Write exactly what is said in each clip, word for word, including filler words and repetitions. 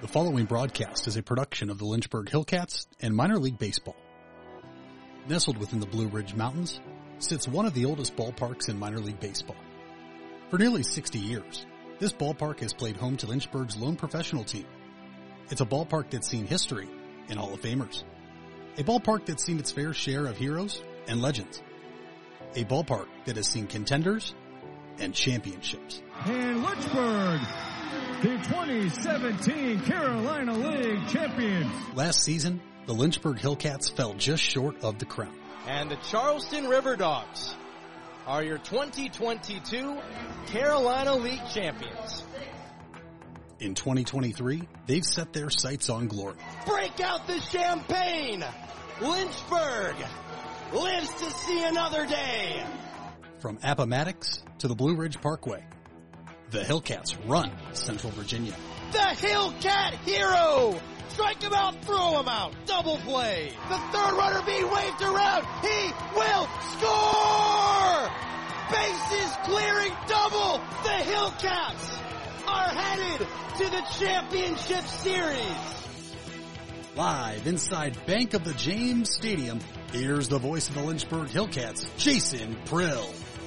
The following broadcast is a production of the Lynchburg Hillcats and Minor League Baseball. Nestled within the Blue Ridge Mountains sits one of the oldest ballparks in minor league baseball. For nearly sixty years, this ballpark has played home to Lynchburg's lone professional team. It's a ballpark that's seen history and Hall of Famers. A ballpark that's seen its fair share of heroes and legends. A ballpark that has seen contenders and championships. In Lynchburg, the twenty seventeen Carolina League champions. Last season, the Lynchburg Hillcats fell just short of the crown. And the Charleston River Dogs are your twenty twenty-two Carolina League champions. In twenty twenty-three, they've set their sights on glory. Break out the champagne! Lynchburg lives to see another day! From Appomattox to the Blue Ridge Parkway, the Hillcats run Central Virginia. The Hillcat hero! Strike him out, throw him out, double play. The third runner being waved around. He will score! Bases clearing double. The Hillcats are headed to the championship series. Live inside Bank of the James Stadium, here's the voice of the Lynchburg Hillcats, Jason Prill.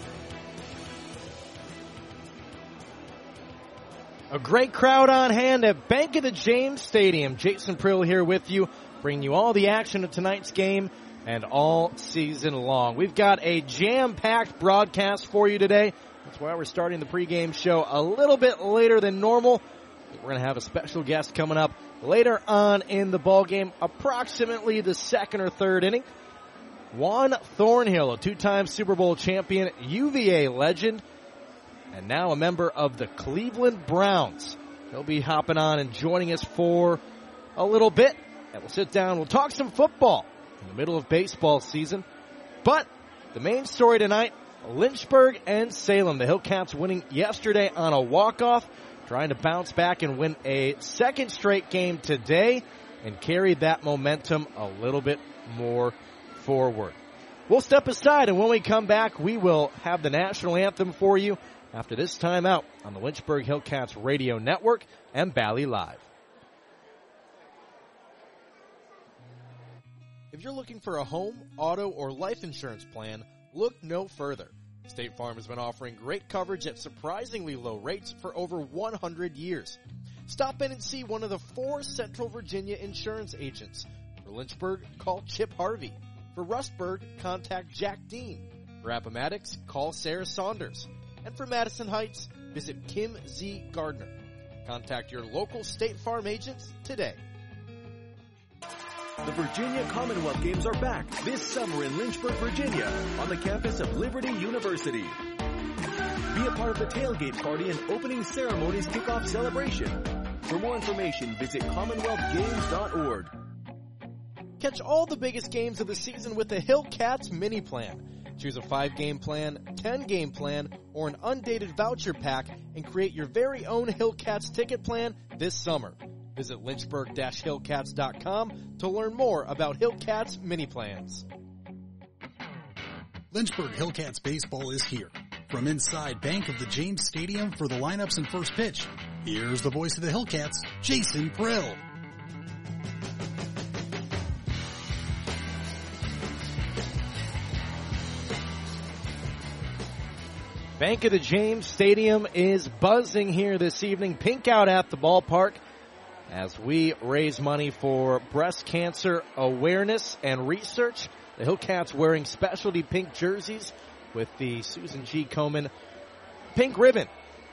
A great crowd on hand at Bank of the James Stadium. Jason Prill here with you, bringing you all the action of tonight's game and all season long. We've got a jam-packed broadcast for you today. That's why we're starting the pregame show a little bit later than normal. We're going to have a special guest coming up later on in the ballgame, approximately the second or third inning. Juan Thornhill, a two-time Super Bowl champion, U V A legend, and now a member of the Cleveland Browns. He'll be hopping on and joining us for a little bit. And we'll sit down, we'll talk some football in the middle of baseball season. But the main story tonight, Lynchburg and Salem. The Hillcats winning yesterday on a walk-off, trying to bounce back and win a second straight game today and carry that momentum a little bit more forward. We'll step aside, and when we come back, we will have the national anthem for you after this timeout on the Lynchburg Hillcats Radio Network and Bally Live. If you're looking for a home, auto, or life insurance plan, look no further. State Farm has been offering great coverage at surprisingly low rates for over one hundred years. Stop in and see one of the four Central Virginia insurance agents. For Lynchburg, call Chip Harvey. For Rustburg, contact Jack Dean. For Appomattox, call Sarah Saunders. And for Madison Heights, visit Kim Z. Gardner. Contact your local State Farm agents today. The Virginia Commonwealth Games are back this summer in Lynchburg, Virginia, on the campus of Liberty University. Be a part of the tailgate party and opening ceremonies kickoff celebration. For more information, visit commonwealth games dot org. Catch all the biggest games of the season with the Hillcats mini plan. Choose a five-game plan, ten-game plan, or an undated voucher pack and create your very own Hillcats ticket plan this summer. Visit lynchburg dash hillcats dot com to learn more about Hillcats mini plans. Lynchburg Hillcats baseball is here. From inside Bank of the James Stadium for the lineups and first pitch, here's the voice of the Hillcats, Jason Prill. Bank of the James Stadium is buzzing here this evening. Pink out at the ballpark as we raise money for breast cancer awareness and research. The Hillcats wearing specialty pink jerseys with the Susan G. Komen pink ribbon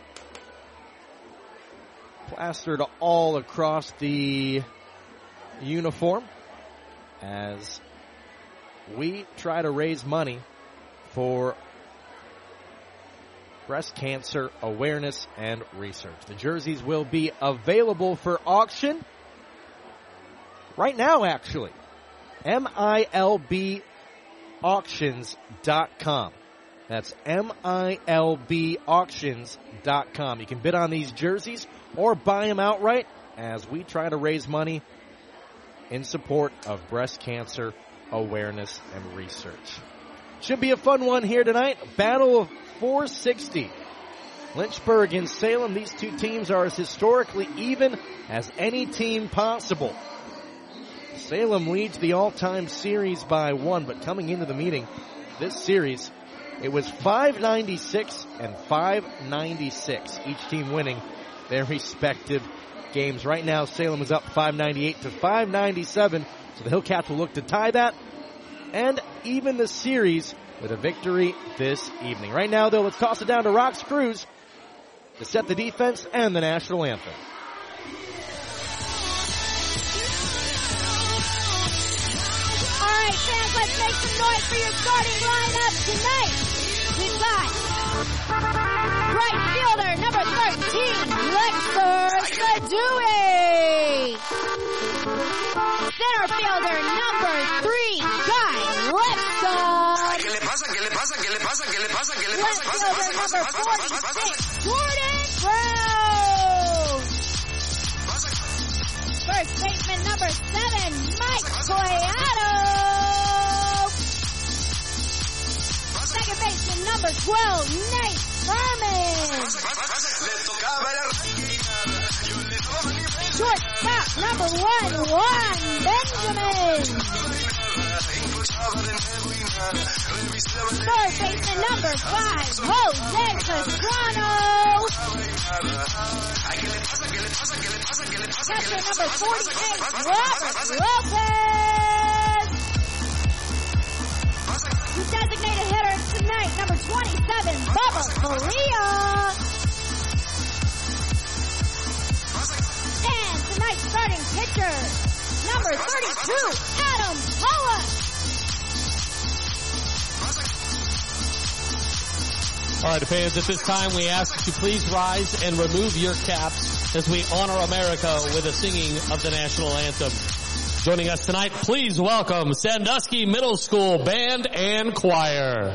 plastered all across the uniform as we try to raise money for breast cancer awareness and research. The jerseys will be available for auction right now, actually. M I L B auctions dot com. That's M I L B auctions dot com. You can bid on these jerseys or buy them outright as we try to raise money in support of breast cancer awareness and research. Should be a fun one here tonight. Battle of four sixty Lynchburg and Salem, these two teams are as historically even as any team possible. Salem leads the all-time series by one, but coming into the meeting, this series, it was five ninety-six and five ninety-six, each team winning their respective games. Right now, Salem is up five ninety-eight to five ninety-seven, so the Hillcats will look to tie that and even the series with a victory this evening. Right now, though, let's toss it down to Rox Cruz to set the defense and the national anthem. All right, fans, let's make some noise for your starting lineup tonight. We've got right fielder number thirteen, Lexer Sadue. Center fielder number three, Guy Lipson. Left fielder number forty-six, Jordan Brown. First baseman number seven, Mike Coyato. Second baseman number twelve, Nate Furman. Shortstop number one, Juan Benjamin. Third baseman number five, Jose Castrano. Catcher number forty-eight, Robert Lopez. Your designated hitter tonight, number twenty-seven, Bubba Correa. And tonight's starting pitcher, number thirty-two, Adam Pollock. All right, fans, at this time we ask that you please rise and remove your caps as we honor America with the singing of the national anthem. Joining us tonight, please welcome Sandusky Middle School Band and Choir.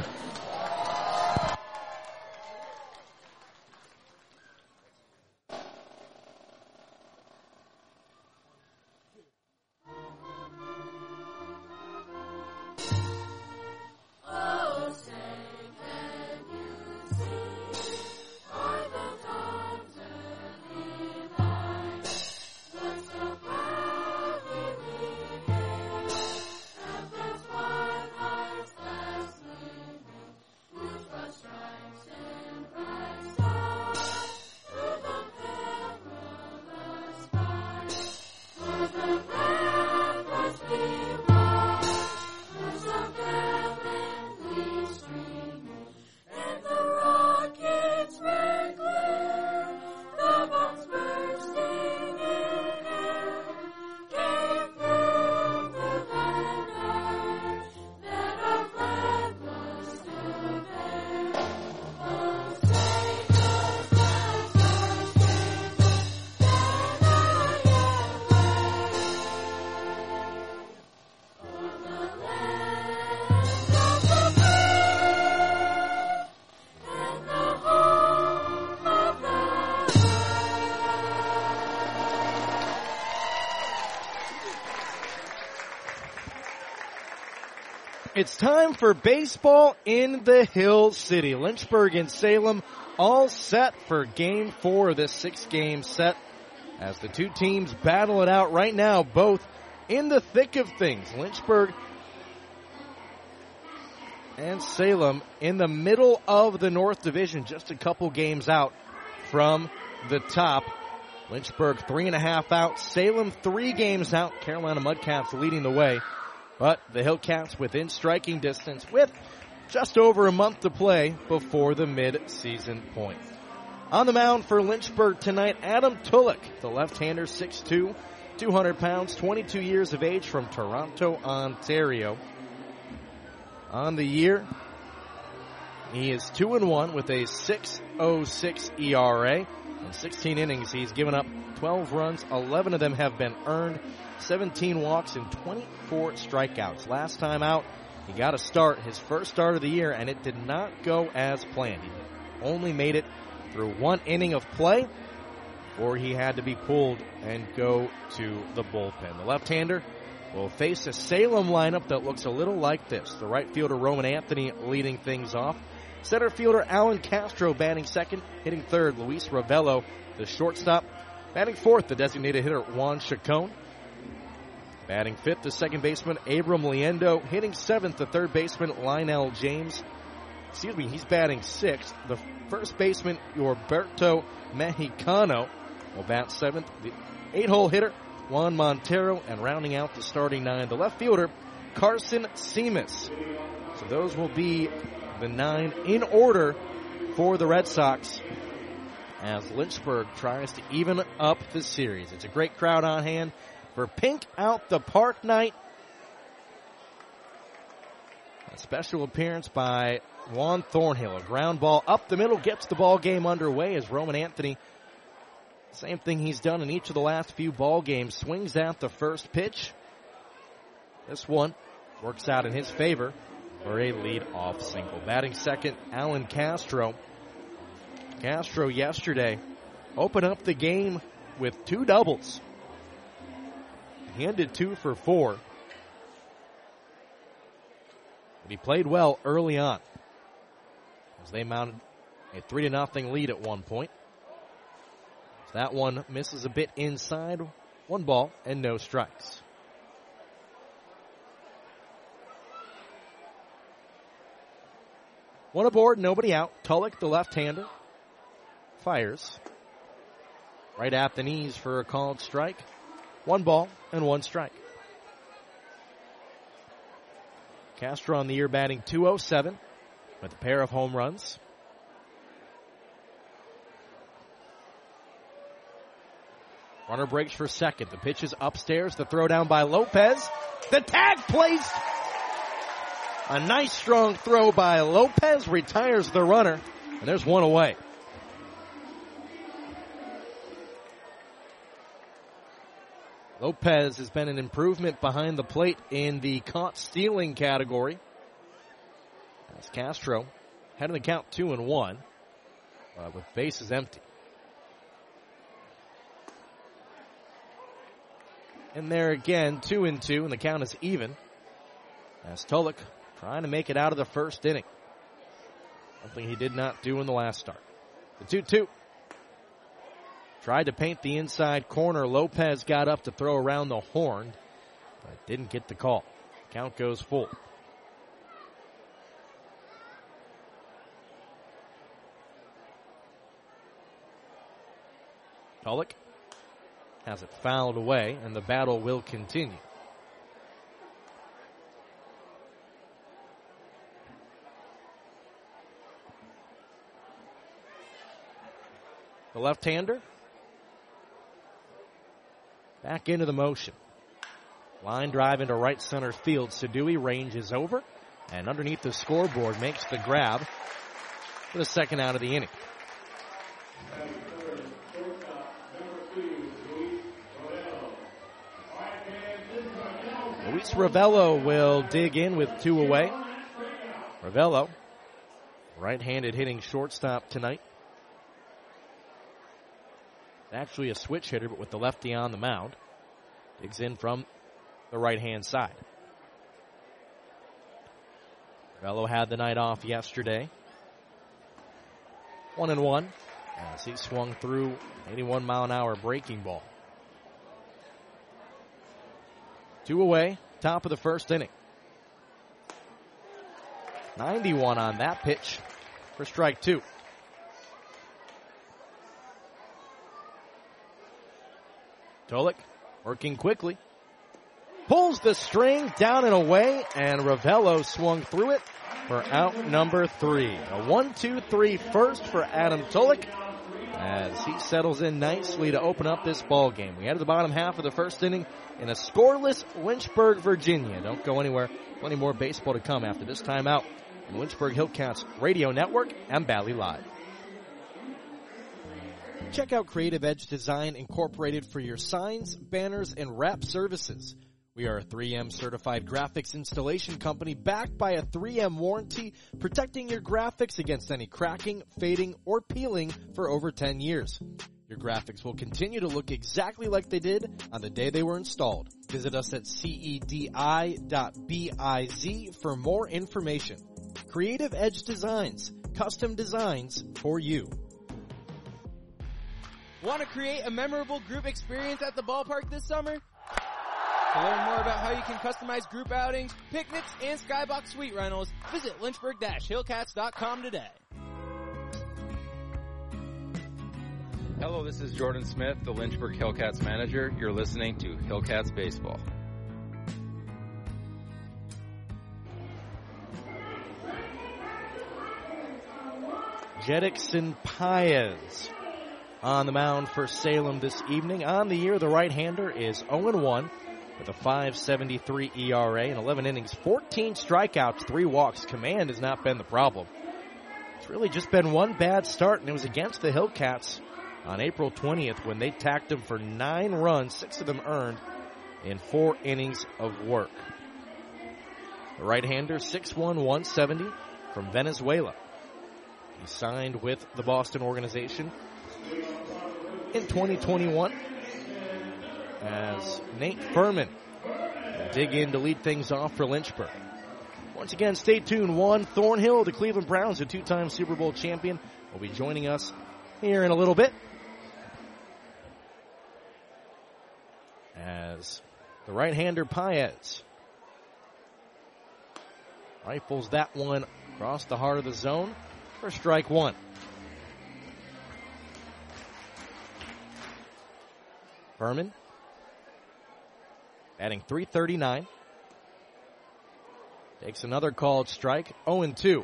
It's time for baseball in the Hill City. Lynchburg and Salem all set for game four of this six-game set as the two teams battle it out right now, both in the thick of things. Lynchburg and Salem in the middle of the North Division, just a couple games out from the top. Lynchburg three and a half out, Salem three games out. Carolina Mudcats leading the way. But the Hillcats within striking distance with just over a month to play before the mid-season point. On the mound for Lynchburg tonight, Adam Tulloch, the left-hander, six two, two hundred pounds, twenty-two years of age from Toronto, Ontario. On the year, he is two and one with a six oh six E R A. In sixteen innings, he's given up twelve runs, eleven of them have been earned, seventeen walks and twenty-four strikeouts. Last time out, he got a start, his first start of the year, and it did not go as planned. He only made it through one inning of play before he had to be pulled and go to the bullpen. The left-hander will face a Salem lineup that looks a little like this. The right fielder, Roman Anthony, leading things off. Center fielder Alan Castro batting second. Hitting third, Luis Ravello, the shortstop. Batting fourth, the designated hitter Juan Chacon. Batting fifth, the second baseman Abram Liendo. Hitting seventh, the third baseman Lionel James. Excuse me, he's batting sixth. The first baseman Norberto Mexicano will bat seventh. The eight-hole hitter Juan Montero, and rounding out the starting nine, the left fielder Carson Seamus. So those will be the nine in order for the Red Sox as Lynchburg tries to even up the series. It's a great crowd on hand for Pink Out the Park night. A special appearance by Juan Thornhill. A ground ball up the middle gets the ball game underway as Roman Anthony, same thing he's done in each of the last few ball games, swings at the first pitch. This one works out in his favor for a lead-off single. Batting second, Alan Castro. Castro yesterday opened up the game with two doubles. He ended two for four. But he played well early on as they mounted a three to nothing lead at one point. So that one misses a bit inside. One ball and no strikes. One aboard, nobody out. Tulloch, the left-hander, fires right at the knees for a called strike. One ball and one strike. Castro on the year batting two oh seven with a pair of home runs. Runner breaks for second. The pitch is upstairs. The throw down by Lopez. The tag placed. A nice strong throw by Lopez retires the runner, and there's one away. Lopez has been an improvement behind the plate in the caught stealing category. As Castro had an count two and one uh, with bases empty. And there again, two and two, and the count is even. As Tulloch trying to make it out of the first inning. Something he did not do in the last start. The two two. Tried to paint the inside corner. Lopez got up to throw around the horn, but didn't get the call. Count goes full. Tulloch has it fouled away, and the battle will continue. The left-hander back into the motion. Line drive into right center field. Sadui ranges over, and underneath the scoreboard makes the grab for the second out of the inning. Luis Ravello will dig in with two away. Ravello, right-handed hitting shortstop tonight. Actually a switch hitter, but with the lefty on the mound. Digs in from the right-hand side. Ravello had the night off yesterday. One and one as he swung through eighty-one mile an hour breaking ball. Two away, top of the first inning. ninety-one on that pitch for strike two. Tulloch working quickly. Pulls the string down and away, and Ravello swung through it for out number three. A one two three first for Adam Tulloch as he settles in nicely to open up this ball game. We head to the bottom half of the first inning in a scoreless Lynchburg, Virginia. Don't go anywhere. Plenty more baseball to come after this timeout on Lynchburg Hillcats Radio Network and Valley Live. Check out Creative Edge Design Incorporated for your signs, banners, and wrap services. We are a three M certified graphics installation company backed by a three M warranty, protecting your graphics against any cracking, fading, or peeling for over ten years. Your graphics will continue to look exactly like they did on the day they were installed. Visit us at C E D I dot biz for more information. Creative Edge Designs. custom designs for you. Want to create a memorable group experience at the ballpark this summer? To learn more about how you can customize group outings, picnics, and skybox suite rentals, visit lynchburg dash hillcats dot com today. Hello, this is Jordan Smith, the Lynchburg Hillcats manager. You're listening to Hillcats Baseball. Jedrickson Paez on the mound for Salem this evening. On the year, the right-hander is oh and one with a five seventy-three E R A in eleven innings, fourteen strikeouts, three walks. Command has not been the problem. It's really just been one bad start, and it was against the Hillcats on April twentieth when they tacked him for nine runs, six of them earned in four innings of work. The right-hander, six one, one seventy from Venezuela. He signed with the Boston organization in twenty twenty-one as Nate Furman will dig in to lead things off for Lynchburg. Once again, stay tuned. Juan Thornhill, the Cleveland Browns, a two-time Super Bowl champion, will be joining us here in a little bit. As the right-hander Paez rifles that one across the heart of the zone for strike one. Furman batting three thirty-nine. Takes another called strike, oh and two.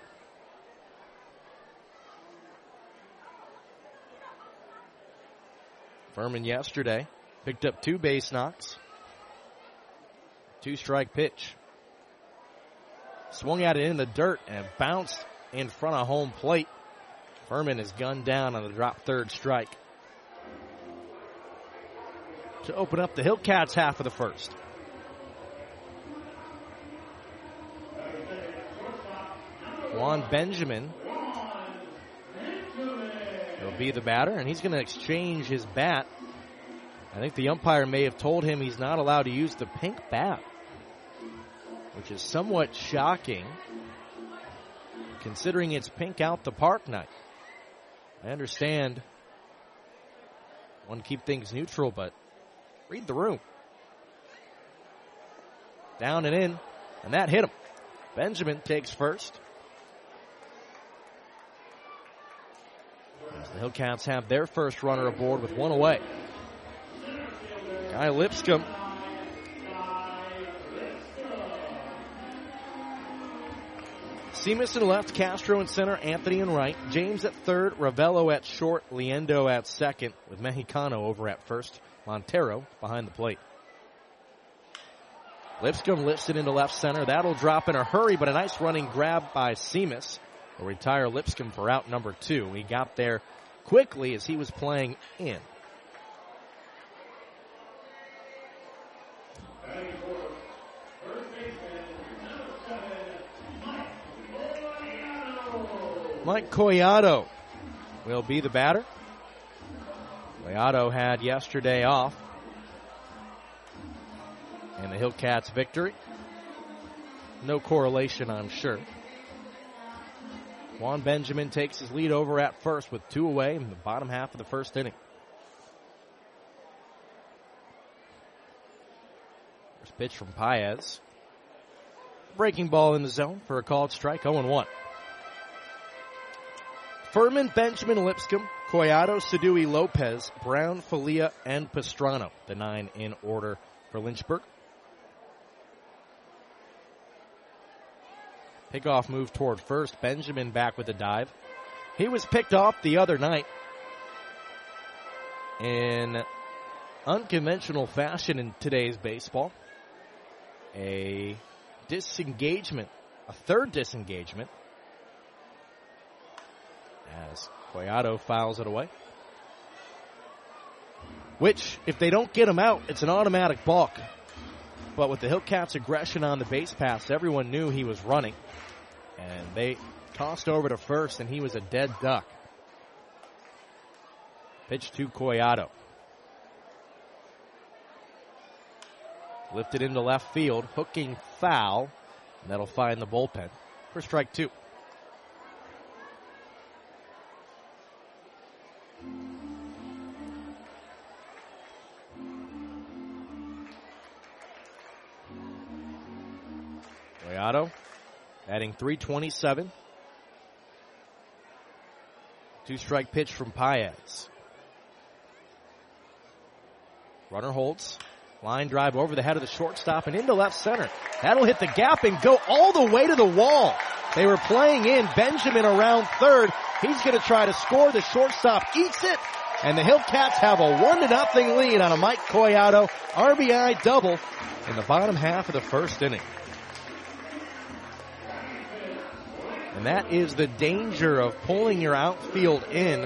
Furman yesterday picked up two base knocks. Two strike pitch. Swung at it in the dirt and bounced in front of home plate. Furman is gunned down on the drop third strike to open up the Hillcats half of the first. Juan Benjamin will be the batter, and he's going to exchange his bat. I think the umpire may have told him he's not allowed to use the pink bat, which is somewhat shocking considering it's pink out to park night. I understand want to keep things neutral, but read the room. Down and in, and that hit him. Benjamin takes first. As the Hillcats have their first runner aboard with one away. Guy Lipscomb Seamus in left, Castro in center, Anthony in right, James at third, Ravello at short, Liendo at second, with Mexicano over at first, Montero behind the plate. Lipscomb lifts it into left center. That'll drop in a hurry, but a nice running grab by Seamus will retire Lipscomb for out number two. He got there quickly as he was playing in. Mike Collado will be the batter. Collado had yesterday off in the Hillcats' victory. No correlation, I'm sure. Juan Benjamin takes his lead over at first with two away in the bottom half of the first inning. First pitch from Paez. Breaking ball in the zone for a called strike, oh and one. Furman, Benjamin, Lipscomb, Collado, Sadui, Lopez, Brown, Falia, and Pastrano. The nine in order for Lynchburg. Pickoff move toward first. Benjamin back with a dive. He was picked off the other night in unconventional fashion in today's baseball. A disengagement, a third disengagement, as Collado fouls it away. Which, if they don't get him out, it's an automatic balk. But with the Hillcats' aggression on the base pass, everyone knew he was running. And they tossed over to first, and he was a dead duck. Pitch to Collado. Lifted into left field, hooking foul. And that'll find the bullpen for strike two. Collado batting three twenty-seven. Two-strike pitch from Paez. Runner holds. Line drive over the head of the shortstop and into left center. That'll hit the gap and go all the way to the wall. They were playing in Benjamin around third. He's going to try to score. The shortstop eats it. And the Hillcats have a one to nothing lead on a Mike Collado R B I double in the bottom half of the first inning. And that is the danger of pulling your outfield in,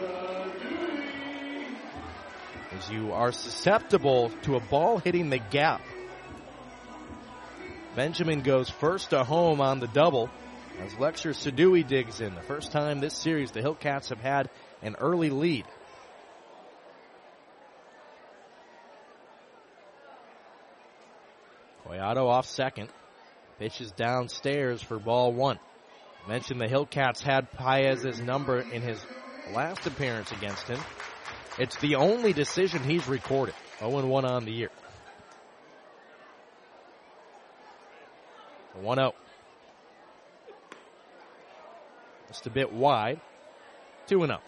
as you are susceptible to a ball hitting the gap. Benjamin goes first to home on the double as Lexer Sadui digs in. The first time this series the Hillcats have had an early lead. Collado off second. Pitches downstairs for ball one. Mentioned the Hillcats had Paez's number in his last appearance against him. It's the only decision he's recorded. oh and one on the year. one oh. Just a bit wide. two and oh.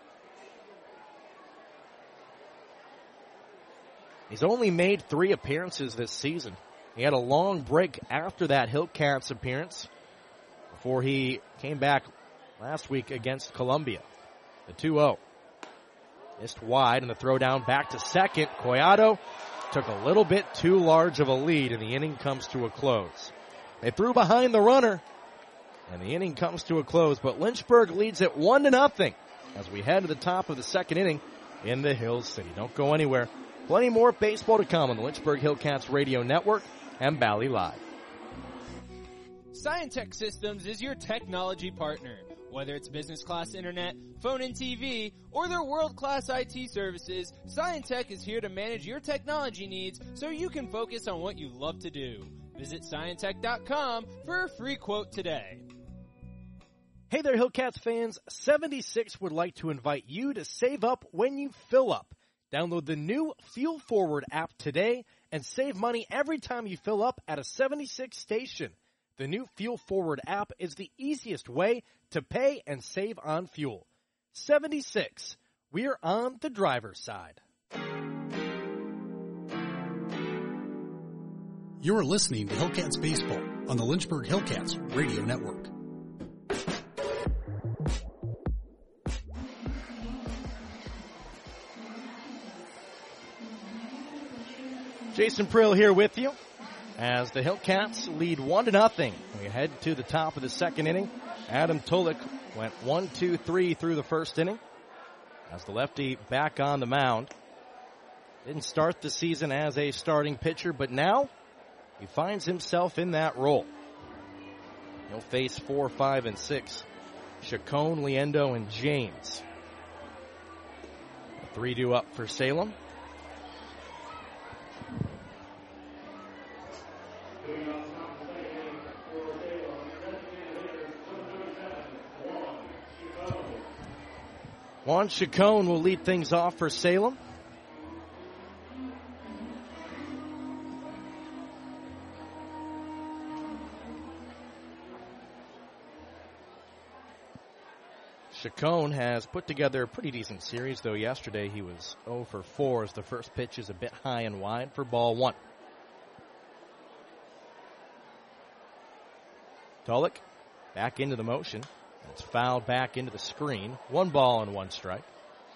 He's only made three appearances this season. He had a long break after that Hillcats appearance before he came back last week against Columbia. The two oh. Missed wide, and the throw down back to second. Collado took a little bit too large of a lead, and the inning comes to a close. They threw behind the runner, and the inning comes to a close, but Lynchburg leads it one to nothing as we head to the top of the second inning in the Hill City. Don't go anywhere. Plenty more baseball to come on the Lynchburg Hillcats Radio Network and Bally Live. Scientech Systems is your technology partner. Whether it's business class internet, phone and T V, or their world-class I T services, Scientech is here to manage your technology needs so you can focus on what you love to do. Visit Scientech dot com for a free quote today. Hey there, Hillcats fans. seventy-six would like to invite you to save up when you fill up. Download the new Fuel Forward app today and save money every time you fill up at a seventy-six station. The new Fuel Forward app is the easiest way to pay and save on fuel. seventy-six. We're on the driver's side. You're listening to Hillcats Baseball on the Lynchburg Hillcats Radio Network. Jason Prill here with you as the Hillcats lead one to nothing. We head to the top of the second inning. Adam Tulik went one, two, three through the first inning as the lefty back on the mound. Didn't start the season as a starting pitcher, but now he finds himself in that role. He'll face four, five, and six. Chacon, Liendo, and James. A three-two up for Salem. Juan Chacon will lead things off for Salem. Chacon has put together a pretty decent series, though yesterday he was oh for four as the first pitch is a bit high and wide for ball one. Tulik back into the motion. It's fouled back into the screen. One ball and one strike.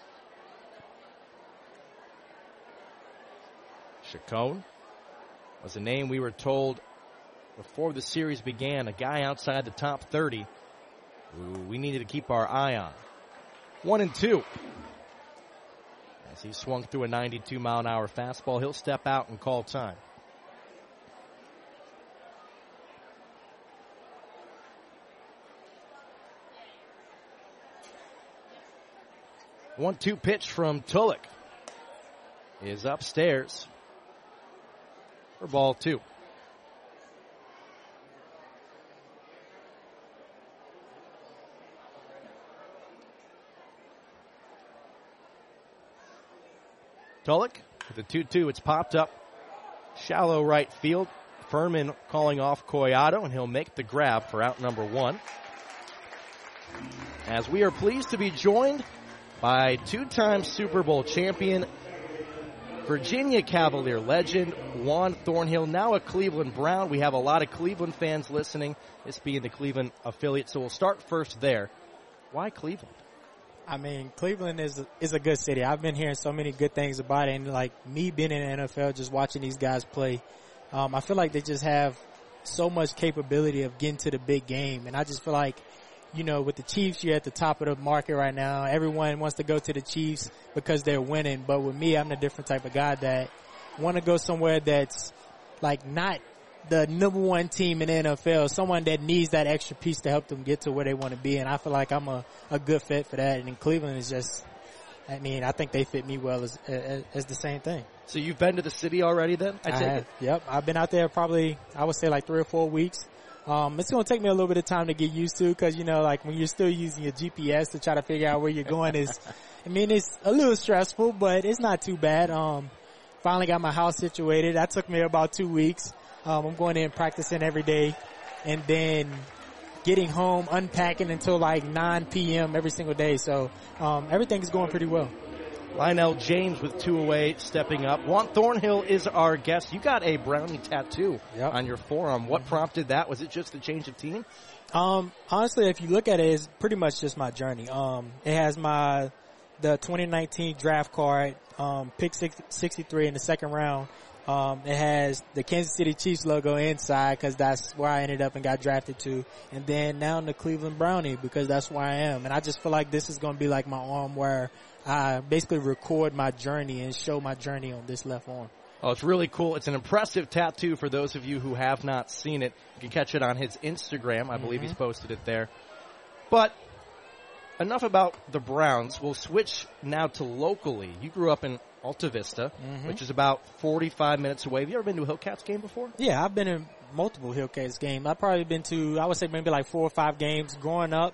Chacon was a name we were told before the series began, a guy outside the top thirty who we needed to keep our eye on. One and two. As he swung through a ninety-two mile an hour fastball, he'll step out and call time. one two pitch from Tulik is upstairs for ball two. Tulik with the two two. It's popped up shallow right field. Furman calling off Collado, and he'll make the grab for out number one. As we are pleased to be joined by two-time Super Bowl champion, Virginia Cavalier legend Juan Thornhill, now a Cleveland Brown. We have a lot of Cleveland fans listening, this being the Cleveland affiliate, so we'll start first there. Why Cleveland? I mean, Cleveland is is a good city. I've been hearing so many good things about it, and like me being in the N F L, just watching these guys play, um, I feel like they just have so much capability of getting to the big game, and I just feel like, you know, with the Chiefs, you're at the top of the market right now. Everyone wants to go to the Chiefs because they're winning. But with me, I'm the different type of guy that want to go somewhere that's like not the number one team in the N F L, someone that needs that extra piece to help them get to where they want to be. And I feel like I'm a, a good fit for that. And in Cleveland is just, I mean, I think they fit me well as, as, as the same thing. So you've been to the city already then? I, I take have, it? Yep. I've been out there probably, I would say like three or four weeks. Um, it's going to take me a little bit of time to get used to because, you know, like when you're still using your G P S to try to figure out where you're going is, I mean, it's a little stressful, but it's not too bad. Um, finally got my house situated. That took me about two weeks. Um, I'm going in practicing every day and then getting home, unpacking until like nine p.m. every single day. So, um, everything is going pretty well. Lionel James with two away, stepping up. Juan Thornhill is our guest. You got a Brownie tattoo yep. on your forearm. What prompted that? Was it just the change of team? Um, honestly, if you look at it, it's pretty much just my journey. Um, it has my the twenty nineteen draft card, um, pick sixty-three in the second round. Um, it has the Kansas City Chiefs logo inside because that's where I ended up and got drafted to. And then now I'm the Cleveland Brownie because that's where I am. And I just feel like this is going to be like my arm where I basically record my journey and show my journey on this left arm. Oh, it's really cool. It's an impressive tattoo for those of you who have not seen it. You can catch it on his Instagram. I believe mm-hmm. he's posted it there. But enough about the Browns. We'll switch now to locally. You grew up in Alta Vista, mm-hmm. which is about forty-five minutes away. Have you ever been to a Hillcats game before? Yeah, I've been in multiple Hillcats games. I've probably been to, I would say maybe like four or five games growing up.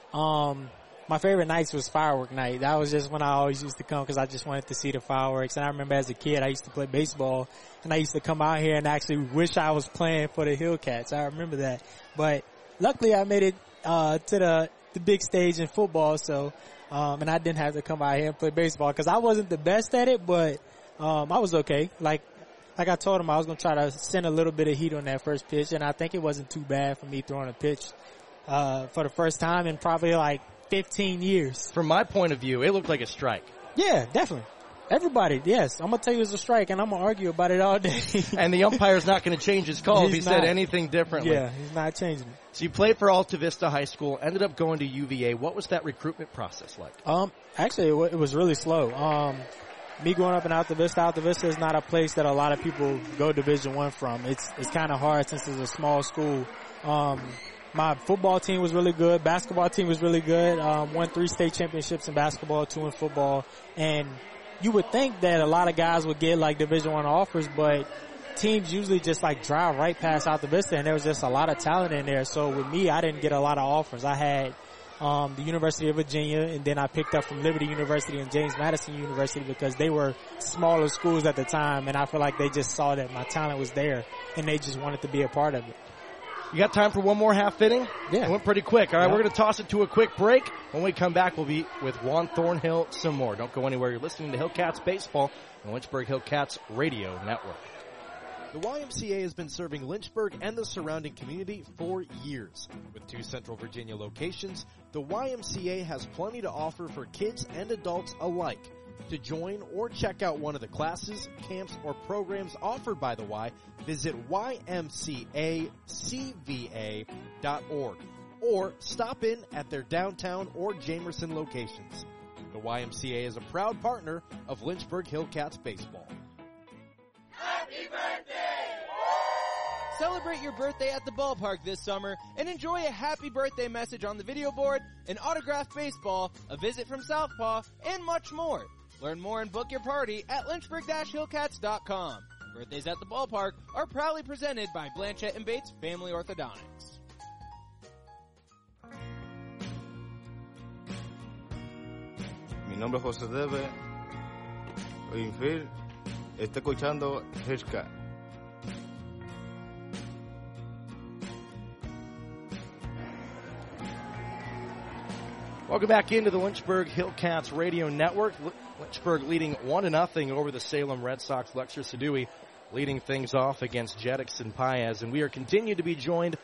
Um, my favorite nights was firework night. That was just when I always used to come because I just wanted to see the fireworks. And I remember as a kid, I used to play baseball, and I used to come out here and actually wish I was playing for the Hillcats. I remember that. But luckily, I made it uh, to the the big stage in football, so um, and I didn't have to come out here and play baseball because I wasn't the best at it, but um, I was okay. Like like I told him, I was going to try to send a little bit of heat on that first pitch, and I think it wasn't too bad for me throwing a pitch uh, for the first time in probably like fifteen years. From my point of view, it looked like a strike. Yeah, definitely. Everybody, yes. I'm going to tell you it's a strike, and I'm going to argue about it all day. And the umpire's not going to change his call he's if he not. said anything differently. Yeah, he's not changing it. So you played for Alta Vista High School, ended up going to U V A. What was that recruitment process like? Um, actually, it, w- it was really slow. Um, me growing up in Alta Vista, Alta Vista is not a place that a lot of people go Division One from. It's it's kind of hard since it's a small school. Um, my football team was really good. Basketball team was really good. Um, won three state championships in basketball, two in football, and you would think that a lot of guys would get like Division One offers, but teams usually just like drive right past Alta Vista, and there was just a lot of talent in there. So with me, I didn't get a lot of offers. I had um, the University of Virginia, and then I picked up from Liberty University and James Madison University because they were smaller schools at the time, and I feel like they just saw that my talent was there, and they just wanted to be a part of it. You got time for one more half inning? Yeah. It went pretty quick. All right, yep. We're going to toss it to a quick break. When we come back, we'll be with Juan Thornhill some more. Don't go anywhere. You're listening to Hillcats Baseball on Lynchburg Hillcats Radio Network. The Y M C A has been serving Lynchburg and the surrounding community for years. With two Central Virginia locations, the Y M C A has plenty to offer for kids and adults alike. To join or check out one of the classes, camps, or programs offered by the Y, visit Y M C A C V A dot org or stop in at their downtown or Jamerson locations. The Y M C A is a proud partner of Lynchburg Hillcats Baseball. Happy birthday! Celebrate your birthday at the ballpark this summer and enjoy a happy birthday message on the video board, an autographed baseball, a visit from Southpaw, and much more. Learn more and book your party at lynchburg dash hillcats dot com. Birthdays at the ballpark are proudly presented by Blanchett and Bates Family Orthodontics. Mi nombre es José Debe. Infield. Está escuchando Hillcats. Welcome back into the Lynchburg Hillcats Radio Network. Lynchburg leading one to nothing over the Salem Red Sox. Lexer Sadui leading things off against Jettix and Paez. And we are continued to be joined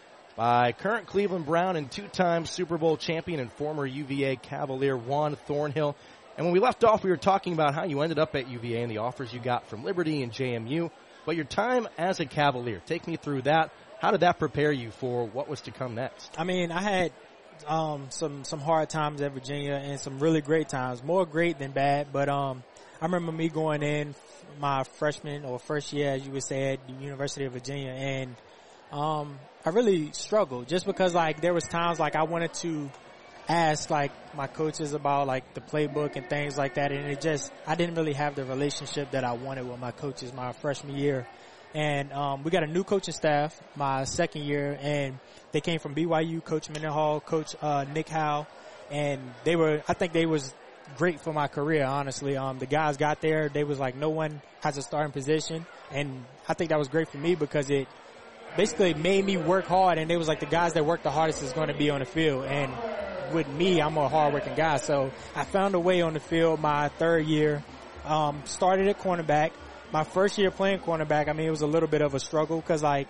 by current Cleveland Brown and two-time Super Bowl champion and former U V A Cavalier Juan Thornhill. And when we left off, we were talking about how you ended up at U V A and the offers you got from Liberty and J M U. But your time as a Cavalier, take me through that. How did that prepare you for what was to come next? I mean, I had um, some some hard times at Virginia and some really great times, more great than bad. But um, I remember me going in my freshman or first year, as you would say, at the University of Virginia, and um, I really struggled just because like there was times like I wanted to ask like my coaches about like the playbook and things like that, and it just I didn't really have the relationship that I wanted with my coaches my freshman year. And um, we got a new coaching staff my second year, and they came from B Y U, Coach Mendenhall, Coach uh, Nick Howe, and they were, I think they was great for my career, honestly. Um, the guys got there, they was like, no one has a starting position, and I think that was great for me because it basically made me work hard, and it was like the guys that work the hardest is going to be on the field, and with me, I'm a hard-working guy, so I found a way on the field my third year, um, started at cornerback. My first year playing cornerback, I mean, it was a little bit of a struggle because, like,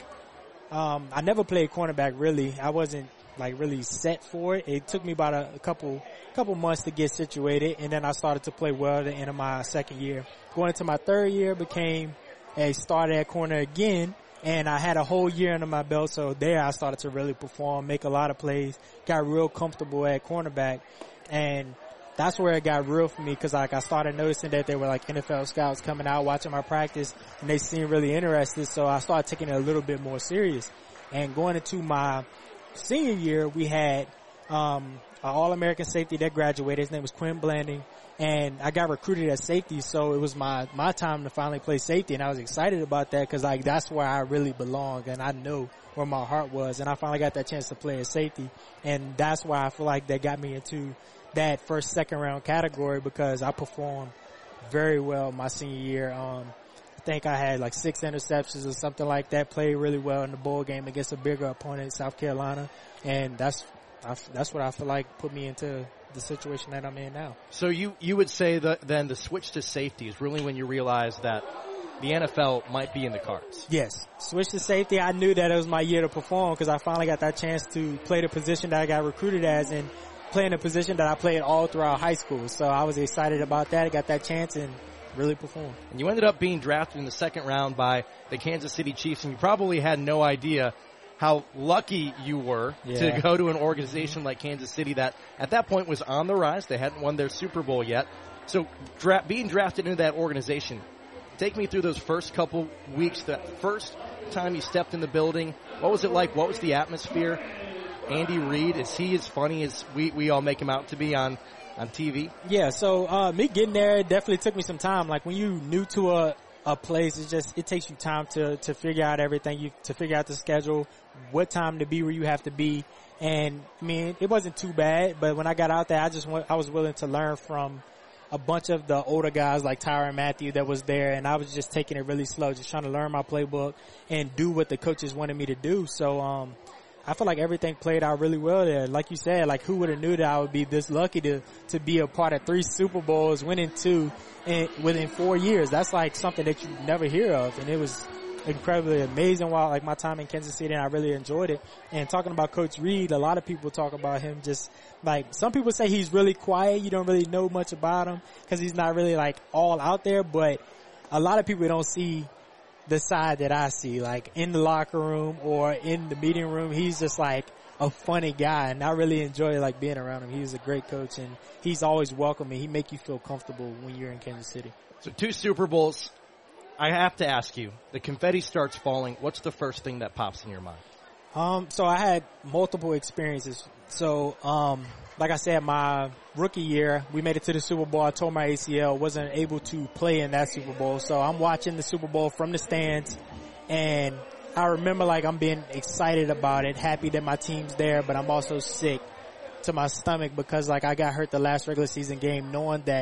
um, I never played cornerback really. I wasn't, like, really set for it. It took me about a, a couple couple months to get situated, and then I started to play well at the end of my second year. Going into my third year, became a starter at corner again, and I had a whole year under my belt, so there I started to really perform, make a lot of plays, got real comfortable at cornerback, and that's where it got real for me because like I started noticing that there were like N F L scouts coming out watching my practice and they seemed really interested, so I started taking it a little bit more serious. And going into my senior year, we had um an All-American safety that graduated. His name was Quinn Blanding, and I got recruited as safety, so it was my my time to finally play safety, and I was excited about that because like that's where I really belong and I know where my heart was, and I finally got that chance to play as safety, and that's why I feel like that got me into that first, second round category because I performed very well my senior year. Um, I think I had like six interceptions or something like that, played really well in the bowl game against a bigger opponent, South Carolina. And that's, I, that's what I feel like put me into the situation that I'm in now. So you, you would say that then the switch to safety is really when you realize that the N F L might be in the cards. Yes. Switch to safety. I knew that it was my year to perform because I finally got that chance to play the position that I got recruited as, and playing a position that I played all throughout high school. So I was excited about that. I got that chance and really performed. And you ended up being drafted in the second round by the Kansas City Chiefs, and you probably had no idea how lucky you were yeah. to go to an organization like Kansas City that at that point was on the rise. They hadn't won their Super Bowl yet. So dra- being drafted into that organization, take me through those first couple weeks, that first time you stepped in the building. What was it like? What was the atmosphere? Andy Reid, is he as funny as we, we all make him out to be on, on T V? Yeah, so uh, me getting there definitely took me some time. Like when you new to a, a place, it just it takes you time to, to figure out everything, you to figure out the schedule, what time to be where you have to be. And I mean, it wasn't too bad, but when I got out there, I just went, I was willing to learn from a bunch of the older guys like Tyrann Mathieu that was there, and I was just taking it really slow, just trying to learn my playbook and do what the coaches wanted me to do. So, um, I feel like everything played out really well there. Like you said, like who would have knew that I would be this lucky to, to be a part of three Super Bowls, winning two in, within four years. That's like something that you never hear of. And it was incredibly amazing while like my time in Kansas City, and I really enjoyed it. And talking about Coach Reid, a lot of people talk about him just like, some people say he's really quiet. You don't really know much about him because he's not really like all out there, but a lot of people don't see the side that I see, like in the locker room or in the meeting room. He's just like a funny guy, and I really enjoy like being around him. He's a great coach, and he's always welcoming. He make you feel comfortable when you're in Kansas City. So two Super Bowls. I have to ask you, the confetti starts falling. What's the first thing that pops in your mind? Um, so I had multiple experiences. So, um, like I said, my rookie year, we made it to the Super Bowl. I tore my A C L, wasn't able to play in that Super Bowl. So I'm watching the Super Bowl from the stands, and I remember like I'm being excited about it, happy that my team's there, but I'm also sick to my stomach because like I got hurt the last regular season game knowing that,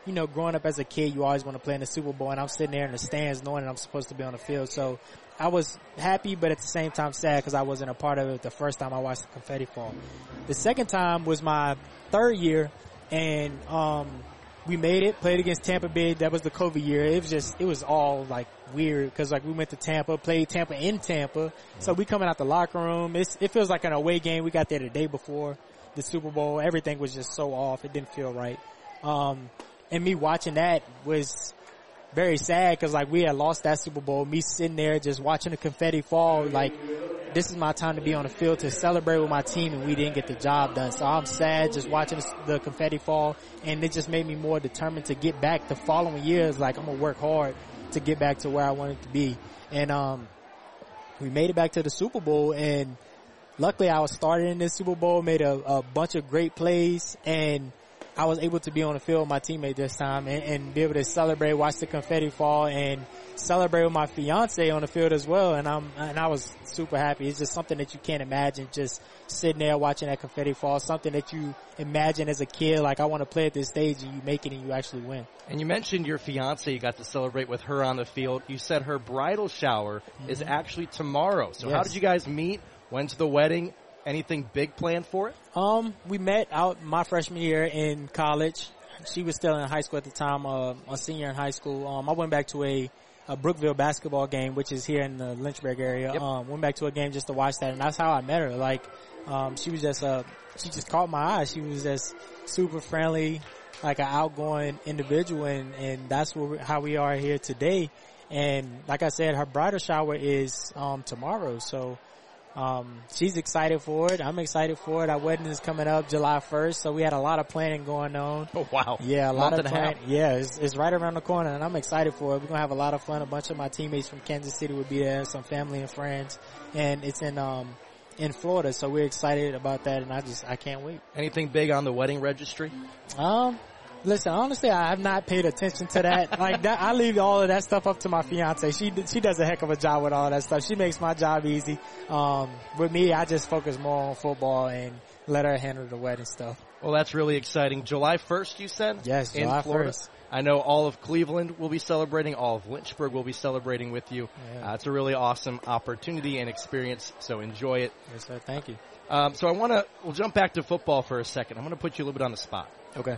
you know, growing up as a kid, you always want to play in the Super Bowl, and I'm sitting there in the stands knowing that I'm supposed to be on the field. So I was happy, but at the same time sad because I wasn't a part of it the first time I watched the confetti fall. The second time was my third year, and um, we made it, played against Tampa Bay. That was the COVID year. It was just, it was all like weird because like we went to Tampa, played Tampa in Tampa. So we coming out the locker room. It's, it feels like an away game. We got there the day before the Super Bowl. Everything was just so off. It didn't feel right. Um, and me watching that was very sad because like we had lost that Super Bowl. Me sitting there just watching the confetti fall, like this is my time to be on the field to celebrate with my team, and we didn't get the job done. So I'm sad just watching the confetti fall, and it just made me more determined to get back the following years. Like I'm gonna work hard to get back to where I wanted to be. And um, we made it back to the Super Bowl, and luckily I was started in this Super Bowl, made a, a bunch of great plays, and I was able to be on the field with my teammate this time and, and be able to celebrate, watch the confetti fall, and celebrate with my fiance on the field as well. And I'm and I was super happy. It's just something that you can't imagine, just sitting there watching that confetti fall. Something that you imagine as a kid, like I want to play at this stage, and you make it and you actually win. And you mentioned your fiance. You got to celebrate with her on the field. You said her bridal shower mm-hmm. is actually tomorrow. So yes. How did you guys meet? When's the wedding? Anything big planned for it? Um, we met out my freshman year in college. She was still in high school at the time, uh, a senior in high school. Um, I went back to a, a Brookville basketball game, which is here in the Lynchburg area. Yep. Um, went back to a game just to watch that, and that's how I met her. Like, um, she was just uh, she just caught my eye. She was just super friendly, like an outgoing individual, and, and that's what we, how we are here today. And like I said, her bridal shower is um, tomorrow, so. Um, she's excited for it. I'm excited for it. Our wedding is coming up July first, so we had a lot of planning going on. Oh, wow. Yeah, a lot Month of planning. Yeah, it's, it's right around the corner, and I'm excited for it. We're going to have a lot of fun. A bunch of my teammates from Kansas City will be there, some family and friends, and it's in, um, in Florida, so we're excited about that, and I just, I can't wait. Anything big on the wedding registry? Um, Listen, honestly, I have not paid attention to that. Like that, I leave all of that stuff up to my fiance. She she does a heck of a job with all that stuff. She makes my job easy. Um, with me, I just focus more on football and let her handle the wedding stuff. Well, that's really exciting. July first, you said? Yes, in July Florida. first. I know all of Cleveland will be celebrating. All of Lynchburg will be celebrating with you. Yeah. Uh, it's a really awesome opportunity and experience, so enjoy it. Yes, sir. Thank you. Um, so I want to, we'll jump back to football for a second. I'm going to put you a little bit on the spot. Okay.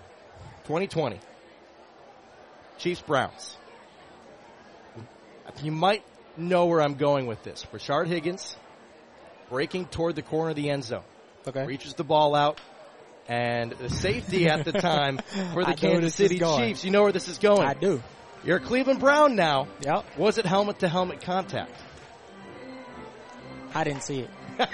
twenty twenty. Chiefs Browns. You might know where I'm going with this. Rashard Higgins breaking toward the corner of the end zone. Okay. Reaches the ball out, and the safety at the time for the Kansas City Chiefs. You know where this is going. I do. You're a Cleveland Brown now. Yep. Was it helmet-to-helmet contact? I didn't see it.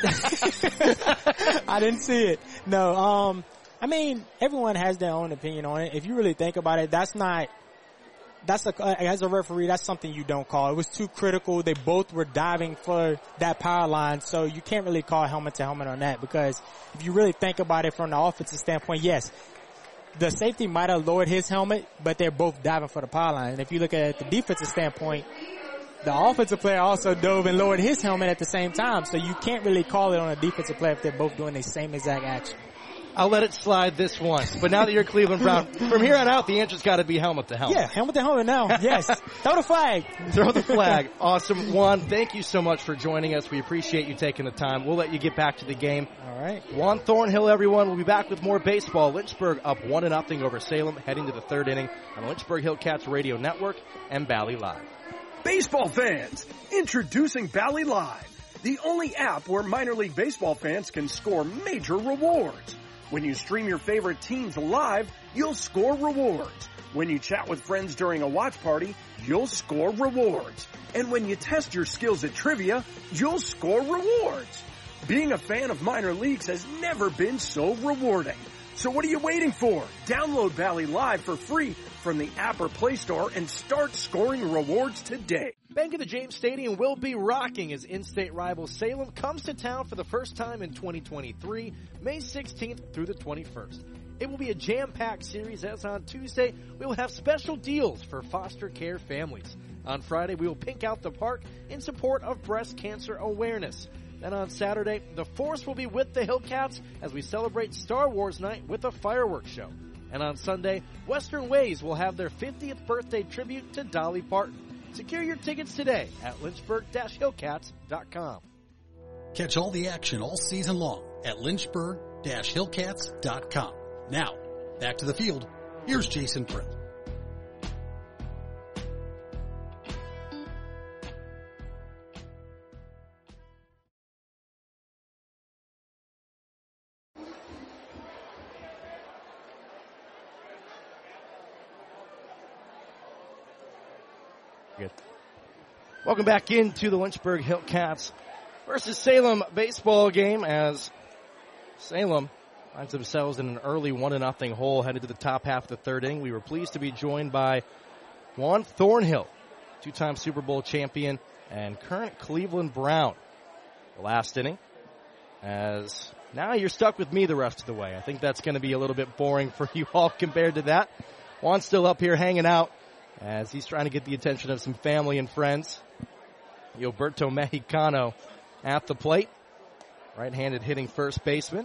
I didn't see it. No, um... I mean, everyone has their own opinion on it. If you really think about it, that's not, that's a, as a referee, that's something you don't call. It was too critical. They both were diving for that power line, so you can't really call helmet to helmet on that because if you really think about it from the offensive standpoint, yes, the safety might have lowered his helmet, but they're both diving for the power line. And if you look at the defensive standpoint, the offensive player also dove and lowered his helmet at the same time, so you can't really call it on a defensive player if they're both doing the same exact action. I'll let it slide this once. But now that you're Cleveland Brown, from here on out, the answer's got to be helmet to helmet. Yeah, helmet to helmet now. Yes. Throw the flag. Throw the flag. Awesome. Juan, thank you so much for joining us. We appreciate you taking the time. We'll let you get back to the game. All right. Juan Thornhill, everyone. We'll be back with more baseball. Lynchburg up one to nothing over Salem, heading to the third inning on Lynchburg Hillcats Radio Network and Bally Live. Baseball fans, introducing Bally Live, the only app where minor league baseball fans can score major rewards. When you stream your favorite teams live, you'll score rewards. When you chat with friends during a watch party, you'll score rewards. And when you test your skills at trivia, you'll score rewards. Being a fan of minor leagues has never been so rewarding. So what are you waiting for? Download Bally Live for free from the app or Play Store and start scoring rewards today. Bank of the James Stadium will be rocking as in-state rival Salem comes to town for the first time in twenty twenty-three, May sixteenth through the twenty-first. It will be a jam-packed series as on Tuesday we will have special deals for foster care families. On Friday we will pink out the park in support of breast cancer awareness. Then on Saturday, the Force will be with the Hillcats as we celebrate Star Wars night with a fireworks show. And on Sunday, Western Ways will have their fiftieth birthday tribute to Dolly Parton. Secure your tickets today at lynchburg dash hillcats dot com. Catch all the action all season long at lynchburg dash hillcats dot com. Now, back to the field. Here's Jason Prill. Good. Welcome back into the Lynchburg Hillcats versus Salem baseball game as Salem finds themselves in an early one to nothing hole headed to the top half of the third inning. We were pleased to be joined by Juan Thornhill, two-time Super Bowl champion and current Cleveland Brown. The last inning, as now you're stuck with me the rest of the way. I think that's going to be a little bit boring for you all compared to that. Juan's still up here hanging out as he's trying to get the attention of some family and friends. Gilberto Mexicano at the plate. Right-handed hitting first baseman.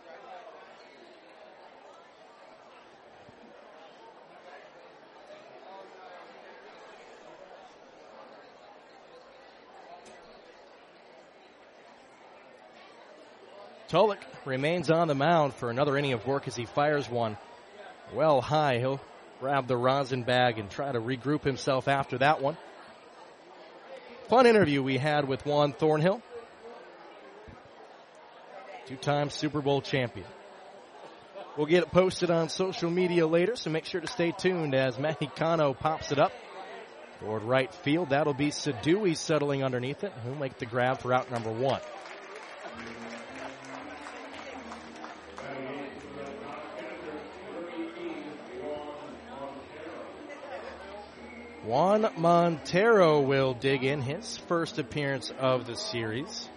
Tulloch remains on the mound for another inning of work as he fires one well high. He'll grab the rosin bag and try to regroup himself after that one. Fun interview we had with Juan Thornhill, two-time Super Bowl champion. We'll get it posted on social media later, so make sure to stay tuned as Mexicano pops it up toward right field. That'll be Sadui settling underneath it. He'll make the grab for out number one. Juan Montero will dig in, his first appearance of the series.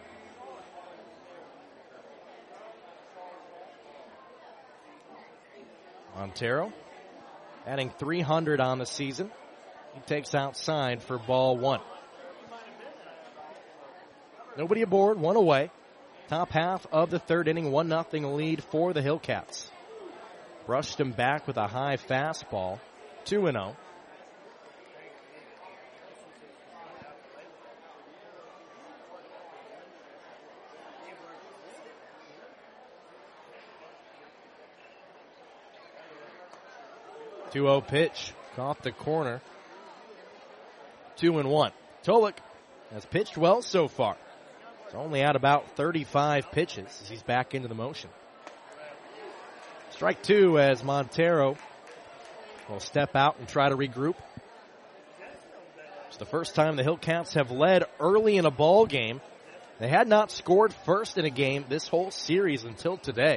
Montero adding three hundred on the season. He takes outside for ball one. Nobody aboard, one away. Top half of the third inning, one nothing lead for the Hillcats. Brushed him back with a high fastball, two and oh. two oh pitch off the corner. Two and one. Tulloch has pitched well so far. He's only at about thirty-five pitches as he's back into the motion. Strike two as Montero will step out and try to regroup. It's the first time the Hillcats have led early in a ball game. They had not scored first in a game this whole series until today.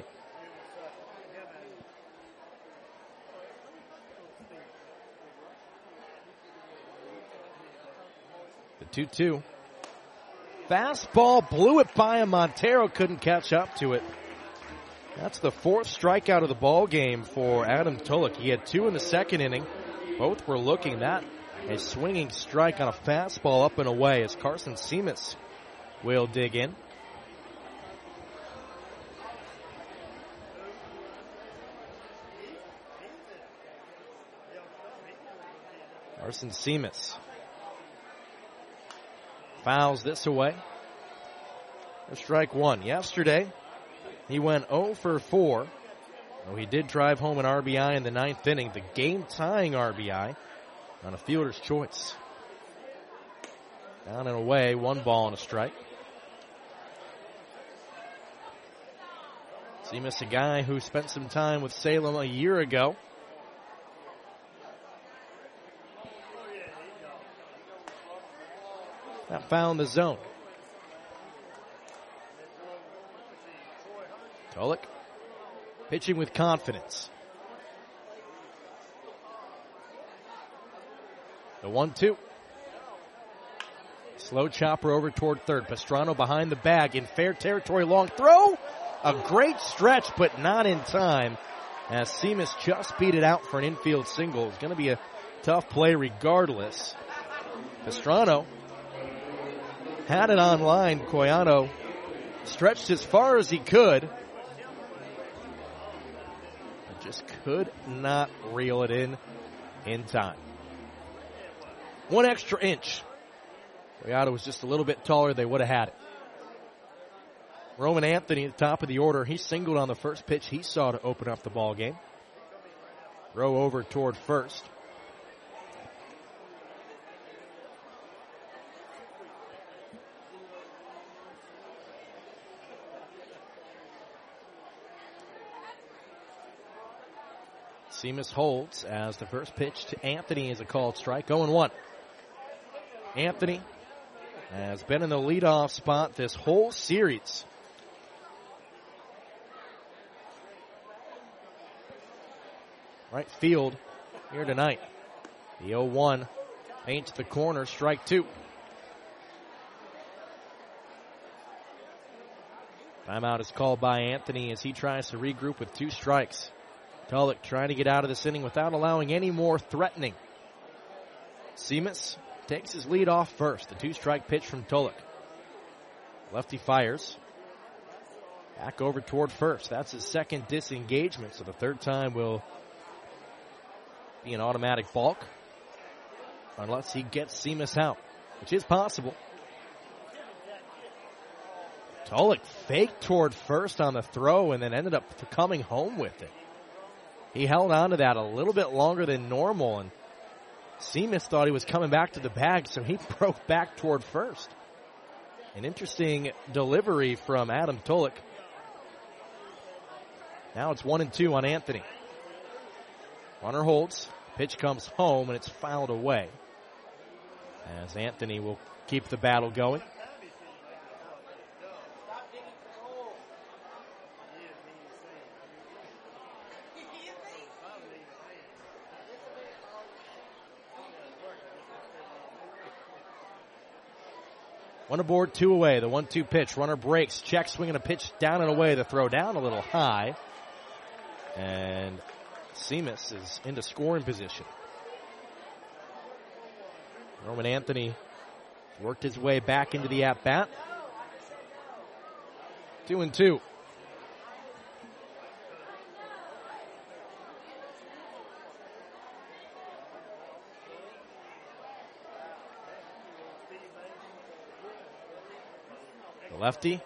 two two. Fastball blew it by him. Montero couldn't catch up to it. That's the fourth strikeout of the ball game for Adam Tulloch. He had two in the second inning. Both were looking. That a swinging strike on a fastball up and away as Carson Seamus will dig in. Carson Seamus fouls this away. For strike one. Yesterday, he went oh for four. Though he did drive home an R B I in the ninth inning, the game-tying R B I on a fielder's choice. Down and away, one ball and a strike. Seamus, a guy who spent some time with Salem a year ago. That found the zone. Tulloch pitching with confidence. The one two. Slow chopper over toward third. Pastrano behind the bag in fair territory. Long throw. A great stretch, but not in time. As Seamus just beat it out for an infield single. It's going to be a tough play regardless. Pastrano had it on line. Coyano stretched as far as he could. just could not reel it in in time. One extra inch. Toyota was just a little bit taller. They would have had it. Roman Anthony at the top of the order. He singled on the first pitch he saw to open up the ball game. Throw over toward first. Seamus holds as the first pitch to Anthony is a called strike. oh and one. Anthony has been in the leadoff spot this whole series. Right field here tonight. The oh one paints the corner, strike two. Timeout is called by Anthony as he tries to regroup with two strikes. Tulloch trying to get out of this inning without allowing any more threatening. Seamus takes his lead off first. The two-strike pitch from Tulloch. Lefty fires. Back over toward first. That's his second disengagement, so the third time will be an automatic balk unless he gets Seamus out, which is possible. Tulloch faked toward first on the throw and then ended up coming home with it. He held on to that a little bit longer than normal, and Seamus thought he was coming back to the bag, so he broke back toward first. An interesting delivery from Adam Tulloch. Now it's one and two on Anthony. Runner holds. Pitch comes home, and it's fouled away. As Anthony will keep the battle going. One aboard, two away. The one two pitch. Runner breaks. Check swinging a pitch down and away. The throw down a little high. And Seamus is into scoring position. Roman Anthony worked his way back into the at-bat. Two and two. Lefty.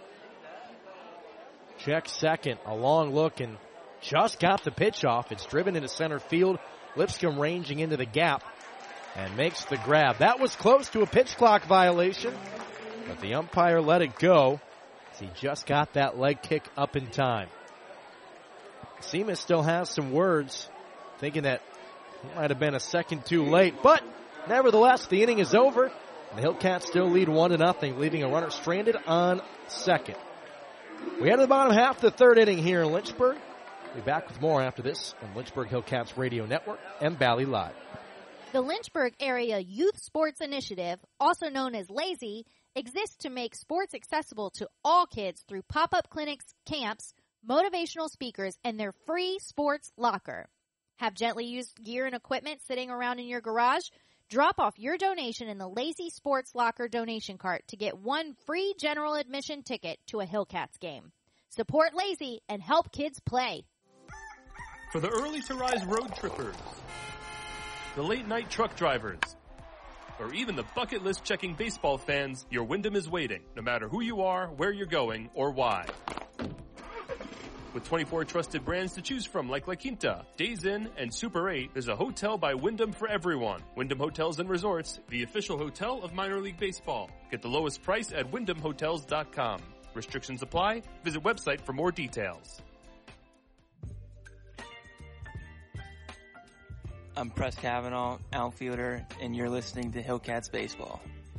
Check second. A long look and just got the pitch off. It's driven into center field. Lipscomb ranging into the gap and makes the grab. That was close to a pitch clock violation, but the umpire let it go as he just got that leg kick up in time. Seamus still has some words, thinking that it might have been a second too late, but nevertheless, the inning is over. The Hillcats still lead one to nothing, leaving a runner stranded on second. We head to the bottom half of the third inning here in Lynchburg. We'll be back with more after this on Lynchburg Hillcats Radio Network and Valley Live. The Lynchburg Area Youth Sports Initiative, also known as LAZY, exists to make sports accessible to all kids through pop-up clinics, camps, motivational speakers, and their free sports locker. Have gently used gear and equipment sitting around in your garage? Drop off your donation in the LAZY Sports Locker donation cart to get one free general admission ticket to a Hillcats game. Support LAZY and help kids play. For the early to rise road trippers, the late night truck drivers, or even the bucket list checking baseball fans, your Wyndham is waiting, no matter who you are, where you're going, or why. With twenty-four trusted brands to choose from like La Quinta, Days Inn, and Super eight, there's a hotel by Wyndham for everyone. Wyndham Hotels and Resorts, the official hotel of Minor League Baseball. Get the lowest price at wyndham hotels dot com. Restrictions apply. Visit website for more details. I'm Press Kavanaugh, outfielder, and you're listening to Hillcats Baseball.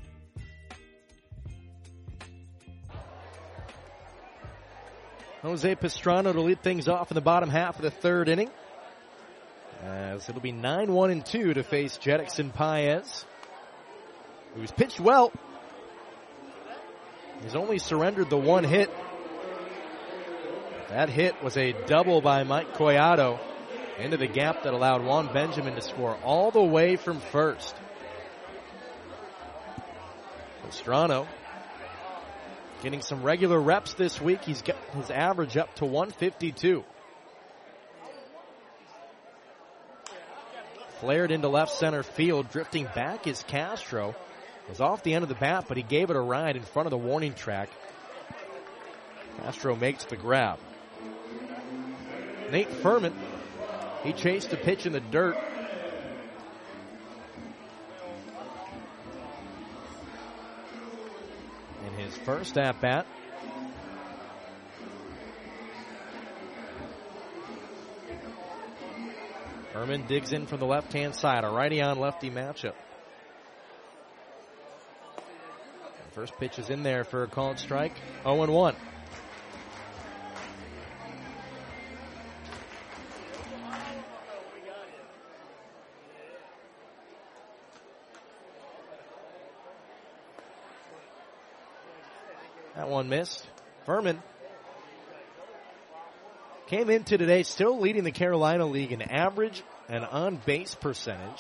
Jose Pastrana to lead things off in the bottom half of the third inning, as it'll be nine one and two to face Jetixon Paez, who's pitched well. He's only surrendered the one hit. That hit was a double by Mike Collado into the gap that allowed Juan Benjamin to score all the way from first. Pastrana getting some regular reps this week. He's got his average up to one fifty-two. Flared into left center field. Drifting back is Castro. It was off the end of the bat, but he gave it a ride in front of the warning track. Castro makes the grab. Nate Furman, he chased a pitch in the dirt. In his first at-bat. Furman digs in from the left-hand side, a righty-on-lefty matchup. First pitch is in there for a called strike. oh and one. That one missed. Furman came into today still leading the Carolina League in average and on-base percentage.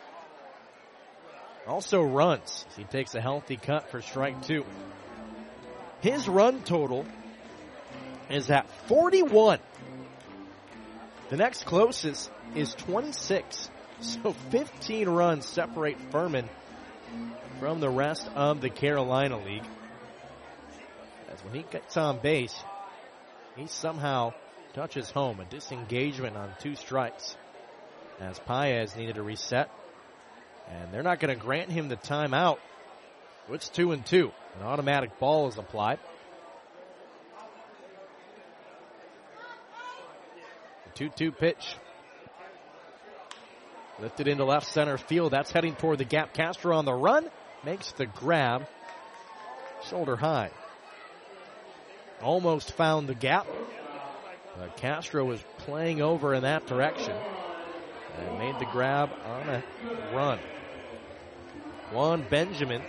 Also runs. He takes a healthy cut for strike two. His run total is at forty-one. The next closest is twenty-six. So fifteen runs separate Furman from the rest of the Carolina League. As when he gets on base, he somehow touches home. A disengagement on two strikes. As Paez needed to reset. And they're not going to grant him the timeout. So it's two and two. An automatic ball is applied. The two two pitch. Lifted into left center field. That's heading toward the gap. Castro on the run. Makes the grab. Shoulder high. Almost found the gap. But Castro was playing over in that direction. And made the grab on a run. Juan Benjamin.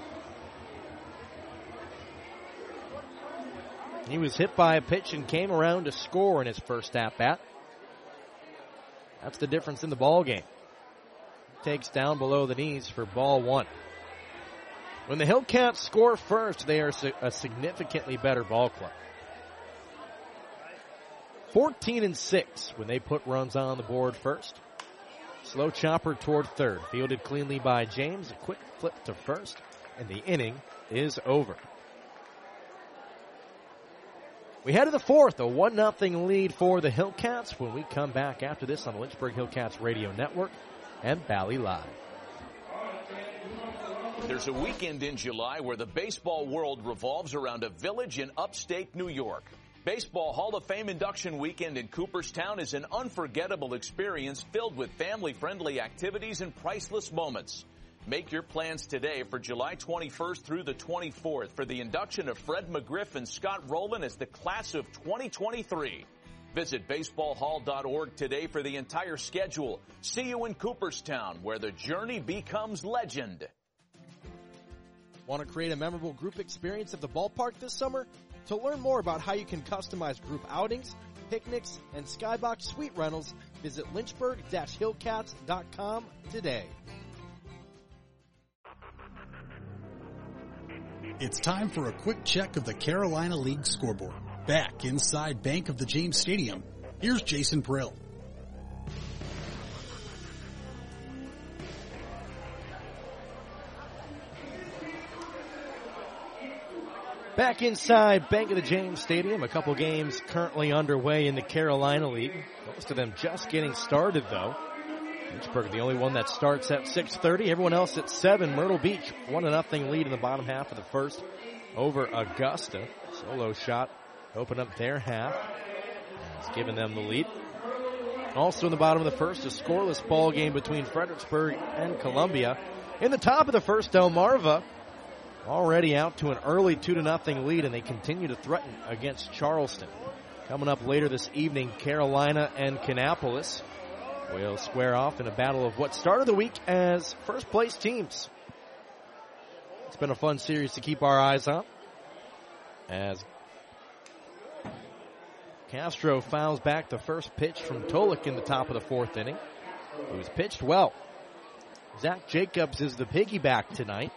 He was hit by a pitch and came around to score in his first at-bat. That's the difference in the ball game. Takes down below the knees for ball one. When the Hillcats score first, they are a significantly better ball club. fourteen and six when they put runs on the board first. Slow chopper toward third. Fielded cleanly by James. A quick flip to first. And the inning is over. We head to the fourth. A one nothing lead for the Hillcats when we come back after this on the Lynchburg Hillcats Radio Network and Bally Live. There's a weekend in July where the baseball world revolves around a village in upstate New York. Baseball Hall of Fame induction weekend in Cooperstown is an unforgettable experience filled with family-friendly activities and priceless moments. Make your plans today for July twenty-first through the twenty-fourth for the induction of Fred McGriff and Scott Rowland as the class of twenty twenty-three. Visit baseball hall dot org today for the entire schedule. See you in Cooperstown, where the journey becomes legend. Want to create a memorable group experience at the ballpark this summer? To learn more about how you can customize group outings, picnics, and Skybox suite rentals, visit lynchburg dash hillcats dot com today. It's time for a quick check of the Carolina League scoreboard. Back inside Bank of the James Stadium, here's Jason Prill. Back inside Bank of the James Stadium, a couple games currently underway in the Carolina League. Most of them just getting started, though. Lynchburg, the only one that starts at six thirty. Everyone else at seven. Myrtle Beach, one to nothing lead in the bottom half of the first over Augusta. Solo shot, open up their half. It's given them the lead. Also in the bottom of the first, a scoreless ball game between Fredericksburg and Columbia. In the top of the first, Delmarva already out to an early two to nothing lead, and they continue to threaten against Charleston. Coming up later this evening, Carolina and Kannapolis will square off in a battle of what started the week as first place teams. It's been a fun series to keep our eyes on as Castro fouls back the first pitch from Tolik in the top of the fourth inning. It was pitched well. Zach Jacobs is the piggyback tonight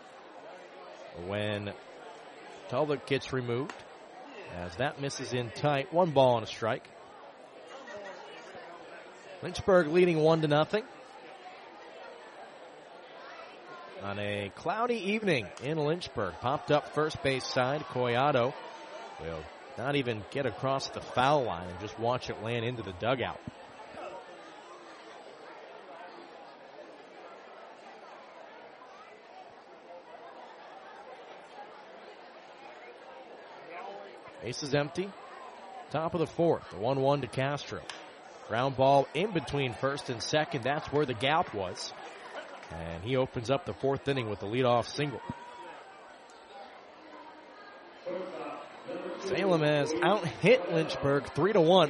when Tolik gets removed, as that misses in tight. One ball and a strike. Lynchburg leading one to nothing. on a cloudy evening in Lynchburg. Popped up first base side. Collado will not even get across the foul line and just watch it land into the dugout. Base is empty. Top of the fourth. The one one to Castro. Ground ball in between first and second. That's where the gap was. And he opens up the fourth inning with the leadoff single. Salem has out-hit Lynchburg three to one.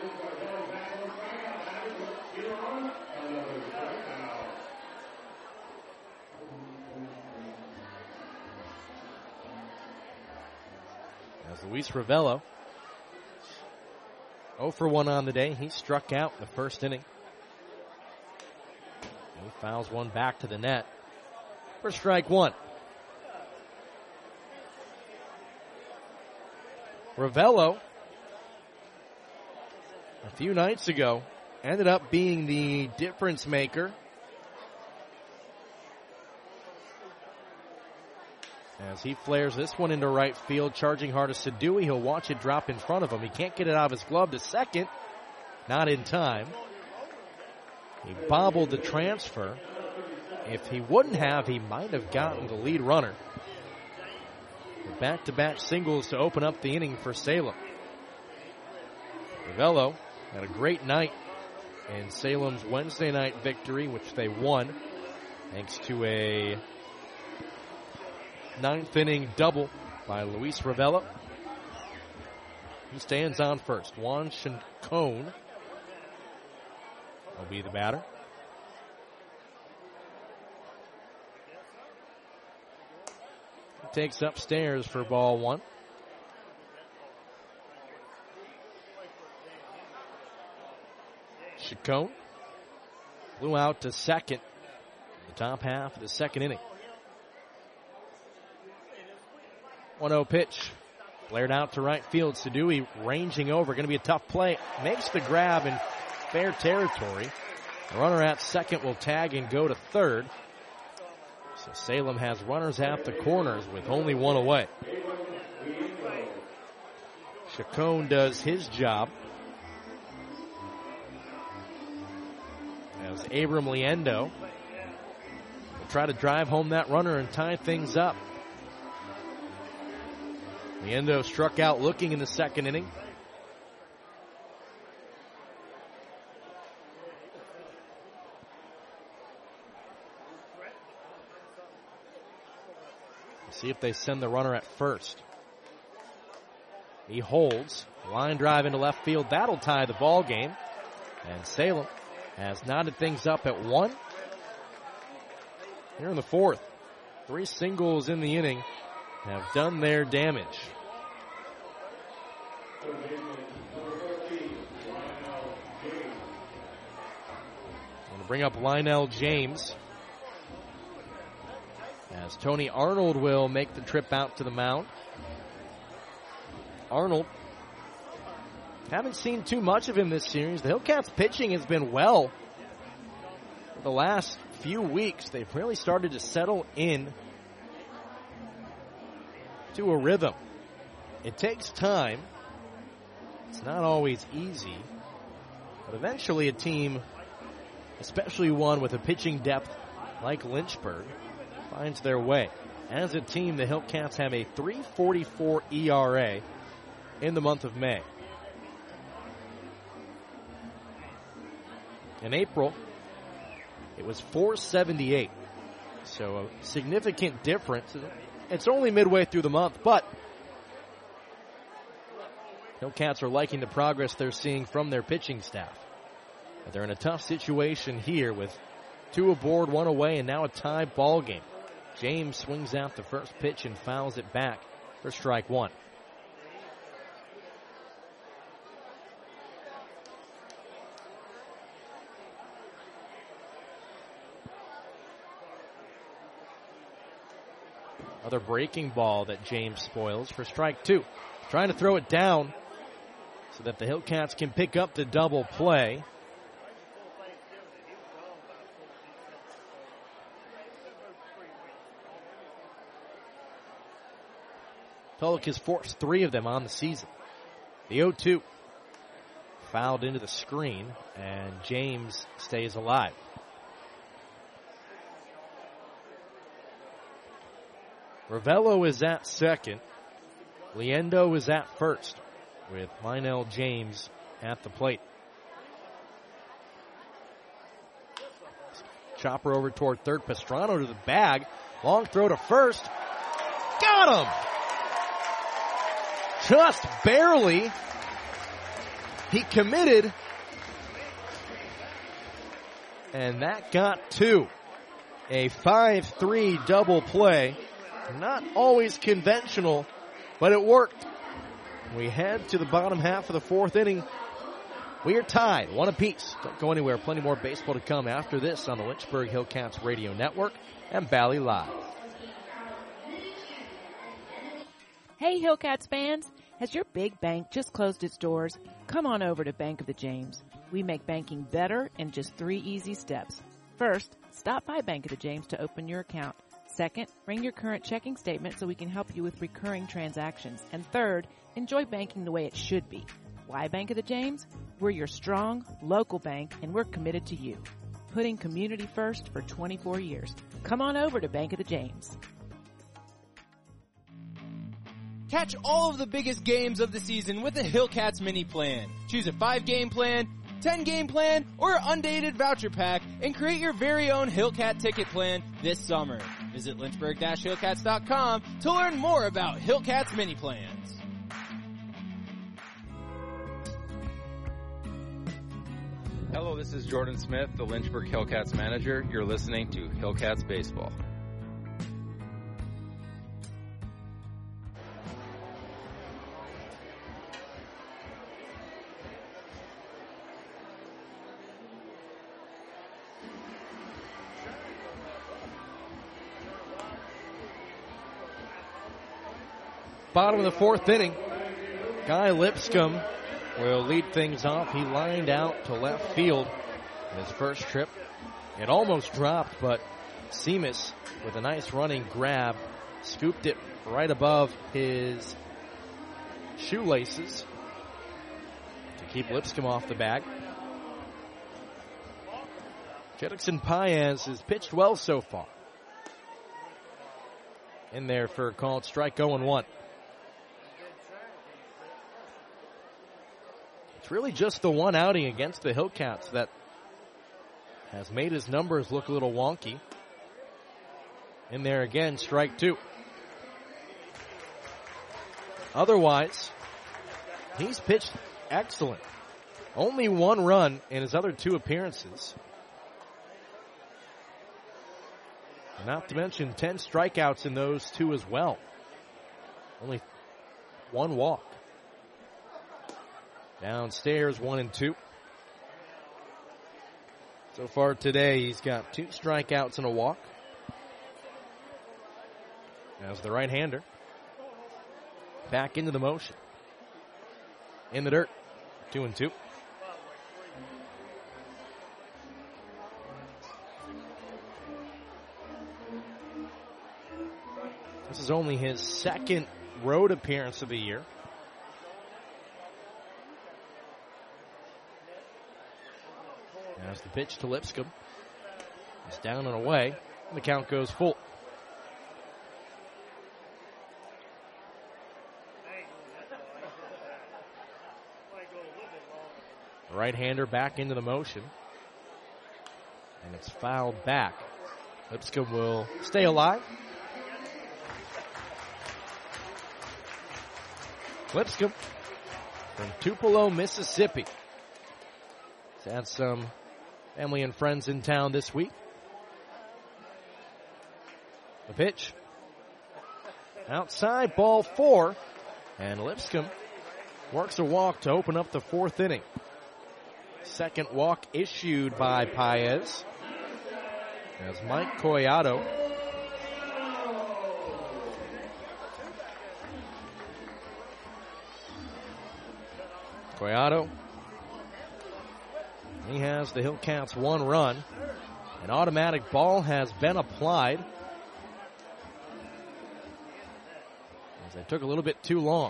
As Luis Ravello, oh for one on the day. He struck out in the first inning. He fouls one back to the net for strike one. Ravello, a few nights ago, ended up being the difference maker as he flares this one into right field, charging hard to Sadui. He'll watch it drop in front of him. He can't get it out of his glove to second. Not in time. He bobbled the transfer. If he wouldn't have, he might have gotten the lead runner. Back-to-back singles to open up the inning for Salem. Ravello had a great night in Salem's Wednesday night victory, which they won thanks to a ninth inning double by Luis Ravello. He stands on first. Juan Chacon will be the batter. He takes upstairs for ball one. Chacon blew out to second in the top half of the second inning. one oh pitch. Flared out to right field. Sadui ranging over. Going to be a tough play. Makes the grab in fair territory. The runner at second will tag and go to third. So Salem has runners at the corners with only one away. Chacon does his job as Abram Liendo will try to drive home that runner and tie things up. Liendo struck out looking in the second inning. See if they send the runner at first. He holds. Line drive into left field. That'll tie the ball game. And Salem has knotted things up at one. Here in the fourth. Three singles in the inning have done their damage. Going to bring up Lionel James, as Tony Arnold will make the trip out to the mound. Arnold, haven't seen too much of him this series. The Hillcats pitching has been well for the last few weeks. They've really started to settle in to a rhythm. It takes time. It's not always easy. But eventually a team, especially one with a pitching depth like Lynchburg, finds their way. As a team, the Hillcats have a three forty-four E R A in the month of May. In April, it was four seventy-eight. So a significant difference. It's only midway through the month, but Hillcats are liking the progress they're seeing from their pitching staff. But they're in a tough situation here with two aboard, one away, and now a tie ball game. James swings out the first pitch and fouls it back for strike one. Another breaking ball that James spoils for strike two. Trying to throw it down so that the Hillcats can pick up the double play. Pelicans forced three of them on the season. The oh two fouled into the screen, and James stays alive. Ravello is at second. Liendo is at first, with Lionel James at the plate. Chopper over toward third. Pastrano to the bag. Long throw to first. Got him! Just barely. He committed. And that got two. A five three double play. Not always conventional, but it worked. We head to the bottom half of the fourth inning. We are tied, one apiece. Don't go anywhere. Plenty more baseball to come after this on the Lynchburg Hillcats Radio Network and Bally Live. Hey Hillcats fans, has your big bank just closed its doors? Come on over to Bank of the James. We make banking better in just three easy steps. First, stop by Bank of the James to open your account. Second, bring your current checking statement so we can help you with recurring transactions. And third, enjoy banking the way it should be. Why Bank of the James? We're your strong, local bank, and we're committed to you. Putting community first for twenty-four years. Come on over to Bank of the James. Catch all of the biggest games of the season with the Hillcats mini plan. Choose a five-game plan, ten-game plan, or undated voucher pack, and create your very own Hillcat ticket plan this summer. Visit Lynchburg dash Hillcats dot com to learn more about Hillcats mini plans. Hello, this is Jordan Smith, the Lynchburg Hillcats manager. You're listening to Hillcats Baseball. Bottom of the fourth inning, Guy Lipscomb will lead things off. He lined out to left field in his first trip. It almost dropped, but Seamus, with a nice running grab, scooped it right above his shoelaces to keep Lipscomb off the bag. Jedrickson Paez has pitched well so far. In there for a called strike, oh and one. It's really just the one outing against the Hillcats that has made his numbers look a little wonky. In there again, strike two. Otherwise, he's pitched excellent. Only one run in his other two appearances. Not to mention ten strikeouts in those two as well. Only one walk. Downstairs, one and two. So far today, he's got two strikeouts and a walk. As the right-hander. Back into the motion. In the dirt. Two and two. This is only his second road appearance of the year. As the pitch to Lipscomb. It's down and away. And the count goes full. Right-hander back into the motion. And it's fouled back. Lipscomb will stay alive. Lipscomb from Tupelo, Mississippi. He's had some family and friends in town this week. The pitch. Outside, ball four. And Lipscomb works a walk to open up the fourth inning. Second walk issued by Paez. As Mike Collado Collado. He has the Hillcats one run. An automatic ball has been applied. as they took a little bit too long.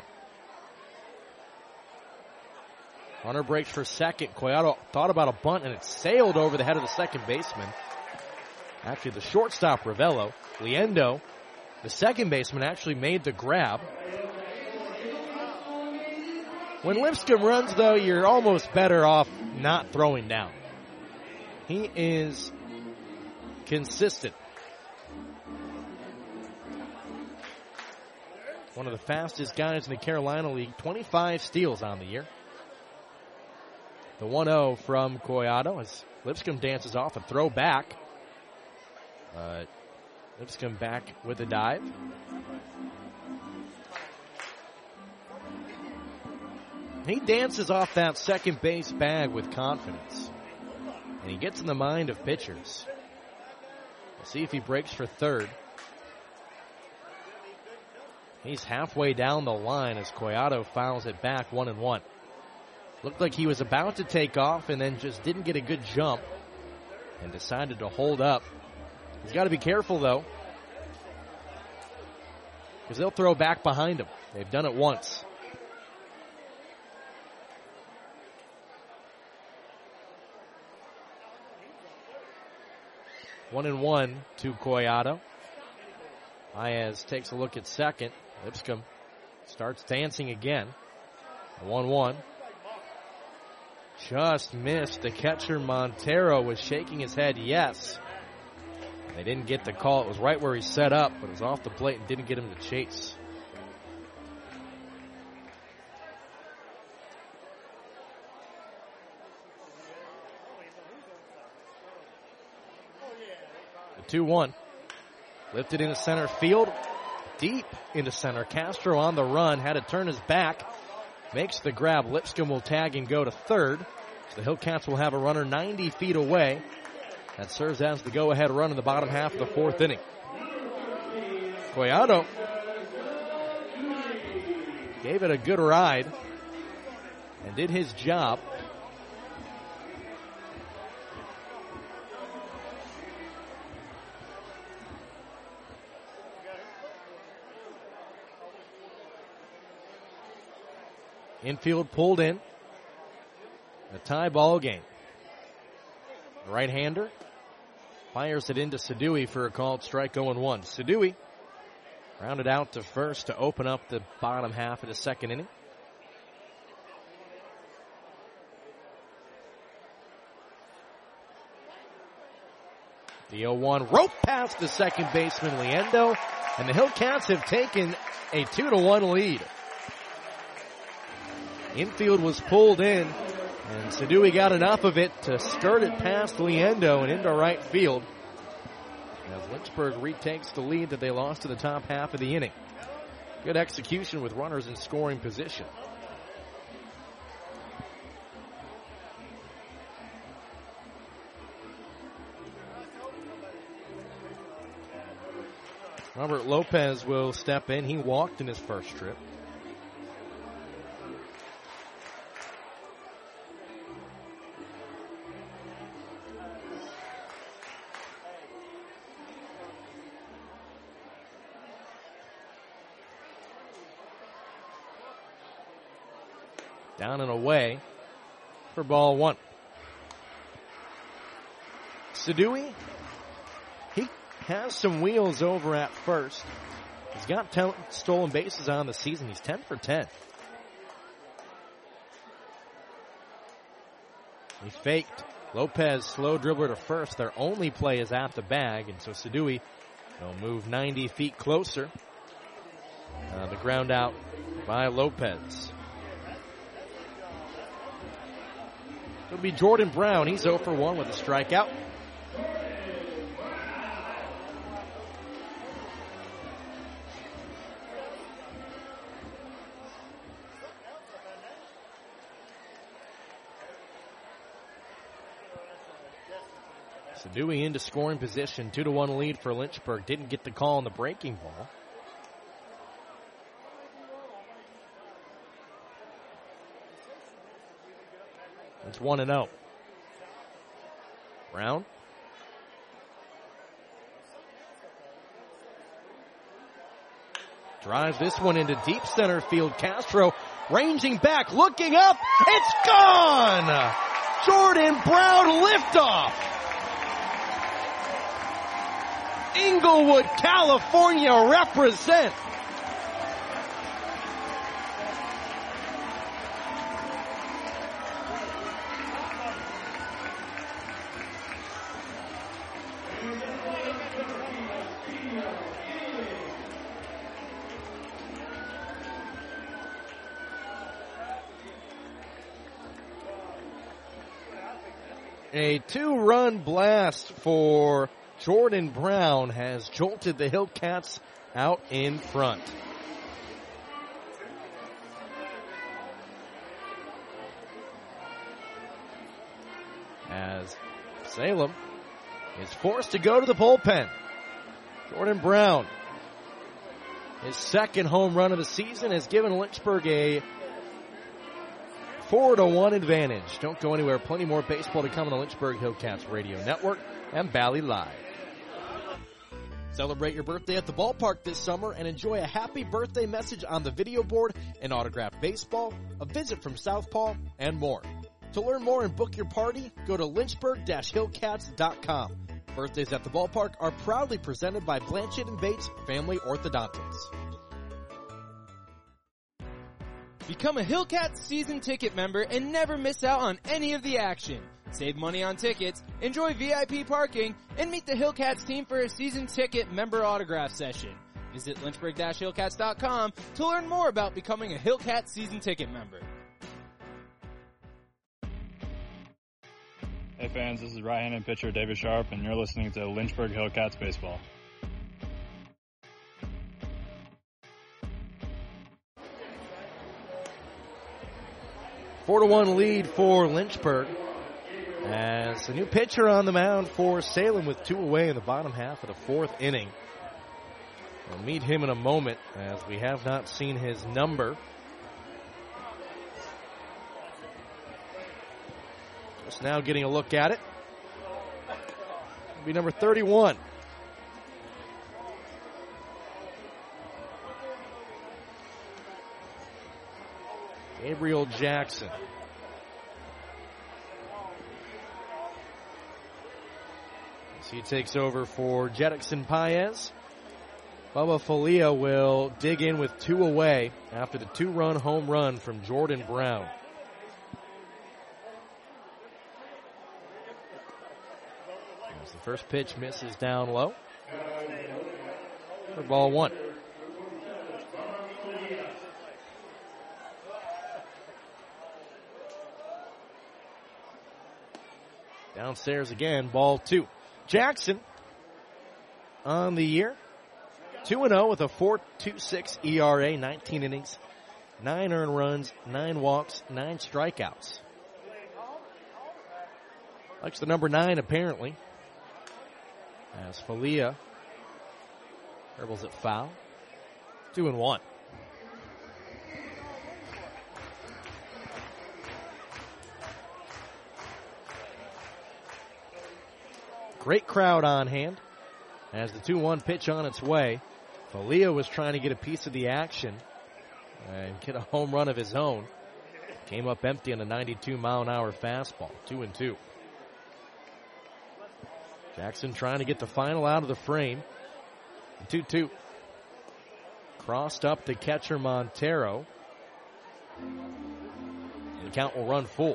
Runner breaks for second. Collado thought about a bunt, and it sailed over the head of the second baseman. Actually, the shortstop, Ravello. Liendo, the second baseman, actually made the grab. When Lipscomb runs, though, you're almost better off not throwing down. He is consistent. One of the fastest guys in the Carolina League. twenty-five steals on the year. The one oh from Collado as Lipscomb dances off a throw back. Uh, Lipscomb back with a dive. He dances off that second base bag with confidence. And he gets in the mind of pitchers. We'll see if he breaks for third. He's halfway down the line as Collado fouls it back one and one. Looked like he was about to take off and then just didn't get a good jump and decided to hold up. He's got to be careful, though, because they'll throw back behind him. They've done it once. One and one to Collado. Baez takes a look at second. Lipscomb starts dancing again. one one. Just missed. The catcher, Montero, was shaking his head yes. They didn't get the call. It was right where he set up, but it was off the plate and didn't get him to chase. The two one. Lifted into center field. Deep into center. Castro on the run. Had to turn his back. Makes the grab. Lipscomb will tag and go to third. So the Hillcats will have a runner ninety feet away. That serves as the go-ahead run in the bottom half of the fourth inning. Collado gave it a good ride and did his job. Infield pulled in. A tie ball game. The right-hander fires it into Sadui for a called strike oh and one. Sadui rounded out to first to open up the bottom half of the second inning. The oh one rope past the second baseman Liendo, and the Hillcats have taken a two to one lead. Infield was pulled in, and Sadui got enough of it to skirt it past Liendo and into right field as Lynchburg retakes the lead that they lost to the top half of the inning. Good execution with runners in scoring position. Robert Lopez will step in. He walked in his first trip. Down and away for ball one. Sadui, he has some wheels over at first. He's got ten stolen bases on the season. He's ten for ten. He faked. Lopez slow dribbler to first. Their only play is at the bag, and so Sadui will move ninety feet closer. Uh, the ground out by Lopez. It'll be Jordan Brown. He's oh for one with a strikeout. Sadui into scoring position. Two to one lead for Lynchburg. Didn't get the call on the breaking ball. It's one and oh. Brown. Drives this one into deep center field. Castro ranging back, looking up. It's gone! Jordan Brown liftoff. Inglewood, California represent. A two-run blast for Jordan Brown has jolted the Hillcats out in front. As Salem is forced to go to the bullpen. Jordan Brown, his second home run of the season, has given Lynchburg a four to one advantage. Don't go anywhere. Plenty more baseball to come on the Lynchburg Hillcats Radio Network and Valley Live. Celebrate your birthday at the ballpark this summer and enjoy a happy birthday message on the video board, an autographed baseball, a visit from Southpaw, and more. To learn more and book your party, go to lynchburg dash hillcats dot com. Birthdays at the ballpark are proudly presented by Blanchett and Bates Family Orthodontics. Become a Hillcats season ticket member and never miss out on any of the action. Save money on tickets, enjoy V I P parking, and meet the Hillcats team for a season ticket member autograph session. Visit lynchburg dash hillcats dot com to learn more about becoming a Hillcats season ticket member. Hey fans, this is right-handed pitcher David Sharp, and you're listening to Lynchburg Hillcats Baseball. Four to one lead for Lynchburg as a new pitcher on the mound for Salem with two away in the bottom half of the fourth inning. We'll meet him in a moment as we have not seen his number. Just now getting a look at it. It'll be number thirty-one. Gabriel Jackson. As he takes over for Jettickson Paez. Bubba Falia will dig in with two away after the two-run home run from Jordan Brown. As the first pitch misses down low. For ball one. Downstairs again, ball two. Jackson on the year, two and oh with a four point two six E R A, nineteen innings, nine earned runs, nine walks, nine strikeouts. Likes the number nine, apparently. As Falia dribbles it foul. Two and one. Great crowd on hand as the two one pitch on its way. Falia was trying to get a piece of the action and get a home run of his own. Came up empty on a ninety-two mile an hour fastball. Two and two. Jackson trying to get the final out of the frame. two two. Crossed up to catcher Montero. And the count will run full.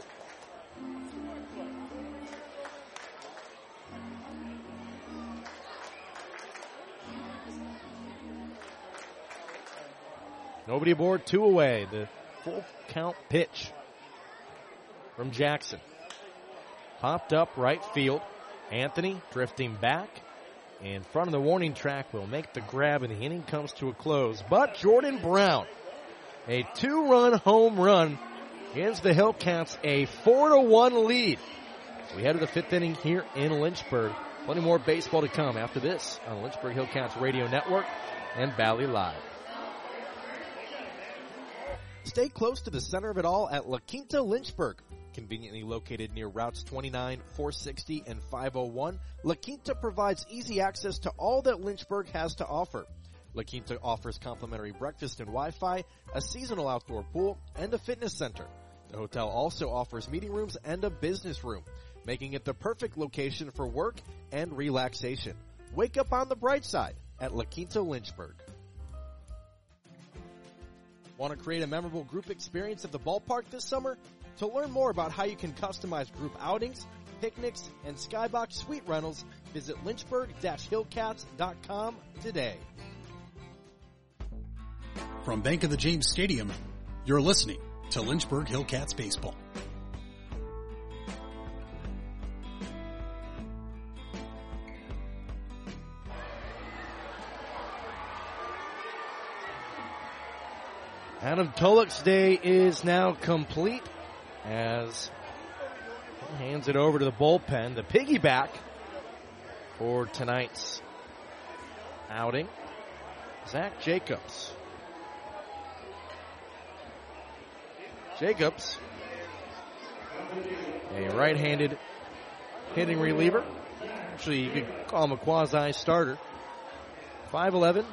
Nobody aboard, two away. The full count pitch from Jackson. Popped up right field. Anthony drifting back in front of the warning track will make the grab, and the inning comes to a close. But Jordan Brown, a two-run home run, gives the Hillcats a four to one lead. As we head to the fifth inning here in Lynchburg. Plenty more baseball to come after this on the Lynchburg Hillcats Radio Network and Valley Live. Stay close to the center of it all at La Quinta Lynchburg. Conveniently located near routes twenty-nine, four sixty, and five oh one, La Quinta provides easy access to all that Lynchburg has to offer. La Quinta offers complimentary breakfast and Wi-Fi, a seasonal outdoor pool, and a fitness center. The hotel also offers meeting rooms and a business room, making it the perfect location for work and relaxation. Wake up on the bright side at La Quinta Lynchburg. Want to create a memorable group experience at the ballpark this summer? To learn more about how you can customize group outings, picnics, and Skybox suite rentals, visit lynchburg dash hillcats dot com today. From Bank of the James Stadium, you're listening to Lynchburg Hillcats Baseball. Adam Tulloch's day is now complete as he hands it over to the bullpen. The piggyback for tonight's outing, Zach Jacobs. Jacobs, a right-handed hitting reliever. Actually, you could call him a quasi-starter. five eleven.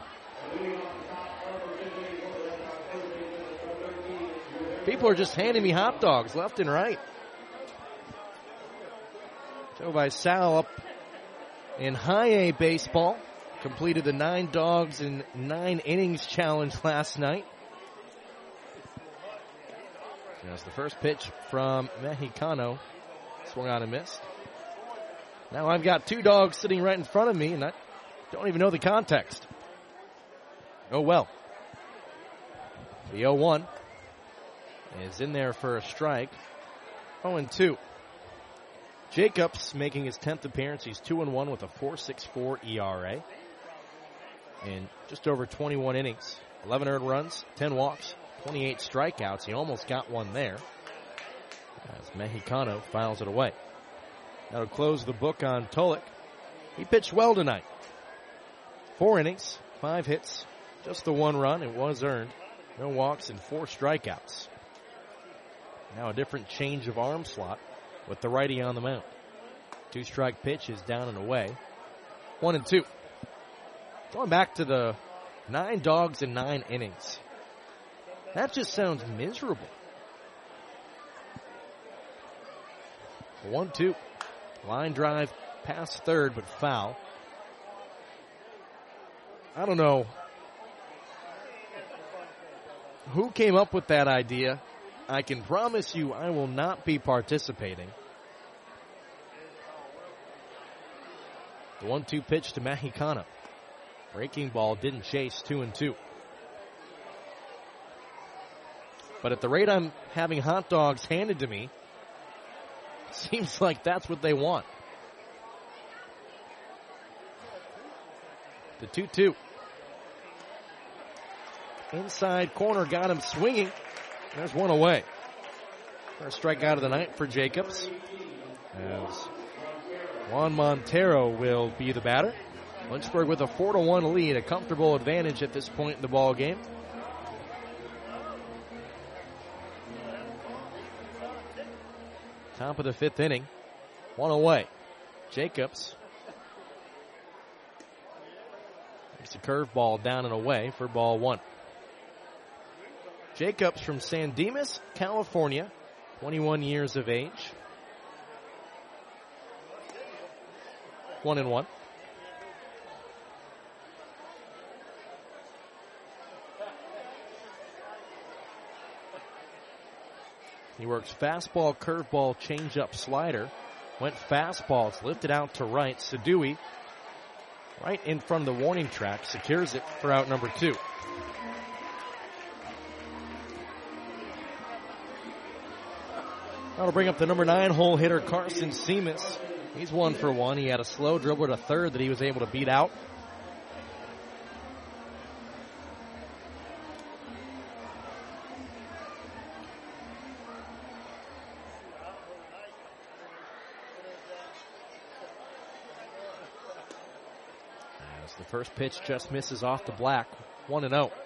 People are just handing me hot dogs left and right. Joe Visal up in high A baseball. Completed the nine dogs in nine innings challenge last night. As the first pitch from Mexicano swung on and missed. Now I've got two dogs sitting right in front of me, and I don't even know the context. Oh well. The oh one is in there for a strike. oh and two. Jacobs making his tenth appearance. He's two and one with a four point six four E R A. In just over twenty-one innings. eleven earned runs, ten walks, twenty-eight strikeouts. He almost got one there as Mexicano files it away. That'll close the book on Tulloch. He pitched well tonight. Four innings, five hits, just the one run. It was earned. No walks and four strikeouts. Now a different change of arm slot with the righty on the mound. Two strike pitch is down and away. One and two. Going back to the nine dogs in nine innings. That just sounds miserable. One, two. Line drive past third, but foul. I don't know who came up with that idea. I can promise you I will not be participating. The one two pitch to Mexicano. Breaking ball didn't chase, two and two. But at the rate I'm having hot dogs handed to me, seems like that's what they want. The two two. Inside corner got him swinging. There's one away. First strikeout of the night for Jacobs. As Juan Montero will be the batter. Lynchburg with a four to one lead, a comfortable advantage at this point in the ball game. Top of the fifth inning. One away. Jacobs. It's a curveball down and away for ball one. Jacobs from San Dimas, California. twenty-one years of age. One and one. He works fastball, curveball, changeup, slider. Went fastball. It's lifted out to right. Sadui, right in front of the warning track, secures it for out number two. That'll bring up the number nine hole hitter, Carson Seamus. He's one for one. He had a slow dribble to third that he was able to beat out. As the first pitch just misses off the black. one and oh.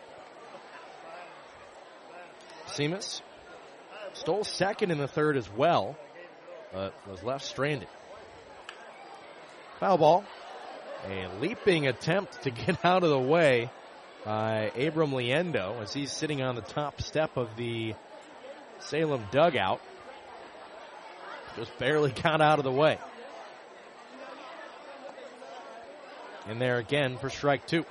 Seamus stole second in the third as well, but was left stranded. Foul ball. A leaping attempt to get out of the way by Abram Liendo as he's sitting on the top step of the Salem dugout. Just barely got out of the way. In there again for strike two.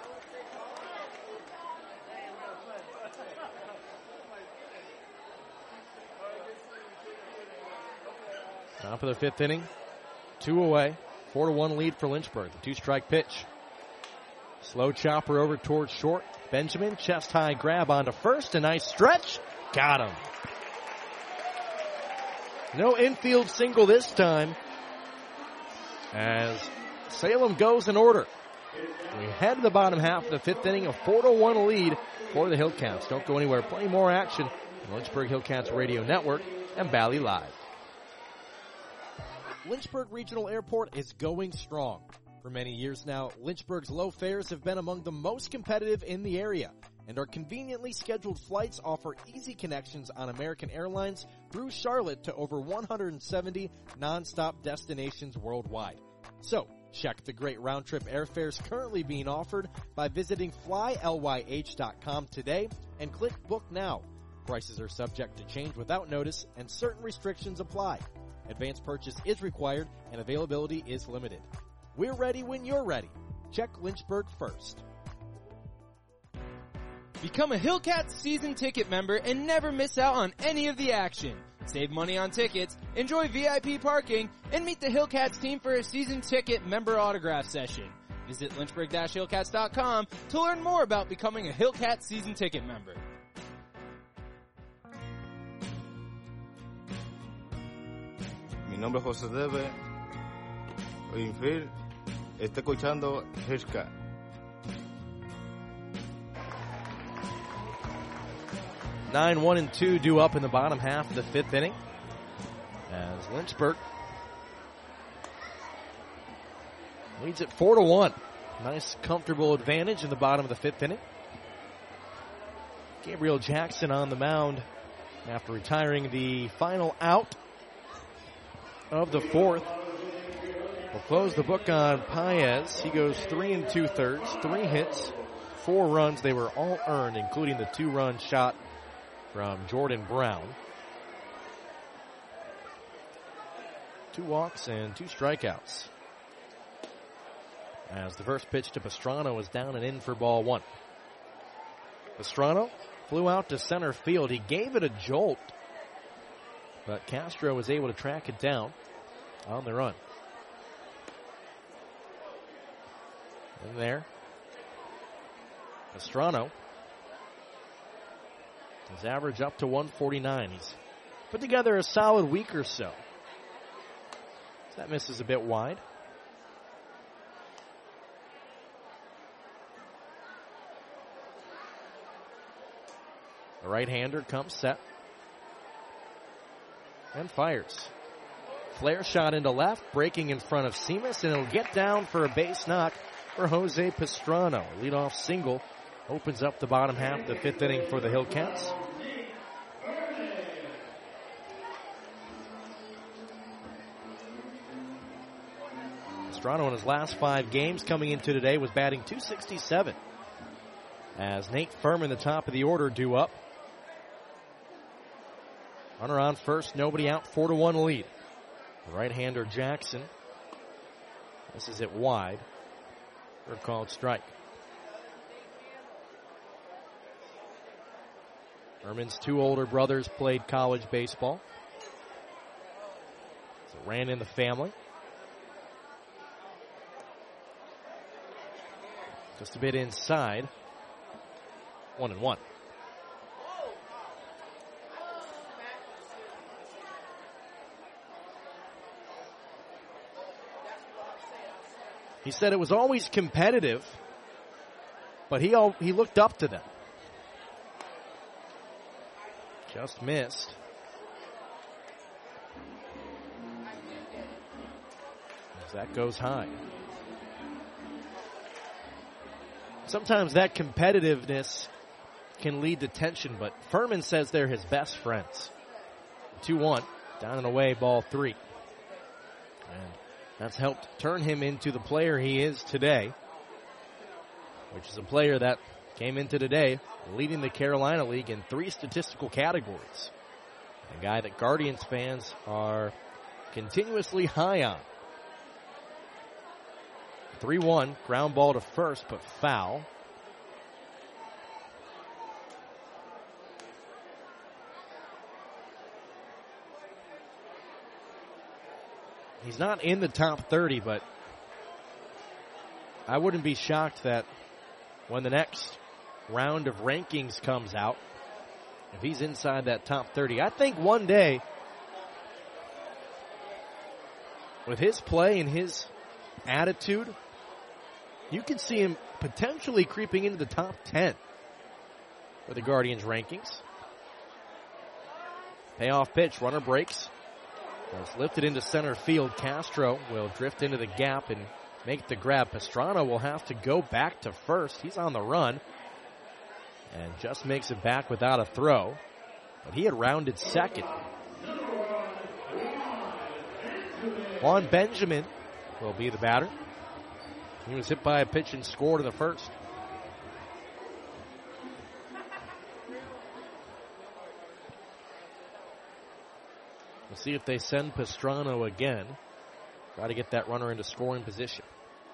Top of the fifth inning. Two away. Four to one lead for Lynchburg. The two-strike pitch. Slow chopper over towards short. Benjamin, chest high grab onto first. A nice stretch. Got him. No infield single this time as Salem goes in order. We head to the bottom half of the fifth inning, a four to one lead for the Hillcats. Don't go anywhere. Plenty more action on the Lynchburg Hillcats Radio Network and Valley Live. Lynchburg Regional Airport is going strong. For many years now, Lynchburg's low fares have been among the most competitive in the area, and our conveniently scheduled flights offer easy connections on American Airlines through Charlotte to over one hundred seventy nonstop destinations worldwide. So, check the great round-trip airfares currently being offered by visiting fly l y h dot com today and click Book Now. Prices are subject to change without notice, and certain restrictions apply. Advance purchase is required, and availability is limited. We're ready when you're ready. Check Lynchburg first. Become a Hillcats season ticket member and never miss out on any of the action. Save money on tickets, enjoy V I P parking, and meet the Hillcats team for a season ticket member autograph session. Visit lynchburg dash hillcats dot com to learn more about becoming a Hillcats season ticket member. Mi nombre es José Debe. Infield. Está escuchando Hillcat. Nine, one, and two due up in the bottom half of the fifth inning as Lynchburg leads it four to one. Nice, comfortable advantage in the bottom of the fifth inning. Gabriel Jackson on the mound after retiring the final out of the fourth. We'll close the book on Paez. He goes three and two thirds, three hits, four runs. They were all earned, including the two-run shot from Jordan Brown. Two walks and two strikeouts. As the first pitch to Pastrana was down and in for ball one. Pastrana flew out to center field. He gave it a jolt, but Castro was able to track it down on the run. In there, Pastrana. His average up to one forty-nine. He's put together a solid week or so. That misses a bit wide. The right-hander comes set and fires. Flare shot into left, breaking in front of Seamus, and it'll get down for a base knock for Jose Pastrana. Leadoff single opens up the bottom half of the fifth inning for the Hillcats. Pastrana in his last five games coming into today was batting two sixty-seven. As Nate Furman, the top of the order, due up. Runner on first, nobody out, four to one lead. The right-hander Jackson. This is it wide for a called strike. Furman's two older brothers played college baseball. So it ran in the family. Just a bit inside. One and one. He said it was always competitive, but he all, he looked up to them. Just missed. As that goes high. Sometimes that competitiveness can lead to tension, but Furman says they're his best friends. two one, down and away, ball three. And that's helped turn him into the player he is today, which is a player that came into today leading the Carolina League in three statistical categories. A guy that Guardians fans are continuously high on. three one, ground ball to first, but foul. He's not in the top thirty, but I wouldn't be shocked that when the next round of rankings comes out, if he's inside that top thirty, I think one day, with his play and his attitude, you can see him potentially creeping into the top ten for the Guardians rankings. Payoff pitch, runner breaks. It's lifted into center field. Castro will drift into the gap and make the grab. Pastrana will have to go back to first. He's on the run and just makes it back without a throw. But he had rounded second. Juan Benjamin will be the batter. He was hit by a pitch and scored in the first. We'll see if they send Pastrana again. Try to get that runner into scoring position.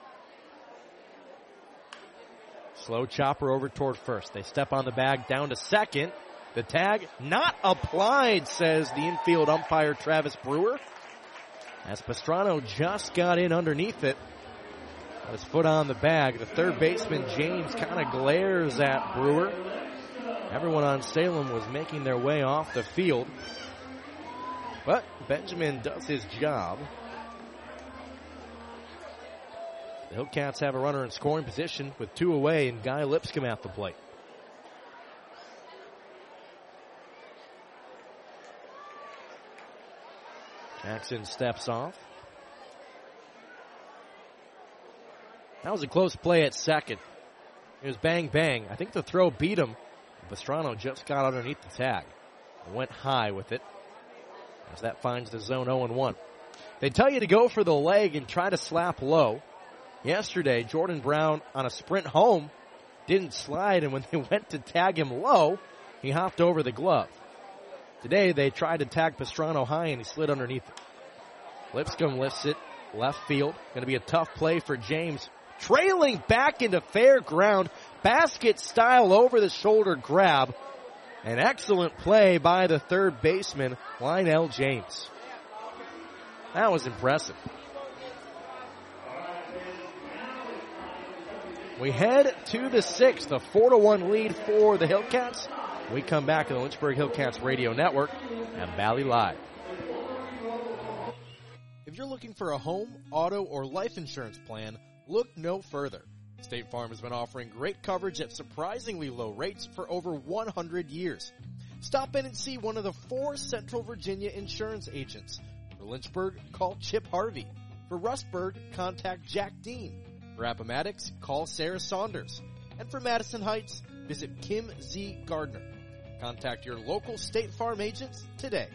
Slow chopper over toward first. They step on the bag down to second. The tag not applied, says the infield umpire Travis Brewer. As Pastrana just got in underneath it. Got his foot on the bag. The third baseman, James, kind of glares at Brewer. Everyone on Salem was making their way off the field. But Benjamin does his job. The Hillcats have a runner in scoring position with two away and Guy Lipscomb at the plate. Jackson steps off. That was a close play at second. It was bang, bang. I think the throw beat him. Pastrana just got underneath the tag. Went high with it. As that finds the zone oh and one. They tell you to go for the leg and try to slap low. Yesterday, Jordan Brown on a sprint home didn't slide, and when they went to tag him low, he hopped over the glove. Today, they tried to tag Pastrana high, and he slid underneath it. Lipscomb lifts it left field. Going to be a tough play for James. Trailing back into fair ground. Basket style over the shoulder grab. An excellent play by the third baseman, Lionel James. That was impressive. We head to the sixth, a four to one lead for the Hillcats. We come back to the Lynchburg Hillcats Radio Network and Valley Live. If you're looking for a home, auto, or life insurance plan, look no further. State Farm has been offering great coverage at surprisingly low rates for over one hundred years. Stop in and see one of the four Central Virginia insurance agents. For Lynchburg, call Chip Harvey. For Rustburg, contact Jack Dean. For Appomattox, call Sarah Saunders. And for Madison Heights, visit Kim Z. Gardner. Contact your local State Farm agents today.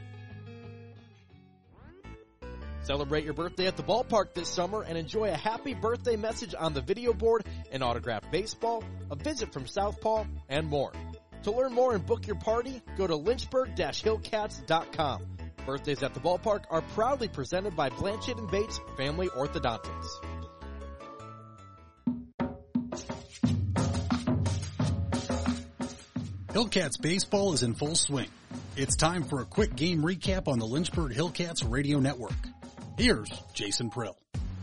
Celebrate your birthday at the ballpark this summer and enjoy a happy birthday message on the video board, an autographed baseball, a visit from Southpaw, and more. To learn more and book your party, go to lynchburg dash hillcats dot com. Birthdays at the ballpark are proudly presented by Blanchett and Bates Family Orthodontics. Hillcats baseball is in full swing. It's time for a quick game recap on the Lynchburg Hillcats Radio Network. Here's Jason Prill.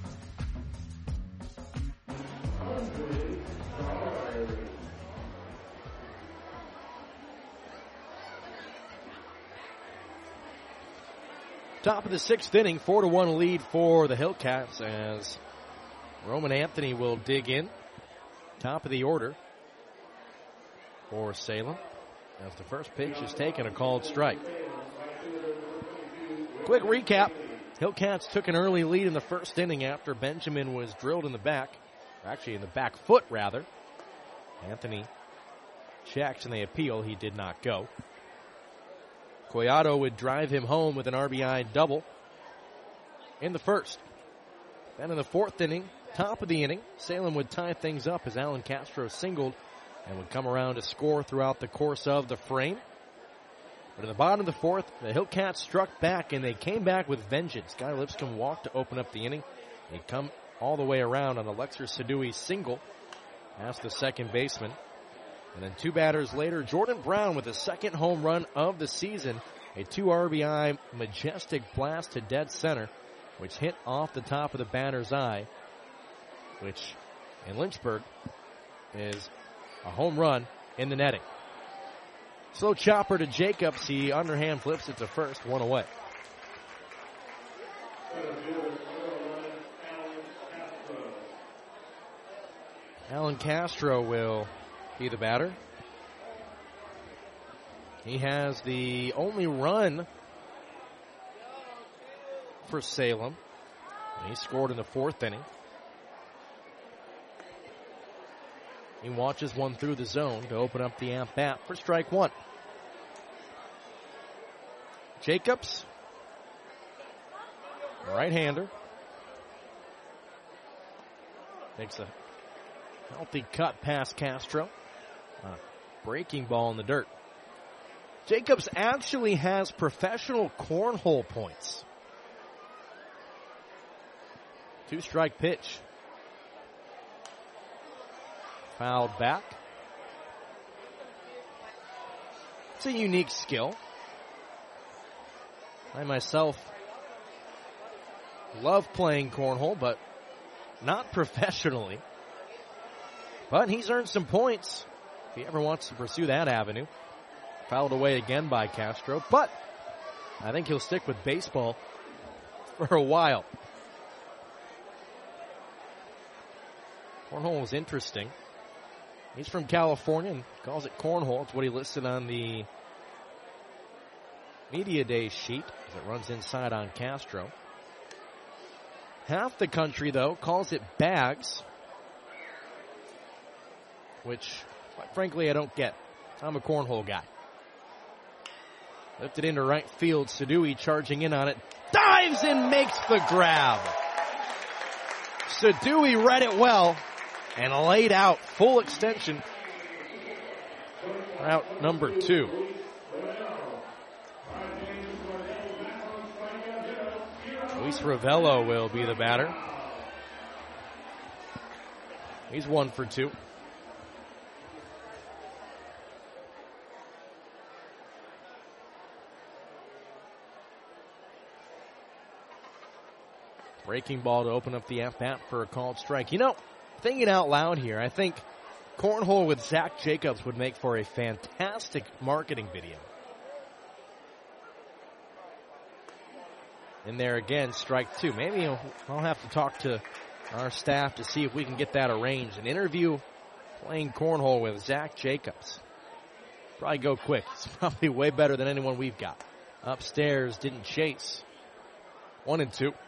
Top of the sixth inning, four to one lead for the Hillcats as Roman Anthony will dig in. Top of the order for Salem as the first pitch is taken, a called strike. Quick recap. Hillcats took an early lead in the first inning after Benjamin was drilled in the back, or actually in the back foot rather. Anthony checks and they appeal. He did not go. Collado would drive him home with an R B I double in the first. Then in the fourth inning, top of the inning, Salem would tie things up as Alan Castro singled and would come around to score throughout the course of the frame. But in the bottom of the fourth, the Hillcats struck back, and they came back with vengeance. Guy Lipscomb walked to open up the inning. He'd come all the way around on Alexer Sadui single past the second baseman. And then two batters later, Jordan Brown with the second home run of the season. A two R B I majestic blast to dead center, which hit off the top of the batter's eye, which in Lynchburg is a home run in the netting. Slow chopper to Jacobs. He underhand flips it to first, one away. Alan Castro will be the batter. He has the only run for Salem. He scored in the fourth inning. He watches one through the zone to open up the at-bat for strike one. Jacobs, right-hander, makes a healthy cut past Castro. A breaking ball in the dirt. Jacobs actually has professional cornhole points. Two-strike pitch. Fouled back. It's a unique skill. I myself love playing cornhole, but not professionally. But he's earned some points if he ever wants to pursue that avenue. Fouled away again by Castro, but I think he'll stick with baseball for a while. Cornhole is interesting. He's from California and calls it cornhole. It's what he listed on the media day sheet as it runs inside on Castro. Half the country, though, calls it bags, which, quite frankly, I don't get. I'm a cornhole guy. Lifted into right field. Sadui charging in on it. Dives and makes the grab. Sadui read it well and laid out full extension. Route number two. Luis Ravello will be the batter. He's one for two. Breaking ball to open up the at-bat for a called strike. You know, thinking out loud here, I think cornhole with Zach Jacobs would make for a fantastic marketing video. And there again, strike two. Maybe I'll, I'll have to talk to our staff to see if we can get that arranged. An interview playing cornhole with Zach Jacobs. Probably go quick. It's probably way better than anyone we've got. Upstairs, didn't chase. One and two.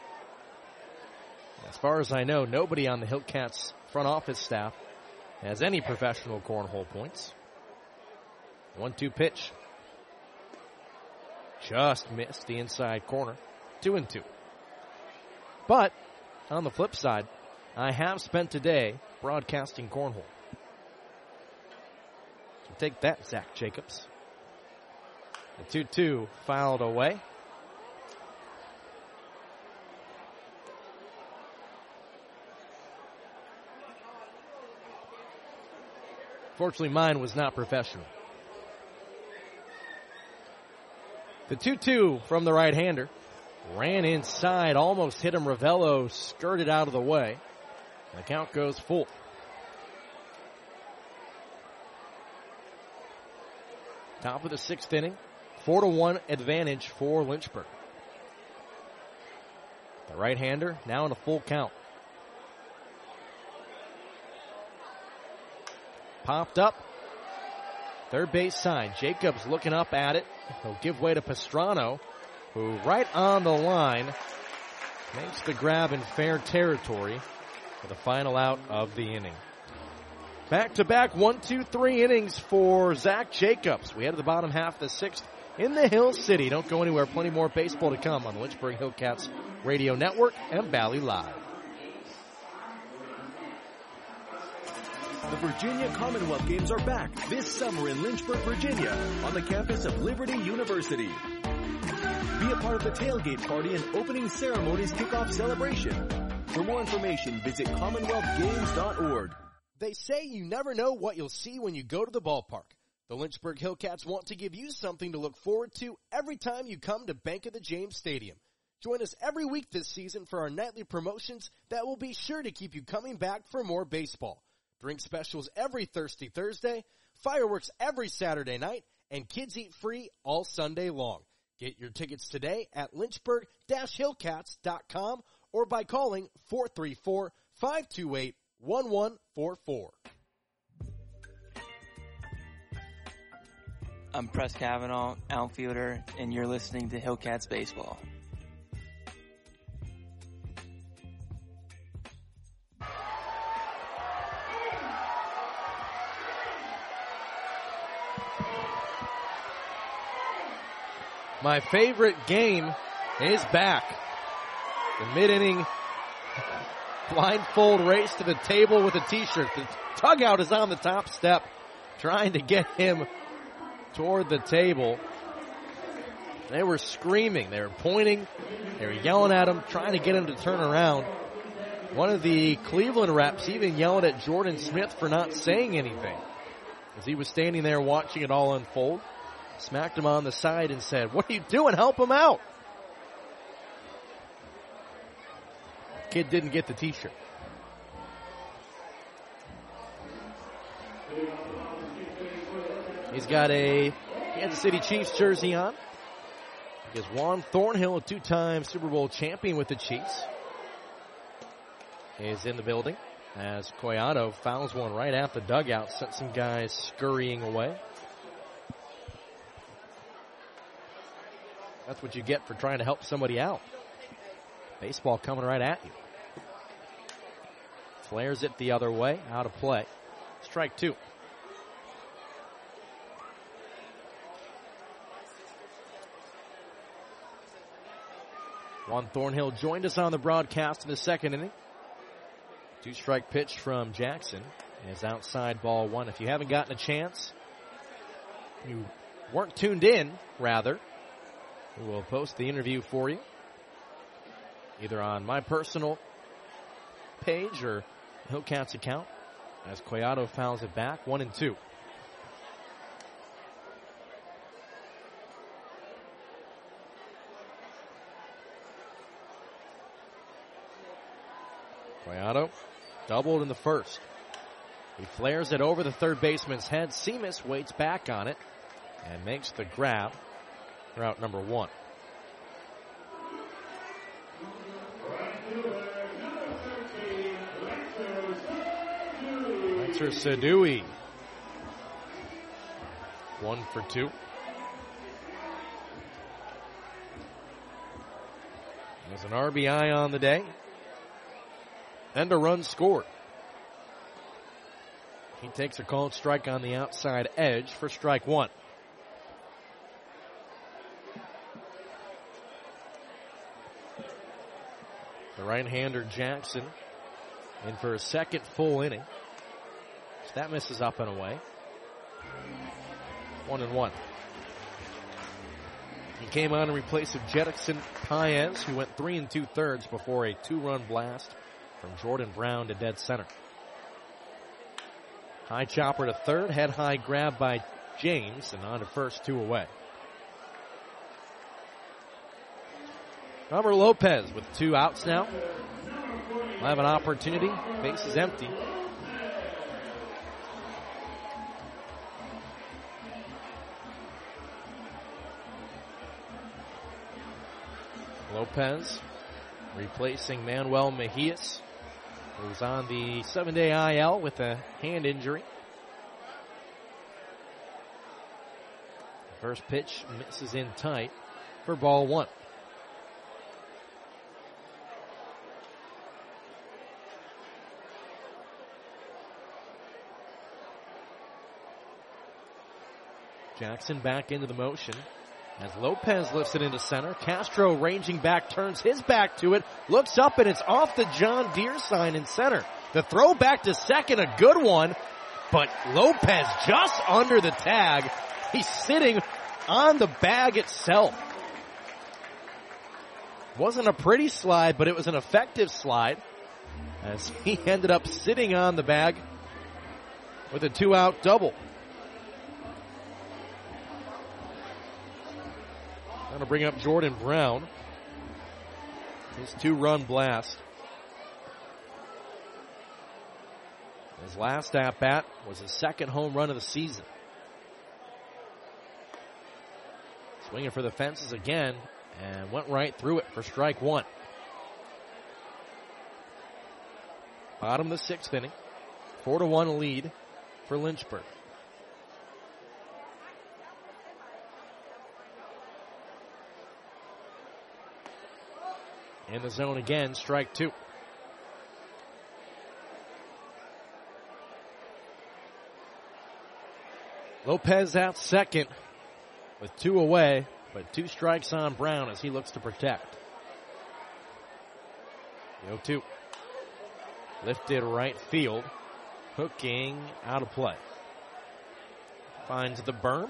As far as I know, nobody on the Hillcats front office staff has any professional cornhole points. one two pitch. Just missed the inside corner. Two and two. But, on the flip side, I have spent today broadcasting cornhole. So take that, Zach Jacobs. The two two fouled away. Fortunately, mine was not professional. The two two from the right-hander. Ran inside, almost hit him. Ravello skirted out of the way. The count goes full. Top of the sixth inning. Four to one advantage for Lynchburg. The right-hander now in a full count. Popped up. Third base side. Jacobs looking up at it. He'll give way to Pastrano, who right on the line makes the grab in fair territory for the final out of the inning. Back-to-back one, two, three innings for Zach Jacobs. We head to the bottom half of the sixth in the Hill City. Don't go anywhere. Plenty more baseball to come on the Lynchburg Hillcats Radio Network and Valley Live. The Virginia Commonwealth Games are back this summer in Lynchburg, Virginia, on the campus of Liberty University. Be a part of the tailgate party and opening ceremonies kickoff celebration. For more information, visit commonwealth games dot org. They say you never know what you'll see when you go to the ballpark. The Lynchburg Hillcats want to give you something to look forward to every time you come to Bank of the James Stadium. Join us every week this season for our nightly promotions that will be sure to keep you coming back for more baseball. Drink specials every Thirsty Thursday, fireworks every Saturday night, and kids eat free all Sunday long. Get your tickets today at lynchburg dash hillcats dot com or by calling four three four, five two eight, one one four four. I'm Press Kavanaugh, outfielder, and you're listening to Hillcats Baseball. My favorite game is back. The mid-inning blindfold race to the table with a t-shirt. The dugout is on the top step trying to get him toward the table. They were screaming. They were pointing. They were yelling at him, trying to get him to turn around. One of the Cleveland reps even yelled at Jordan Smith for not saying anything as he was standing there watching it all unfold. Smacked him on the side and said, "What are you doing? Help him out." Kid didn't get the t-shirt. He's got a Kansas City Chiefs jersey on. Because Juan Thornhill, a two-time Super Bowl champion with the Chiefs, is in the building as Collado fouls one right at the dugout, sent some guys scurrying away. That's what you get for trying to help somebody out. Baseball coming right at you. Flares it the other way, out of play. Strike two. Juan Thornhill joined us on the broadcast in the second inning. Two-strike pitch from Jackson is outside ball one. If you haven't gotten a chance, you weren't tuned in, rather, we will post the interview for you, either on my personal page or Hillcats account, as Collado fouls it back, one and two. Collado doubled in the first. He flares it over the third baseman's head. Seamus waits back on it and makes the grab for out number one. Spencer Sadui. One for two. There's an R B I on the day. And a run scored. He takes a called strike on the outside edge for strike one. The right-hander Jackson in for a second full inning. So that misses up and away. One and one. He came on in replace of Jetson Paez, who went three and two-thirds before a two-run blast from Jordan Brown to dead center. High chopper to third, head high grab by James, and on to first, two away. Robert Lopez with two outs now. Will have an opportunity. Base is empty. Lopez replacing Manuel Mejias, who's on the seven-day I L with a hand injury. First pitch misses in tight for ball one. Jackson back into the motion as Lopez lifts it into center. Castro ranging back, turns his back to it, looks up, and it's off the John Deere sign in center. The throw back to second, a good one, but Lopez just under the tag. He's sitting on the bag itself. Wasn't a pretty slide, but it was an effective slide as he ended up sitting on the bag with a two-out double. Going to bring up Jordan Brown. His two-run blast. His last at-bat was his second home run of the season. Swinging for the fences again and went right through it for strike one. Bottom of the sixth inning. Four to one lead for Lynchburg. In the zone again, strike two. Lopez out second with two away, but two strikes on Brown as he looks to protect. The oh two. Lifted right field. Hooking out of play. Finds the berm.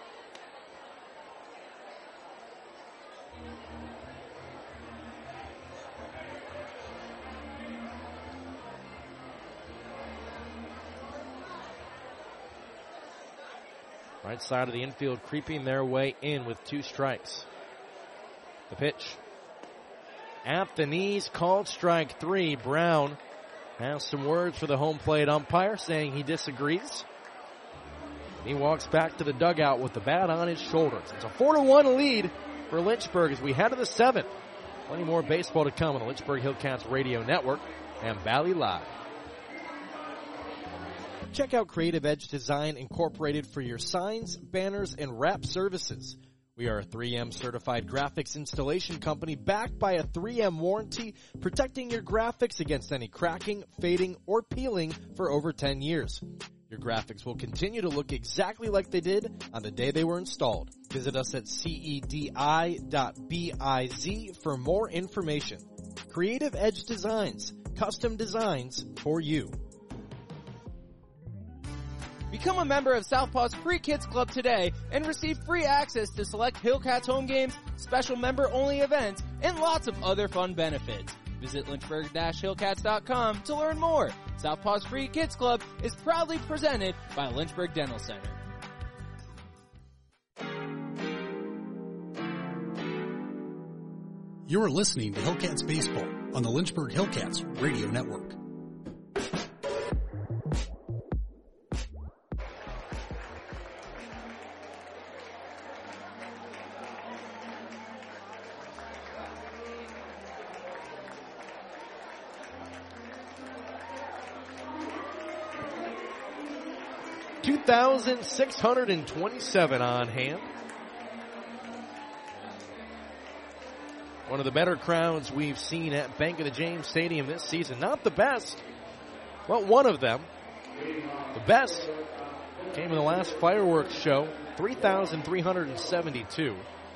Right side of the infield creeping their way in with two strikes. The pitch. At the knees, called strike three. Brown has some words for the home plate umpire saying he disagrees. He walks back to the dugout with the bat on his shoulders. It's a four to one lead for Lynchburg as we head to the seventh. Plenty more baseball to come on the Lynchburg Hillcats Radio Network and Valley Live. Check out Creative Edge Design Incorporated for your signs, banners, and wrap services. We are a three M certified graphics installation company backed by a three M warranty, protecting your graphics against any cracking, fading, or peeling for over ten years. Your graphics will continue to look exactly like they did on the day they were installed. Visit us at cedi dot biz for more information. Creative Edge Designs, custom designs for you. Become a member of Southpaw's Free Kids Club today and receive free access to select Hillcats home games, special member-only events, and lots of other fun benefits. Visit lynchburg dash hillcats dot com to learn more. Southpaw's Free Kids Club is proudly presented by Lynchburg Dental Center. You're listening to Hillcats Baseball on the Lynchburg Hillcats Radio Network. two thousand six hundred twenty-seven on hand. One of the better crowds we've seen at Bank of the James Stadium this season. Not the best, but one of them. The best came in the last fireworks show, three thousand three hundred seventy-two.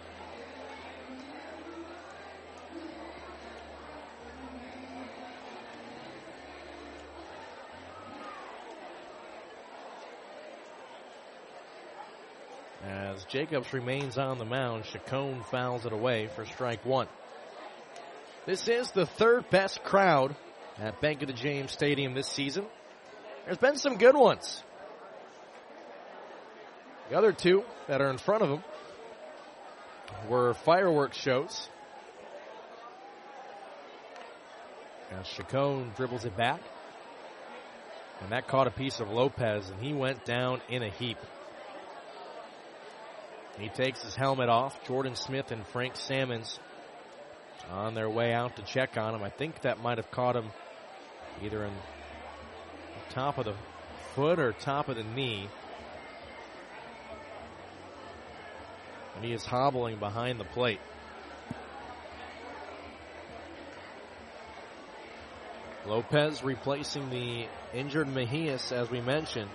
As Jacobs remains on the mound, Chacon fouls it away for strike one. This is the third best crowd at Bank of the James Stadium this season. There's been some good ones. The other two that are in front of them were fireworks shows. As Chacon dribbles it back. And that caught a piece of Lopez, and he went down in a heap. He takes his helmet off. Jordan Smith and Frank Salmons on their way out to check on him. I think that might have caught him either in the top of the foot or top of the knee. And he is hobbling behind the plate. Lopez replacing the injured Mejias, as we mentioned.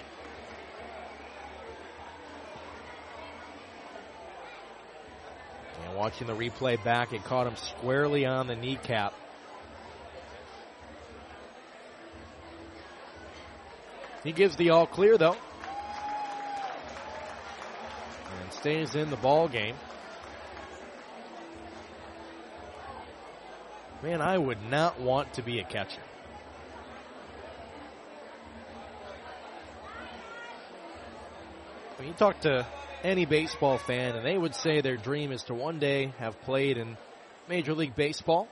And watching the replay back, it caught him squarely on the kneecap. He gives the all clear, though. And stays in the ball game. Man, I would not want to be a catcher. When you talk to any baseball fan, and they would say their dream is to one day have played in Major League Baseball.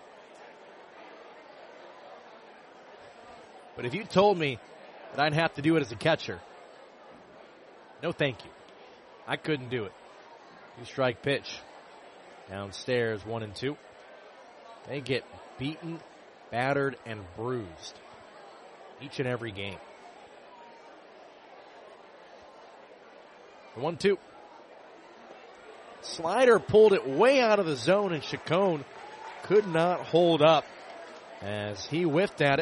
But if you told me that I'd have to do it as a catcher, no thank you. I couldn't do it. Two strike pitch. Downstairs, one and two. They get beaten, battered, and bruised each and every game. The one two. Slider pulled it way out of the zone, and Chacon could not hold up as he whiffed at it.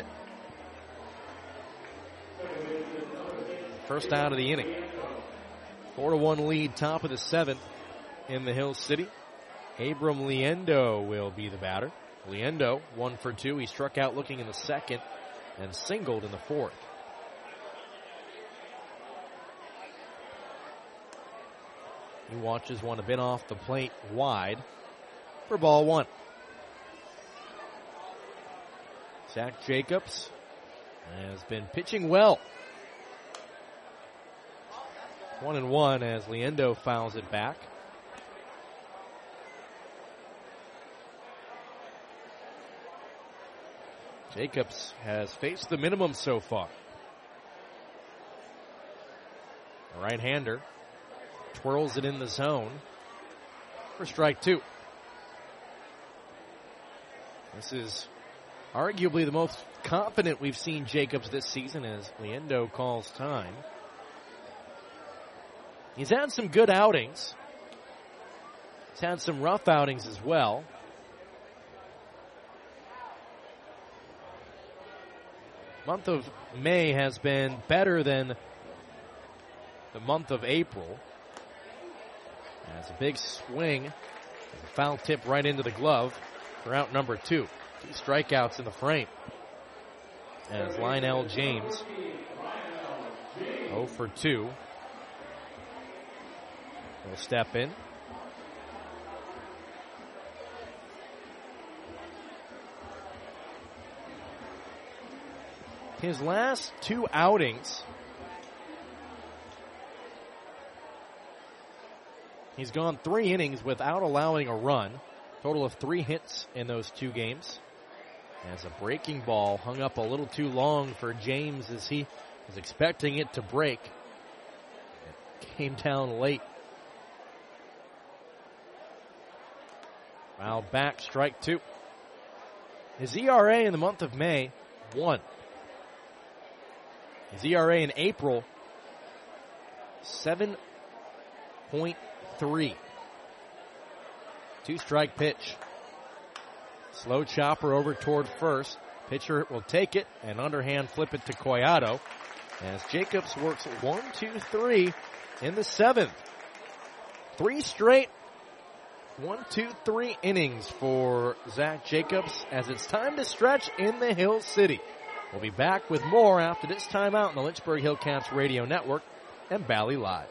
First out of the inning. Four to one lead, top of the seventh in the Hill City. Abram Liendo will be the batter. Liendo, one for two. He struck out looking in the second and singled in the fourth. He watches one a bit off the plate wide for ball one. Zach Jacobs has been pitching well. One and one as Liendo fouls it back. Jacobs has faced the minimum so far. A right-hander twirls it in the zone for strike two. This is arguably the most confident we've seen Jacobs this season as Liendo calls time. He's had some good outings. He's had some rough outings as well. Month of May has been better than the month of April. As a big swing, a foul tip right into the glove for out number two. Two strikeouts in the frame. As Lionel James, oh for two, will step in. His last two outings, he's gone three innings without allowing a run. Total of three hits in those two games. As a breaking ball hung up a little too long for James as he was expecting it to break. It came down late. Fouled back, strike two. His E R A in the month of May, one. His E R A in April, seven point three. Two-strike pitch. Slow chopper over toward first. Pitcher will take it and underhand flip it to Collado as Jacobs works one, two, three in the seventh. Three straight one, two, three innings for Zach Jacobs as it's time to stretch in the Hill City. We'll be back with more after this timeout in the Lynchburg Hillcats Radio Network and Bally Live.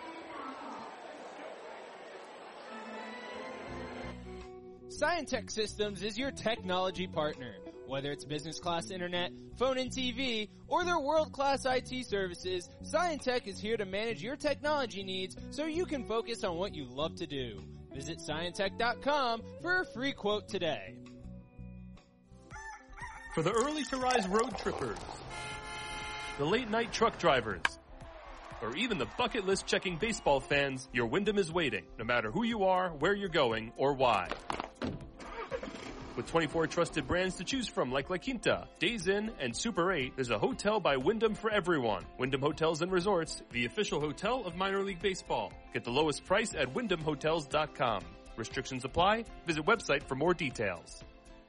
Scientech Systems is your technology partner. Whether it's business class internet, phone and T V, or their world-class I T services, Scientech is here to manage your technology needs so you can focus on what you love to do. Visit Scientech dot com for a free quote today. For the early to rise road trippers, the late night truck drivers, or even the bucket list checking baseball fans, your Wyndham is waiting, no matter who you are, where you're going, or why. With twenty-four trusted brands to choose from like La Quinta, Days Inn, and Super eight, there's a hotel by Wyndham for everyone. Wyndham Hotels and Resorts, the official hotel of minor league baseball. Get the lowest price at wyndham hotels dot com. Restrictions apply. Visit website for more details.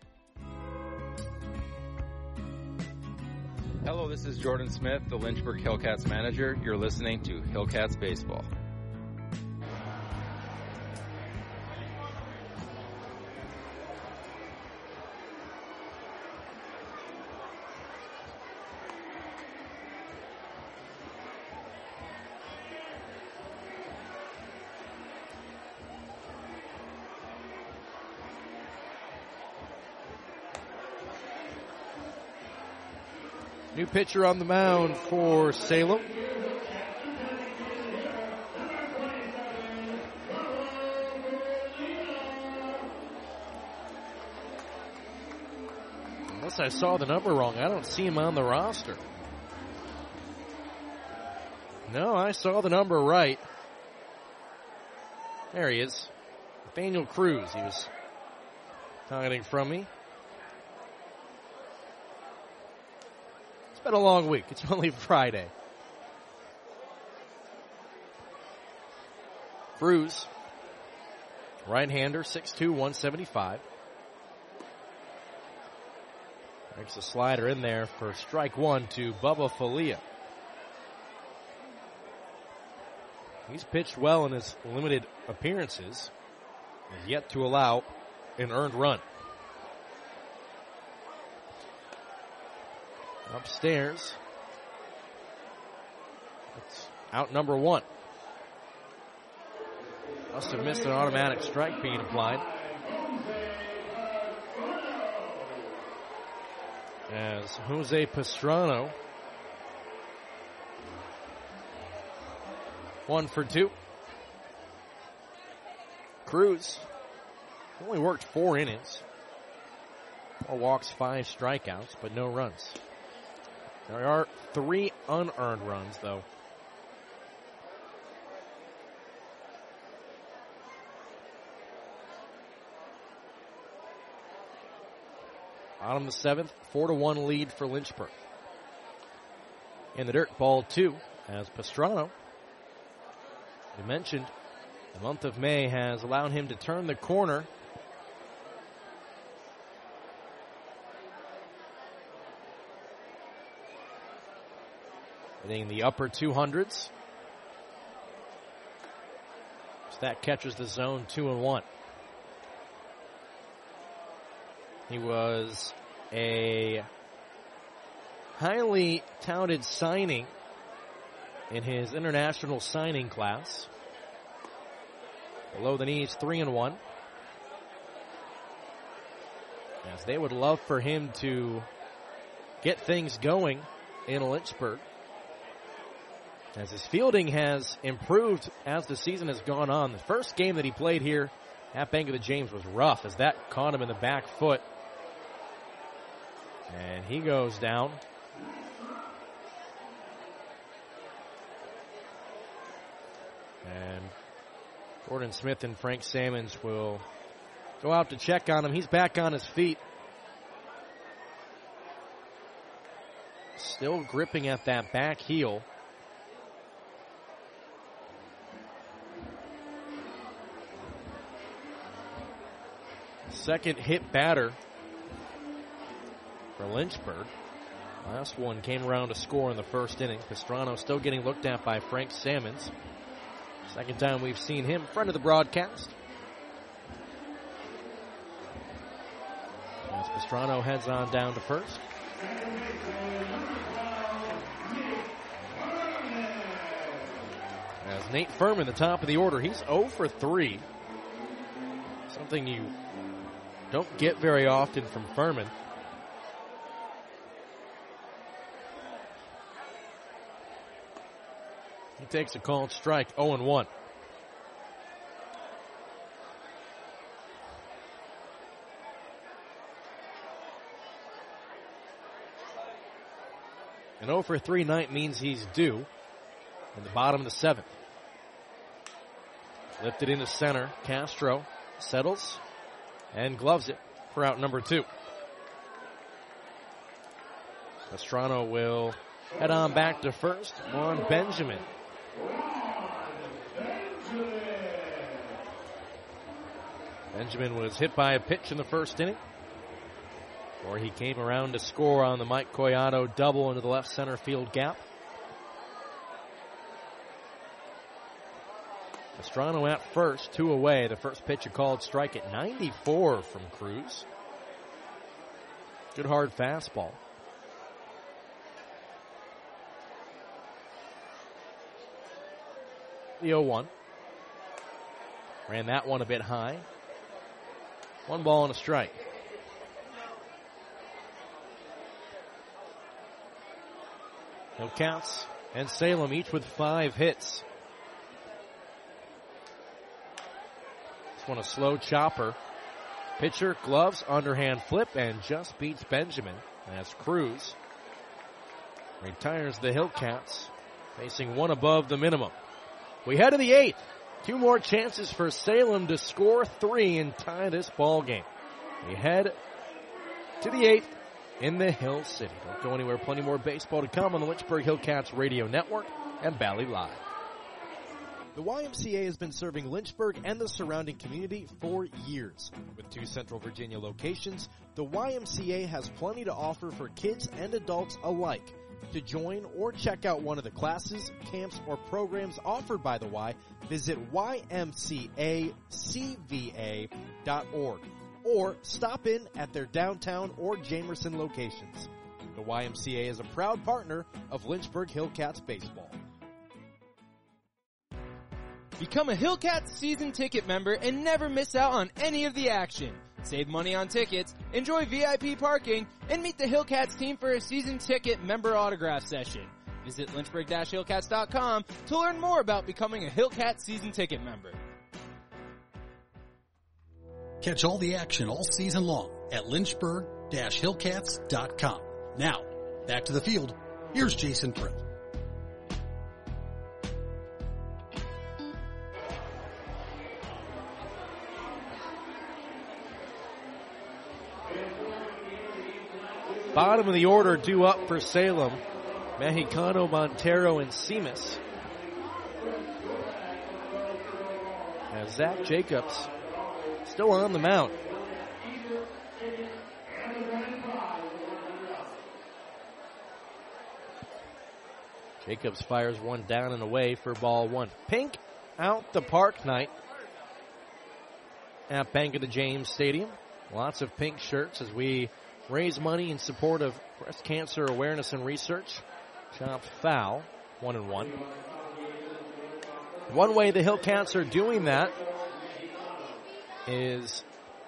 Hello, this is Jordan Smith, the Lynchburg Hillcats manager. You're listening to Hillcats Baseball. New pitcher on the mound for Salem. Unless I saw the number wrong, I don't see him on the roster. No, I saw the number right. There he is. Nathaniel Cruz. He was hiding from me. It's been a long week. It's only Friday. Cruz, right-hander, six two, one seventy-five. Makes a slider in there for strike one to Bubba Falia. He's pitched well in his limited appearances. Has yet to allow an earned run. Upstairs. It's out number one. Must have missed an automatic strike being applied. As Jose Pastrano, one for two. Cruz only worked four innings. Four walks, five strikeouts, but no runs. There are three unearned runs, though. Bottom of the seventh, four to one lead for Lynchburg. In the dirt, ball two, as Pastrano, we mentioned, the month of May has allowed him to turn the corner. Hitting the upper two hundreds. So that catches the zone two and one. He was a highly touted signing in his international signing class. Below the knees, three and one. As they would love for him to get things going in Lynchburg. As his fielding has improved as the season has gone on. The first game that he played here at Bank of the James was rough, as that caught him in the back foot. And he goes down. And Gordon Smith and Frank Sammons will go out to check on him. He's back on his feet. Still gripping at that back heel. Second hit batter for Lynchburg. Last one came around to score in the first inning. Pastrano still getting looked at by Frank Sammons. Second time we've seen him in front of the broadcast. As Pastrano heads on down to first. As Nate Furman, the top of the order, he's oh for three. Something you don't get very often from Furman. He takes a called strike, oh and one. An oh for three night means he's due in the bottom of the seventh. Lifted into center. Castro settles and gloves it for out number two. Pastrano will head on back to first on Benjamin. Benjamin was hit by a pitch in the first inning, or he came around to score on the Mike Collado double into the left center field gap. Pastrano at first, two away. The first pitch a called strike at ninety-four from Cruz. Good hard fastball. The oh one. Ran that one a bit high. One ball and a strike. Hillcats and Salem each with five hits. This one a slow chopper. Pitcher, gloves, underhand flip, and just beats Benjamin as Cruz retires the Hillcats, facing one above the minimum. We head to the eighth. Two more chances for Salem to score three and tie this ball game. We head to the eighth in the Hill City. Don't go anywhere. Plenty more baseball to come on the Lynchburg Hillcats Radio Network and Valley Live. The Y M C A has been serving Lynchburg and the surrounding community for years. With two Central Virginia locations, the Y M C A has plenty to offer for kids and adults alike. To join or check out one of the classes, camps, or programs offered by the Y, visit Y M C A C V A dot org or stop in at their downtown or Jamerson locations. The Y M C A is a proud partner of Lynchburg Hillcats baseball. Become a Hillcats season ticket member and never miss out on any of the action. Save money on tickets, enjoy V I P parking, and meet the Hillcats team for a season ticket member autograph session. Visit Lynchburg dash Hillcats dot com to learn more about becoming a Hillcats season ticket member. Catch all the action all season long at Lynchburg dash Hillcats dot com. Now, back to the field. Here's Jason Prill. Bottom of the order due up for Salem. Mexicano, Montero, and Seamus. As Zach Jacobs still on the mound. Jacobs fires one down and away for ball one. Pink out the park night at Bank of the James Stadium. Lots of pink shirts as we raise money in support of breast cancer awareness and research. Chopped foul, one and one. One way the Hillcats are doing that is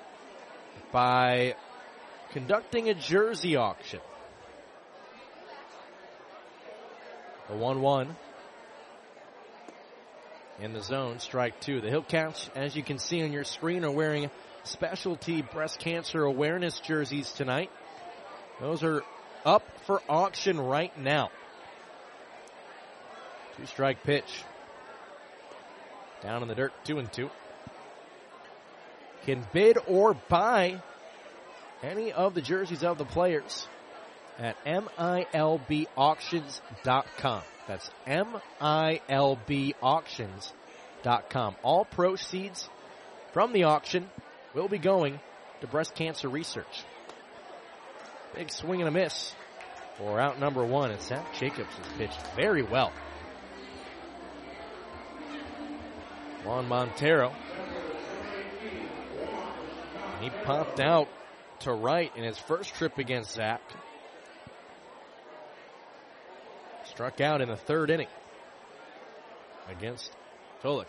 by conducting a jersey auction. The one one in the zone, strike two. The Hillcats, as you can see on your screen, are wearing specialty breast cancer awareness jerseys tonight. Those are up for auction right now. Two strike pitch. Down in the dirt, two and two. Can bid or buy any of the jerseys of the players at M I L B auctions dot com. That's M I L B auctions dot com. All proceeds from the auction will be going to breast cancer research. Big swing and a miss for out number one, and Zach Jacobs has pitched very well. Juan Montero. He popped out to right in his first trip against Zach. Struck out in the third inning against Tulik.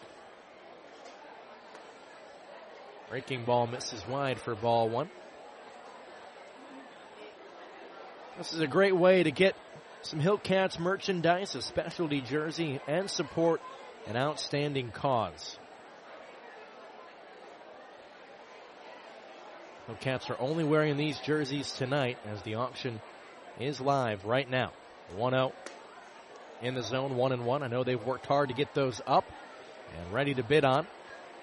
Breaking ball misses wide for ball one. This is a great way to get some Hillcats merchandise, a specialty jersey, and support an outstanding cause. Hillcats are only wearing these jerseys tonight as the auction is live right now. one oh in the zone, one and one. I know they've worked hard to get those up and ready to bid on.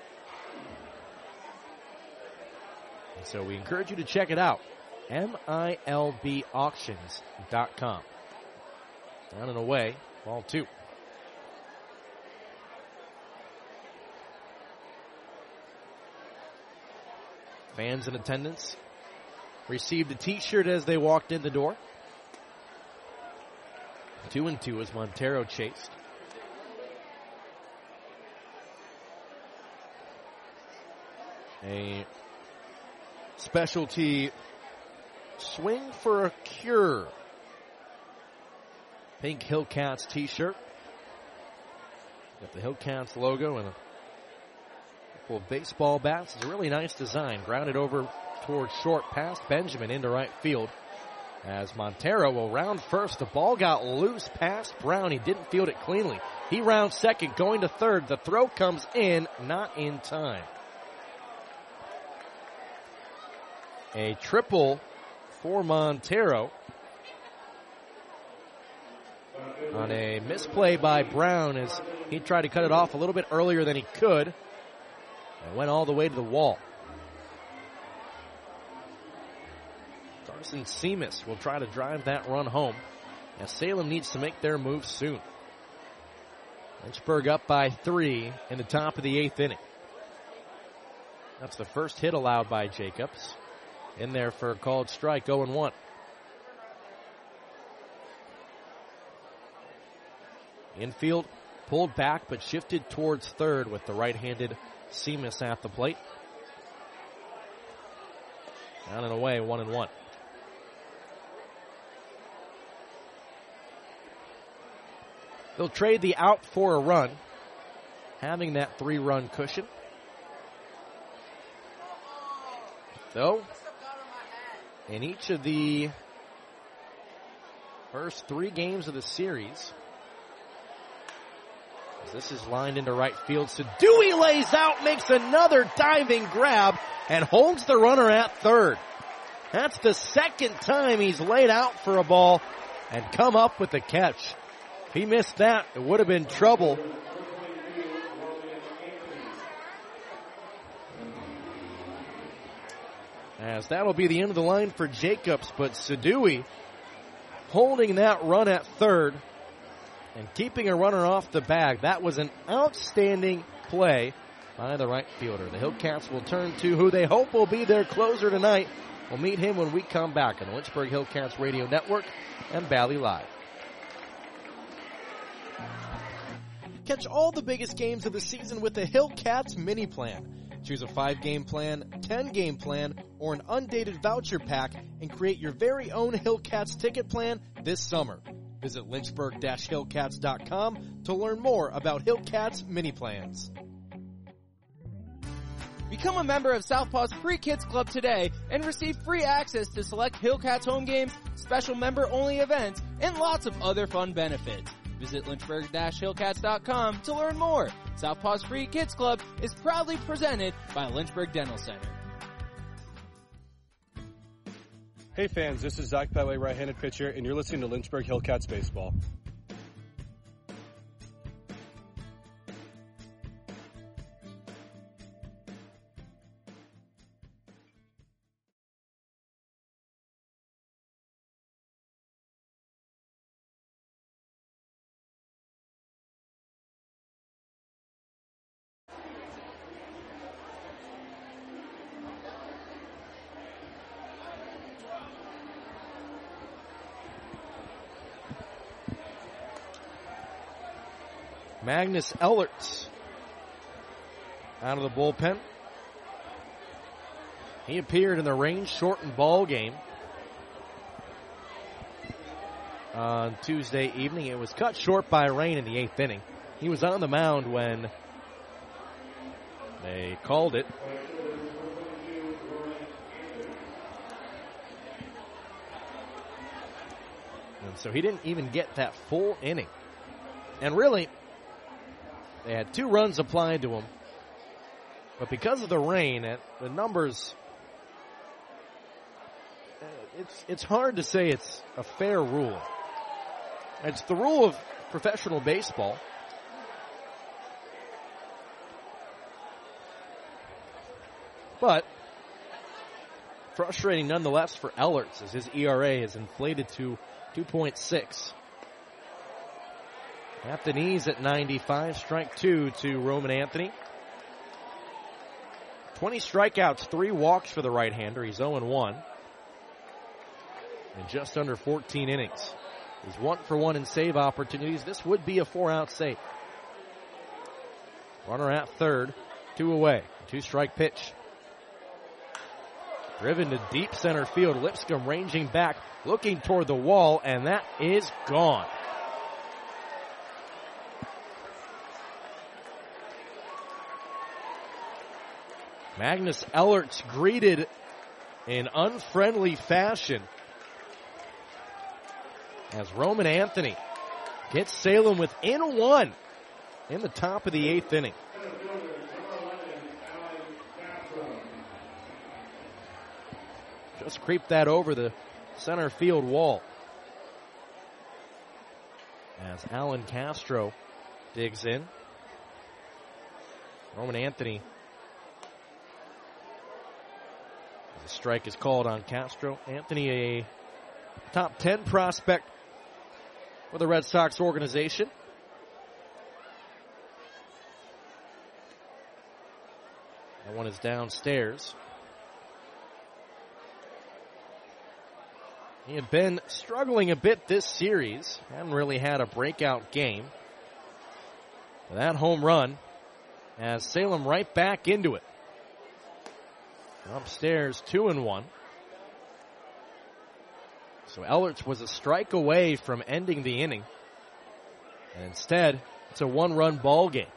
And so we encourage you to check it out. M I L B auctions dot com. Down and away, ball two. Fans in attendance received a t-shirt as they walked in the door. Two and two as Montero chased. A specialty swing for a cure. Pink Hillcats t-shirt. Got the Hillcats logo and a couple of baseball bats. It's a really nice design. Grounded over towards short past Benjamin into right field. As Montero will round first. The ball got loose past Brown. He didn't field it cleanly. He rounds second, going to third. The throw comes in, not in time. A triple for Montero on a misplay by Brown as he tried to cut it off a little bit earlier than he could and went all the way to the wall. Carson Seamus will try to drive that run home as Salem needs to make their move soon. Lynchburg up by three in the top of the eighth inning. That's the first hit allowed by Jacobs. In there for a called strike, oh and one. Infield pulled back but shifted towards third with the right-handed Seamus at the plate. Down and away, one and one. They'll trade the out for a run, having that three-run cushion. Though, in each of the first three games of the series, as this is lined into right field, Sadui lays out, makes another diving grab, and holds the runner at third. That's the second time he's laid out for a ball and come up with the catch. If he missed that, it would have been trouble. As that'll be the end of the line for Jacobs, but Sadui holding that run at third and keeping a runner off the bag. That was an outstanding play by the right fielder. The Hillcats will turn to who they hope will be their closer tonight. We'll meet him when we come back on the Lynchburg Hillcats Radio Network and Valley Live. Catch all the biggest games of the season with the Hillcats mini plan. Choose a five-game plan, ten-game plan, or an undated voucher pack and create your very own Hillcats ticket plan this summer. Visit lynchburg dash hillcats dot com to learn more about Hillcats mini plans. Become a member of Southpaw's Free Kids Club today and receive free access to select Hillcats home games, special member-only events, and lots of other fun benefits. Visit lynchburg dash hillcats dot com to learn more. Southpaw's Free Kids Club is proudly presented by Lynchburg Dental Center. Hey fans, this is Zach Pettway, right-handed pitcher, and you're listening to Lynchburg Hillcats Baseball. Magnus Ellerts out of the bullpen. He appeared in the rain-shortened ball game on Tuesday evening. It was cut short by rain in the eighth inning. He was on the mound when they called it. And so he didn't even get that full inning. And really, they had two runs applied to him. But because of the rain, it, the numbers, it's it's hard to say it's a fair rule. It's the rule of professional baseball. But frustrating nonetheless for Ellerts as his E R A is inflated to two point six. At the knees at ninety-five, strike two to Roman Anthony. twenty strikeouts, three walks for the right-hander. He's oh and one. In just under fourteen innings. He's one for one in save opportunities. This would be a four-out save. Runner at third, two away. Two-strike pitch. Driven to deep center field. Lipscomb ranging back, looking toward the wall, and that is gone. Magnus Ellerts greeted in unfriendly fashion as Roman Anthony gets Salem within one in the top of the eighth inning. Just creep that over the center field wall. As Alan Castro digs in. Roman Anthony. The strike is called on Castro. Anthony, a top ten prospect for the Red Sox organization. That one is downstairs. He had been struggling a bit this series. Hadn't really had a breakout game. That home run has Salem right back into it. Upstairs, two and one. So Ellerts was a strike away from ending the inning. And instead, it's a one-run ball game.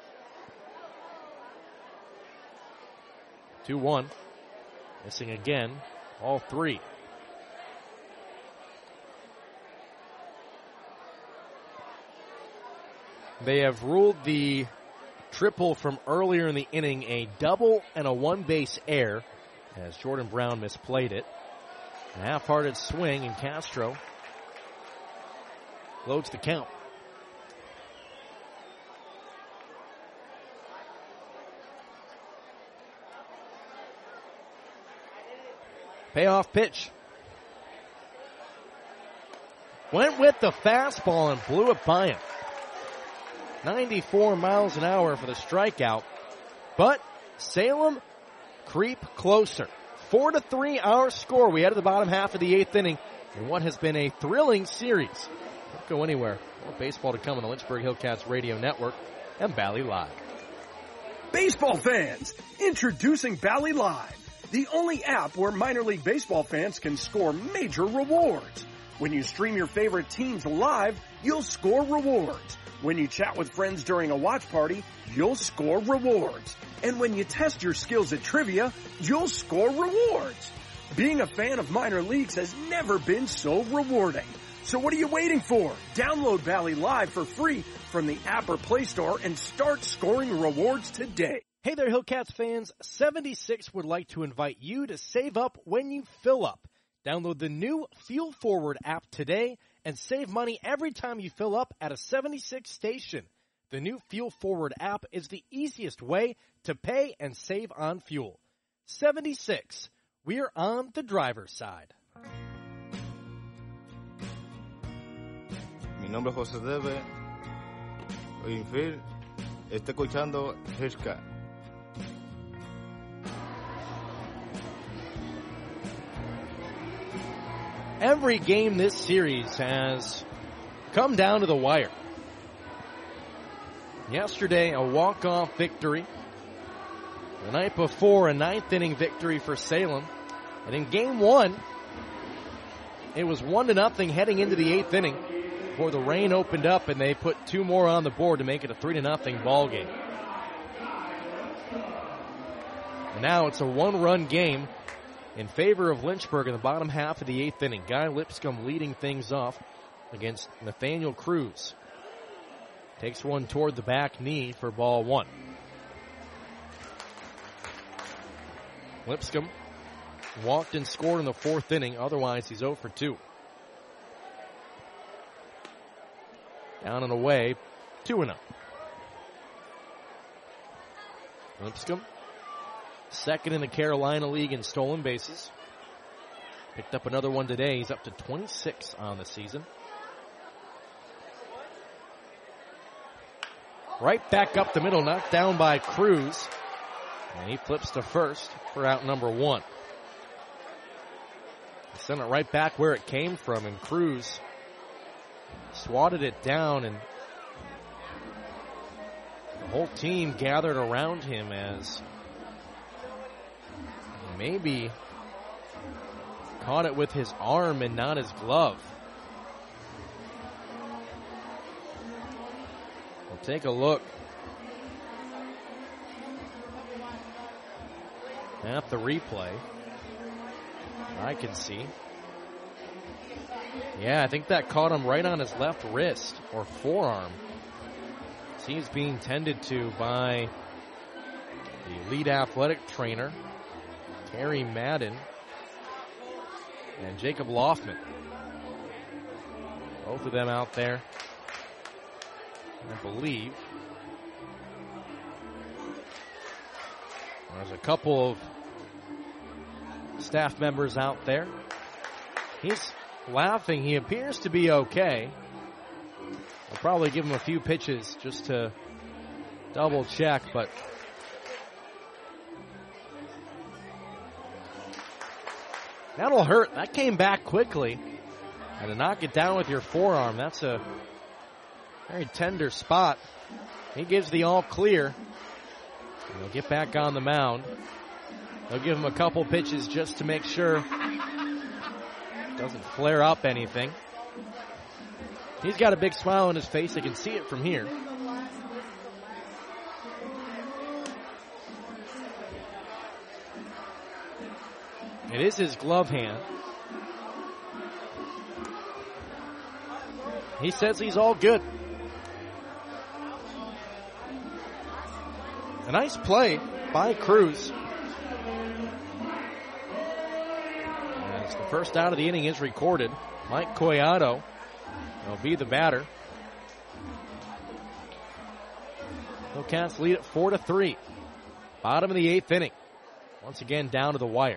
two one. Missing again, all three. They have ruled the triple from earlier in the inning a double and a one-base error as Jordan Brown misplayed it. A half-hearted swing, and Castro loads the count. Payoff pitch. Went with the fastball and blew it by him. ninety-four miles an hour for the strikeout. But Salem creep closer. Four to three our score. We head to the bottom half of the eighth inning in what has been a thrilling series. Don't go anywhere. More baseball to come on the Lynchburg Hillcats Radio Network and Bally Live. Baseball fans, introducing Bally Live, the only app where minor league baseball fans can score major rewards. When you stream your favorite teams live, you'll score rewards. When you chat with friends during a watch party, you'll score rewards. And when you test your skills at trivia, you'll score rewards. Being a fan of minor leagues has never been so rewarding. So what are you waiting for? Download Bally Live for free from the app or Play Store and start scoring rewards today. Hey there, Hillcats fans. seventy-six would like to invite you to save up when you fill up. Download the new Fuel Forward app today and save money every time you fill up at a seventy-six station. The new Fuel Forward app is the easiest way to pay and save on fuel. seventy-six. We're on the driver's side. Mi nombre es José Debe. Infield. Está escuchando Hillcat. Every game this series has come down to the wire. Yesterday, a walk-off victory. The night before, a ninth-inning victory for Salem. And in game one, it was one to nothing heading into the eighth inning before the rain opened up and they put two more on the board to make it a three to nothing ball game. And now it's a one-run game in favor of Lynchburg in the bottom half of the eighth inning. Guy Lipscomb leading things off against Nathaniel Cruz. Takes one toward the back knee for ball one. Lipscomb walked and scored in the fourth inning. Otherwise, he's oh for two. Down and away, two and oh. Lipscomb, second in the Carolina League in stolen bases. Picked up another one today. He's up to twenty-six on the season. Right back up the middle, knocked down by Cruz. And he flips to first for out number one. He sent it right back where it came from, and Cruz swatted it down, and the whole team gathered around him as he maybe caught it with his arm and not his glove. We'll take a look at the replay. I can see Yeah, I think that caught him right on his left wrist or forearm. He's being tended to by the lead athletic trainer, Terry Madden, and Jacob Loftman. Both of them out there, I believe. There's a couple of staff members out there. He's laughing. He appears to be okay. I'll probably give him a few pitches just to double check, but that'll hurt. That came back quickly. And to knock it down with your forearm, that's a very tender spot. He gives the all clear. And he'll get back on the mound. They'll give him a couple pitches just to make sure it doesn't flare up anything. He's got a big smile on his face. I can see it from here. It is his glove hand. He says he's all good. A nice play by Cruz. As the first out of the inning is recorded, Mike Collado will be the batter. Hillcats lead at four to three. Bottom of the eighth inning. Once again down to the wire.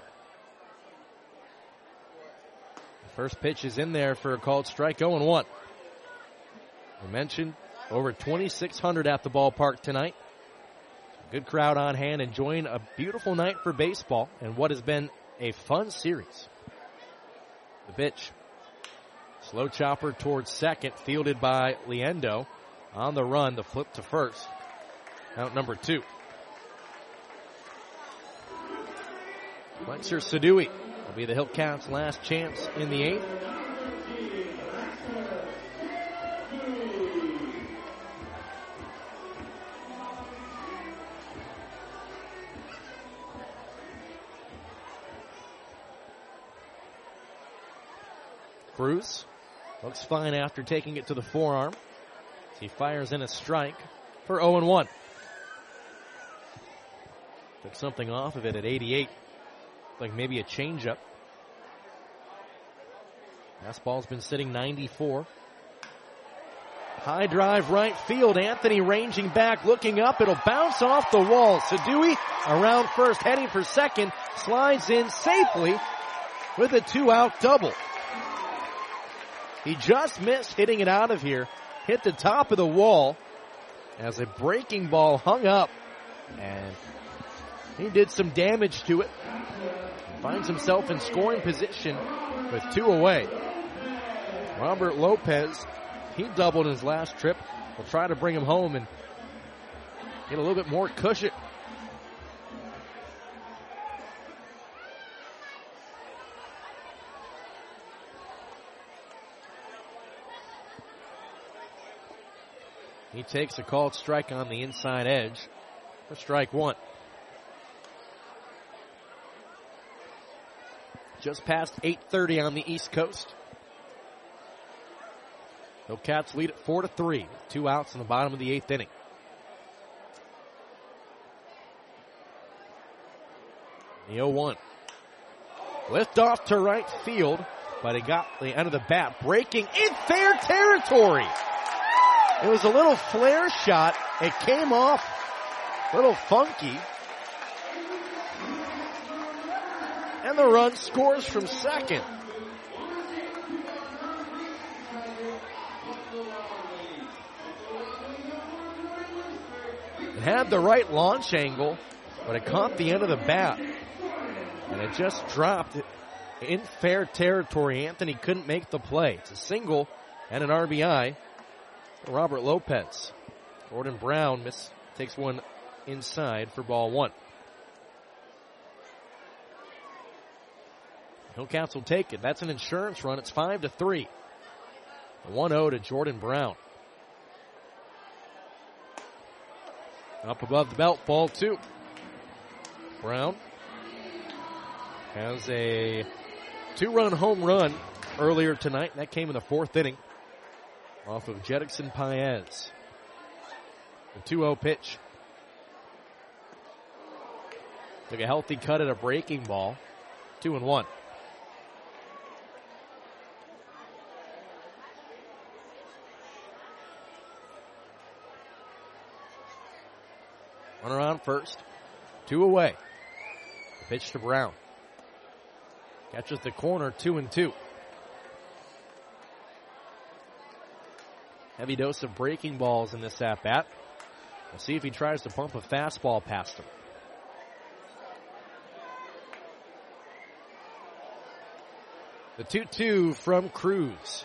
The first pitch is in there for a called strike. oh and one. We mentioned over twenty-six hundred at the ballpark tonight. Good crowd on hand, enjoying a beautiful night for baseball and what has been a fun series. The pitch. Slow chopper towards second, fielded by Liendo. On the run, the flip to first. Out number two. Lexer Sadui will be the Hillcats' last chance in the eighth. Cruz looks fine after taking it to the forearm. He fires in a strike for oh and one. Took something off of it at eighty-eight. Like maybe a changeup. Fastball's been sitting ninety-four. High drive right field. Anthony ranging back, looking up. It'll bounce off the wall. Sadui around first, heading for second. Slides in safely with a two-out double. He just missed hitting it out of here. Hit the top of the wall as a breaking ball hung up. And he did some damage to it. Finds himself in scoring position with two away. Robert Lopez, he doubled his last trip. We'll try to bring him home and get a little bit more cushion. He takes a called strike on the inside edge for strike one. Just past eight thirty on the East Coast. Hillcats lead at four to three. Two outs in the bottom of the eighth inning. The oh one. Lift off to right field, but it got the end of the bat breaking in fair territory. It was a little flare shot. It came off a little funky. And the run scores from second. It had the right launch angle, but it caught the end of the bat. And it just dropped in fair territory. Anthony couldn't make the play. It's a single and an R B I. Robert Lopez. Gordon Brown miss, takes one inside for ball one. Hillcats will take it. That's an insurance run. It's five to three. one oh to Jordan Brown. Up above the belt, ball two. Brown has a two-run home run earlier tonight, and that came in the fourth inning off of Jedickson Paez. The two oh pitch. Took a healthy cut at a breaking ball. Two and one. Runner on first. Two away. Pitch to Brown. Catches the corner, two and two. Heavy dose of breaking balls in this at-bat. We'll see if he tries to pump a fastball past him. The two two from Cruz.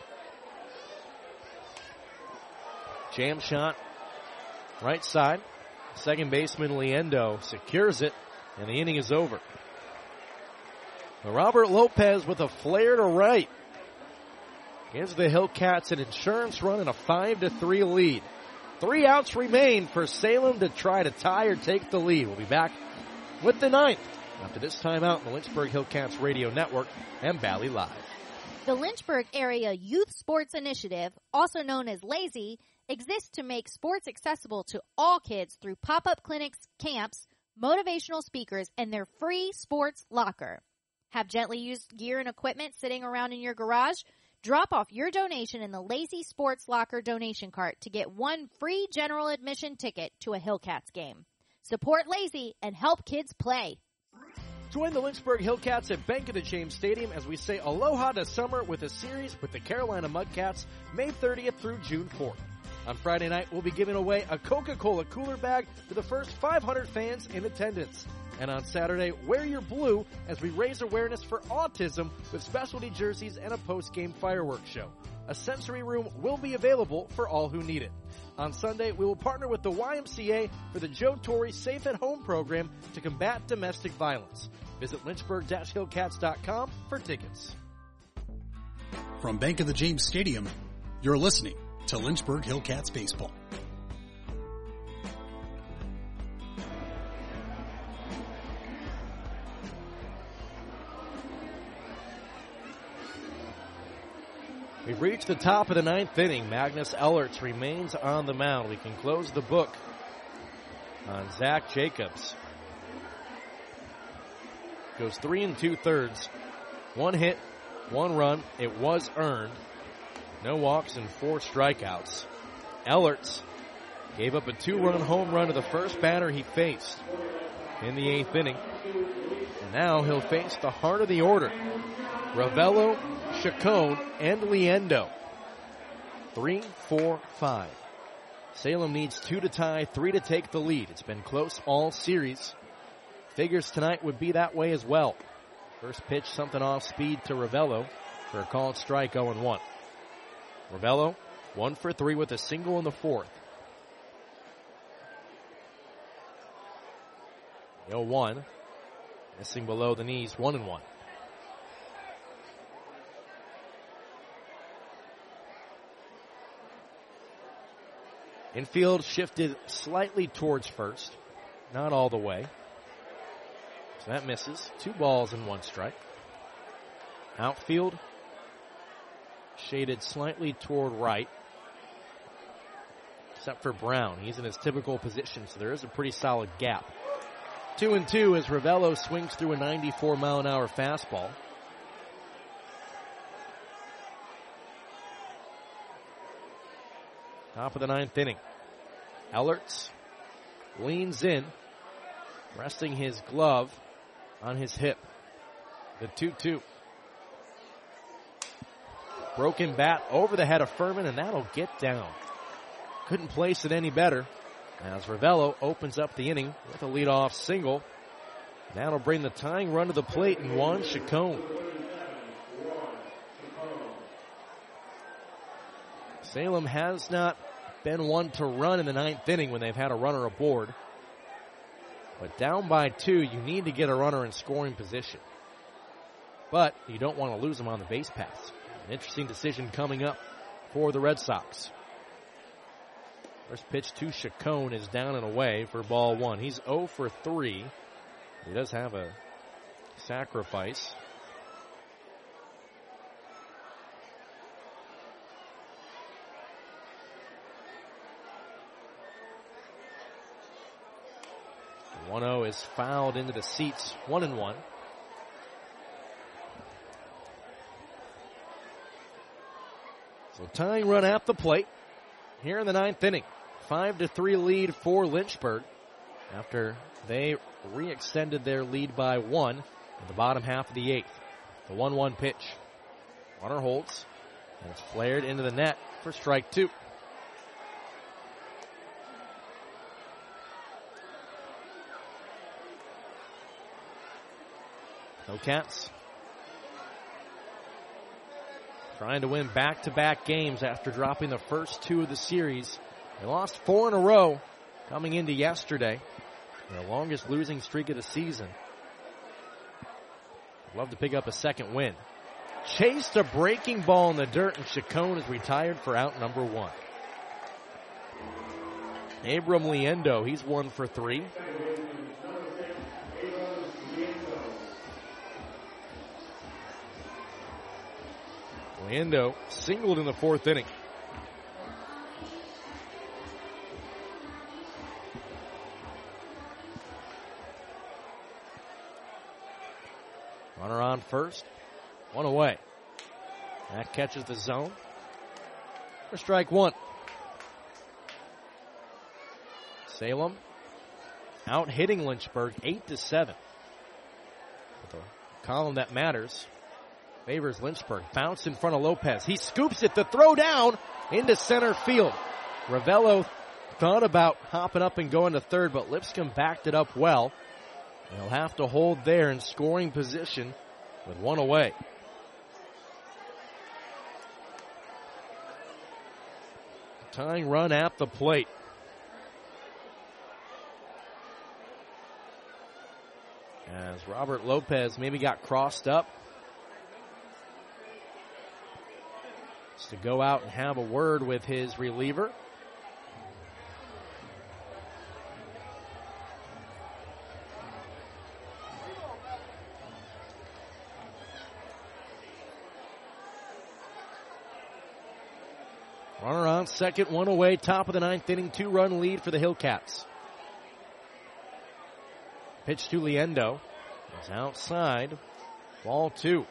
Jam shot. Right side. Second baseman Liendo secures it, and the inning is over. Robert Lopez with a flare to right gives the Hillcats an insurance run and a five to three lead. Three outs remain for Salem to try to tie or take the lead. We'll be back with the ninth after this timeout on the Lynchburg Hillcats Radio Network and Valley Live. The Lynchburg Area Youth Sports Initiative, also known as LAZY, exists to make sports accessible to all kids through pop-up clinics, camps, motivational speakers, and their free sports locker. Have gently used gear and equipment sitting around in your garage? Drop off your donation in the LAZY Sports Locker donation cart to get one free general admission ticket to a Hillcats game. Support LAZY and help kids play. Join the Lynchburg Hillcats at Bank of the James Stadium as we say aloha to summer with a series with the Carolina Mudcats May thirtieth through June fourth. On Friday night, we'll be giving away a Coca-Cola cooler bag to the first five hundred fans in attendance. And on Saturday, wear your blue as we raise awareness for autism with specialty jerseys and a post-game fireworks show. A sensory room will be available for all who need it. On Sunday, we will partner with the Y M C A for the Joe Torre Safe at Home program to combat domestic violence. Visit lynchburg dash hillcats dot com for tickets. From Bank of the James Stadium, you're listening to Lynchburg Hillcats Baseball. We've reached the top of the ninth inning. Magnus Ellerts remains on the mound. We can close the book on Zach Jacobs. Goes three and two thirds. One hit, one run. It was earned. No walks and four strikeouts. Ellerts gave up a two-run home run to the first batter he faced in the eighth inning. And now he'll face the heart of the order. Ravello, Chacon, and Liendo. Three, four, five. Salem needs two to tie, three to take the lead. It's been close all series. Figures tonight would be that way as well. First pitch, something off speed to Ravello for a called strike, oh and one. Ravello, one for three with a single in the fourth. The oh one, missing below the knees, one and one. Infield shifted slightly towards first, not all the way. So that misses. Two balls and one strike. Outfield shaded slightly toward right, except for Brown. He's in his typical position, so there is a pretty solid gap. Two and two as Ravello swings through a ninety-four mile an hour fastball. Top of the ninth inning. Ellerts leans in, resting his glove on his hip. The two two. Broken bat over the head of Furman, and that'll get down. Couldn't place it any better as Ravello opens up the inning with a leadoff single. That'll bring the tying run to the plate in Juan Chacon. Salem has not been one to run in the ninth inning when they've had a runner aboard. But down by two, you need to get a runner in scoring position. But you don't want to lose him on the base pass. An interesting decision coming up for the Red Sox. First pitch to Chacon is down and away for ball one. He's oh for three. He does have a sacrifice. one oh is fouled into the seats, one and one. So tying run at the plate here in the ninth inning. Five to three lead for Lynchburg after they re-extended their lead by one in the bottom half of the eighth. The one one pitch. Runner holds, and it's flared into the net for strike two. Hillcats trying to win back-to-back games after dropping the first two of the series. They lost four in a row coming into yesterday. Their longest losing streak of the season. Love to pick up a second win. Chased a breaking ball in the dirt, and Chacon is retired for out number one. Abram Liendo, he's one for three. Liendo singled in the fourth inning. Runner on first, one away. That catches the zone for strike one. Salem out hitting Lynchburg eight to seven. But the column that matters favors Lynchburg. Bounce in front of Lopez. He scoops it. The throw down into center field. Ravello thought about hopping up and going to third, but Lipscomb backed it up well. They'll have to hold there in scoring position with one away. Tying run at the plate. As Robert Lopez maybe got crossed up. Just to go out and have a word with his reliever. Runner on second, one away, top of the ninth inning, two-run lead for the Hillcats. Pitch to Liendo. It's outside. Ball two.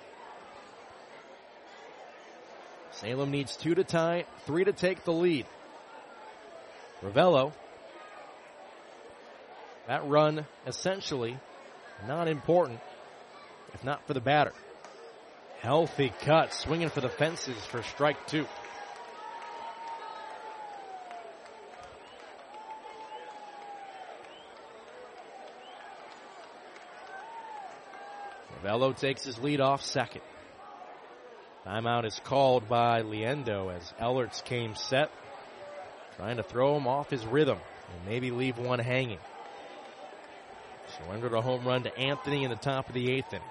Salem needs two to tie, three to take the lead. Ravello. That run essentially not important, if not for the batter. Healthy cut, swinging for the fences for strike two. Ravello takes his lead off second. Timeout is called by Liendo as Ellerts came set, trying to throw him off his rhythm and maybe leave one hanging. Surrendered a home run to Anthony in the top of the eighth inning.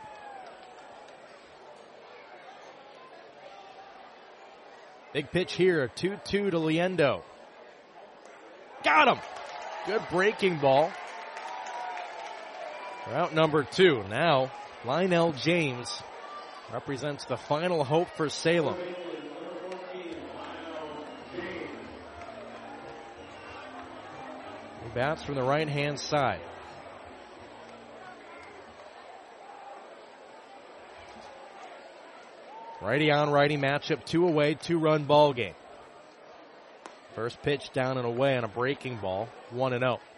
Big pitch here, two two to Liendo. Got him! Good breaking ball. They're out number two. Now, Lionel James represents the final hope for Salem. He bats from the right-hand side. Righty on righty matchup, two away, two-run ball game. First pitch down and away on a breaking ball, one and oh.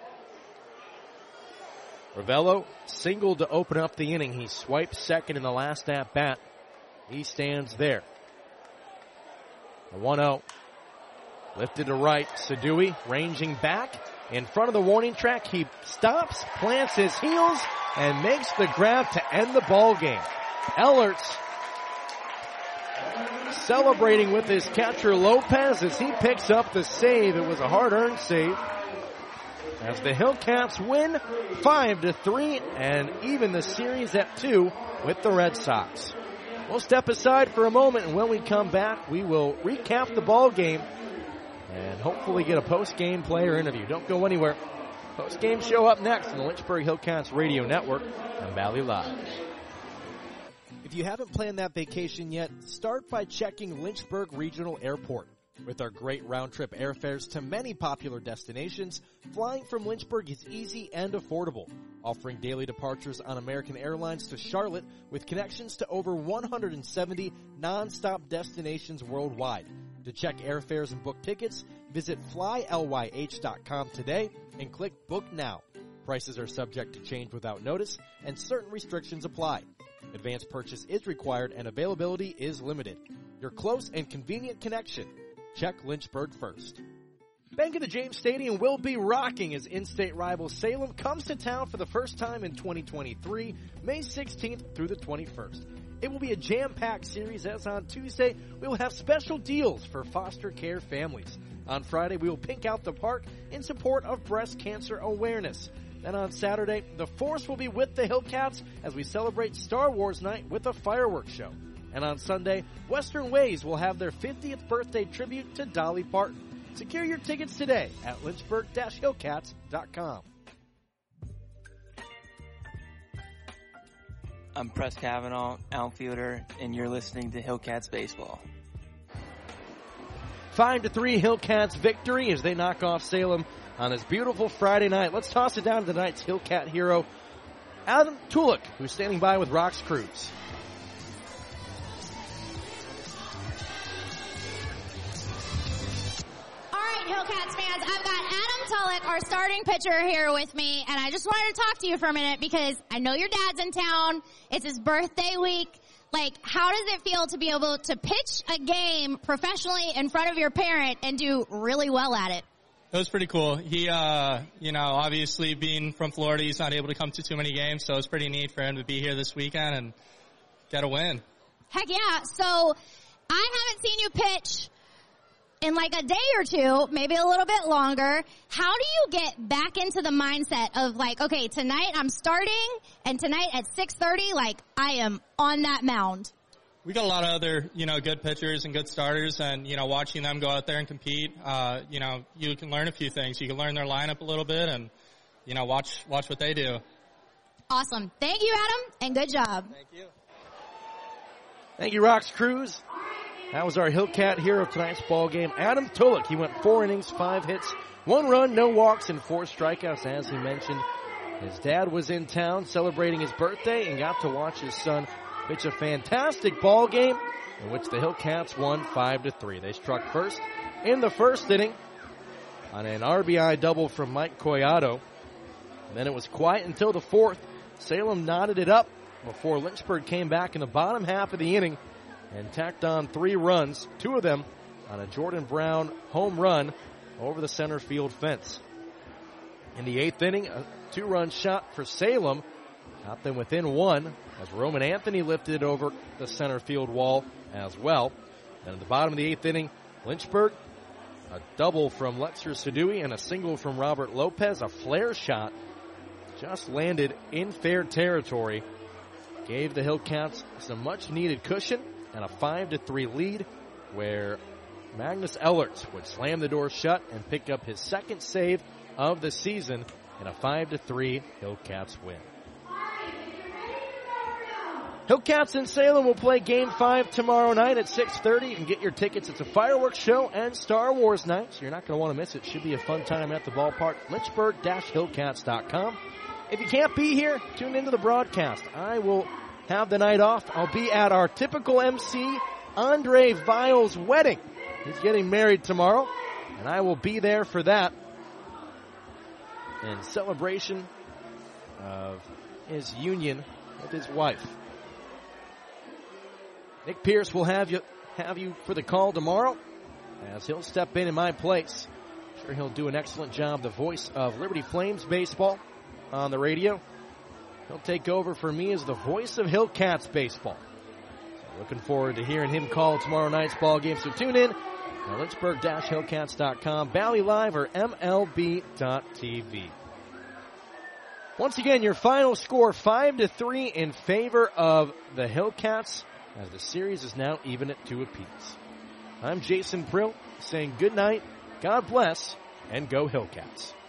Ravello singled to open up the inning. He swiped second in the last at-bat. He stands there. The one oh. Lifted to right. Sadui ranging back in front of the warning track. He stops, plants his heels, and makes the grab to end the ball game. Ellerts celebrating with his catcher Lopez as he picks up the save. It was a hard-earned save. As the Hillcats win five to three and even the series at two with the Red Sox. We'll step aside for a moment, and when we come back, we will recap the ball game and hopefully get a post-game player interview. Don't go anywhere. Post-game show up next on the Lynchburg Hillcats Radio Network and Valley Live. If you haven't planned that vacation yet, start by checking Lynchburg Regional Airport. With our great round-trip airfares to many popular destinations, flying from Lynchburg is easy and affordable, offering daily departures on American Airlines to Charlotte with connections to over one hundred seventy non-stop destinations worldwide. To check airfares and book tickets, visit fly ly h dot com today and click Book Now. Prices are subject to change without notice, and certain restrictions apply. Advance purchase is required and availability is limited. Your close and convenient connection. Check Lynchburg first. Bank of the James Stadium will be rocking as in-state rival Salem comes to town for the first time in twenty twenty-three, May sixteenth through the twenty-first. It will be a jam-packed series as on Tuesday we will have special deals for foster care families. On Friday we will pink out the park in support of breast cancer awareness. Then on Saturday, the Force will be with the Hillcats as we celebrate Star Wars night with a fireworks show. And on Sunday, Western Ways will have their fiftieth birthday tribute to Dolly Parton. Secure your tickets today at lynchburg dash hillcats dot com. I'm Press Kavanaugh, outfielder, and you're listening to Hillcats Baseball. five to three Hillcats victory as they knock off Salem on this beautiful Friday night. Let's toss it down to tonight's Hillcat hero, Adam Tulik, who's standing by with Rox Cruz. Hillcats fans, I've got Adam Tulik, our starting pitcher, here with me, and I just wanted to talk to you for a minute because I know your dad's in town. It's his birthday week. Like, how does it feel to be able to pitch a game professionally in front of your parent and do really well at it? It was pretty cool. He, uh, you know, obviously being from Florida, he's not able to come to too many games, so it's pretty neat for him to be here this weekend and get a win. Heck yeah. So, I haven't seen you pitch in like a day or two, maybe a little bit longer. How do you get back into the mindset of like, okay, tonight I'm starting, and tonight at six thirty, like, I am on that mound? We got a lot of other, you know, good pitchers and good starters, and, you know, watching them go out there and compete, uh, you know, you can learn a few things. You can learn their lineup a little bit and, you know, watch, watch what they do. Awesome. Thank you, Adam, and good job. Thank you. Thank you, Rox Cruz. That was our Hillcat hero of tonight's ball game, Adam Tulik. He went four innings, five hits, one run, no walks, and four strikeouts. As he mentioned, his dad was in town celebrating his birthday and got to watch his son pitch a fantastic ball game in which the Hillcats won five to three. They struck first in the first inning on an R B I double from Mike Collado. And then it was quiet until the fourth. Salem knotted it up before Lynchburg came back in the bottom half of the inning and tacked on three runs, two of them on a Jordan Brown home run over the center field fence. In the eighth inning, a two-run shot for Salem got them within one as Roman Anthony lifted it over the center field wall as well. And at the bottom of the eighth inning, Lynchburg, a double from Lexer Sadui and a single from Robert Lopez, a flare shot just landed in fair territory, gave the Hillcats some much-needed cushion and a five to three lead where Magnus Ellert would slam the door shut and pick up his second save of the season in a five to three Hillcats win. Hillcats in Salem will play Game five tomorrow night at six thirty. You can get your tickets. It's a fireworks show and Star Wars night, so you're not going to want to miss it. Should be a fun time at the ballpark. lynchburg dash hillcats dot com. If you can't be here, tune into the broadcast. I will have the night off. I'll be at our typical M C, Andre Vile's wedding. He's getting married tomorrow, and I will be there for that in celebration of his union with his wife. Nick Pierce will have you have you for the call tomorrow as he'll step in in my place. I'm sure he'll do an excellent job, the voice of Liberty Flames baseball on the radio. He'll take over for me as the voice of Hillcats baseball. So looking forward to hearing him call tomorrow night's ball game. So tune in at lynchburg dash hillcats dot com, Bally Live, or M L B dot T V. Once again, your final score five to three in favor of the Hillcats as the series is now even at two apiece. I'm Jason Prill saying good night, God bless, and go Hillcats.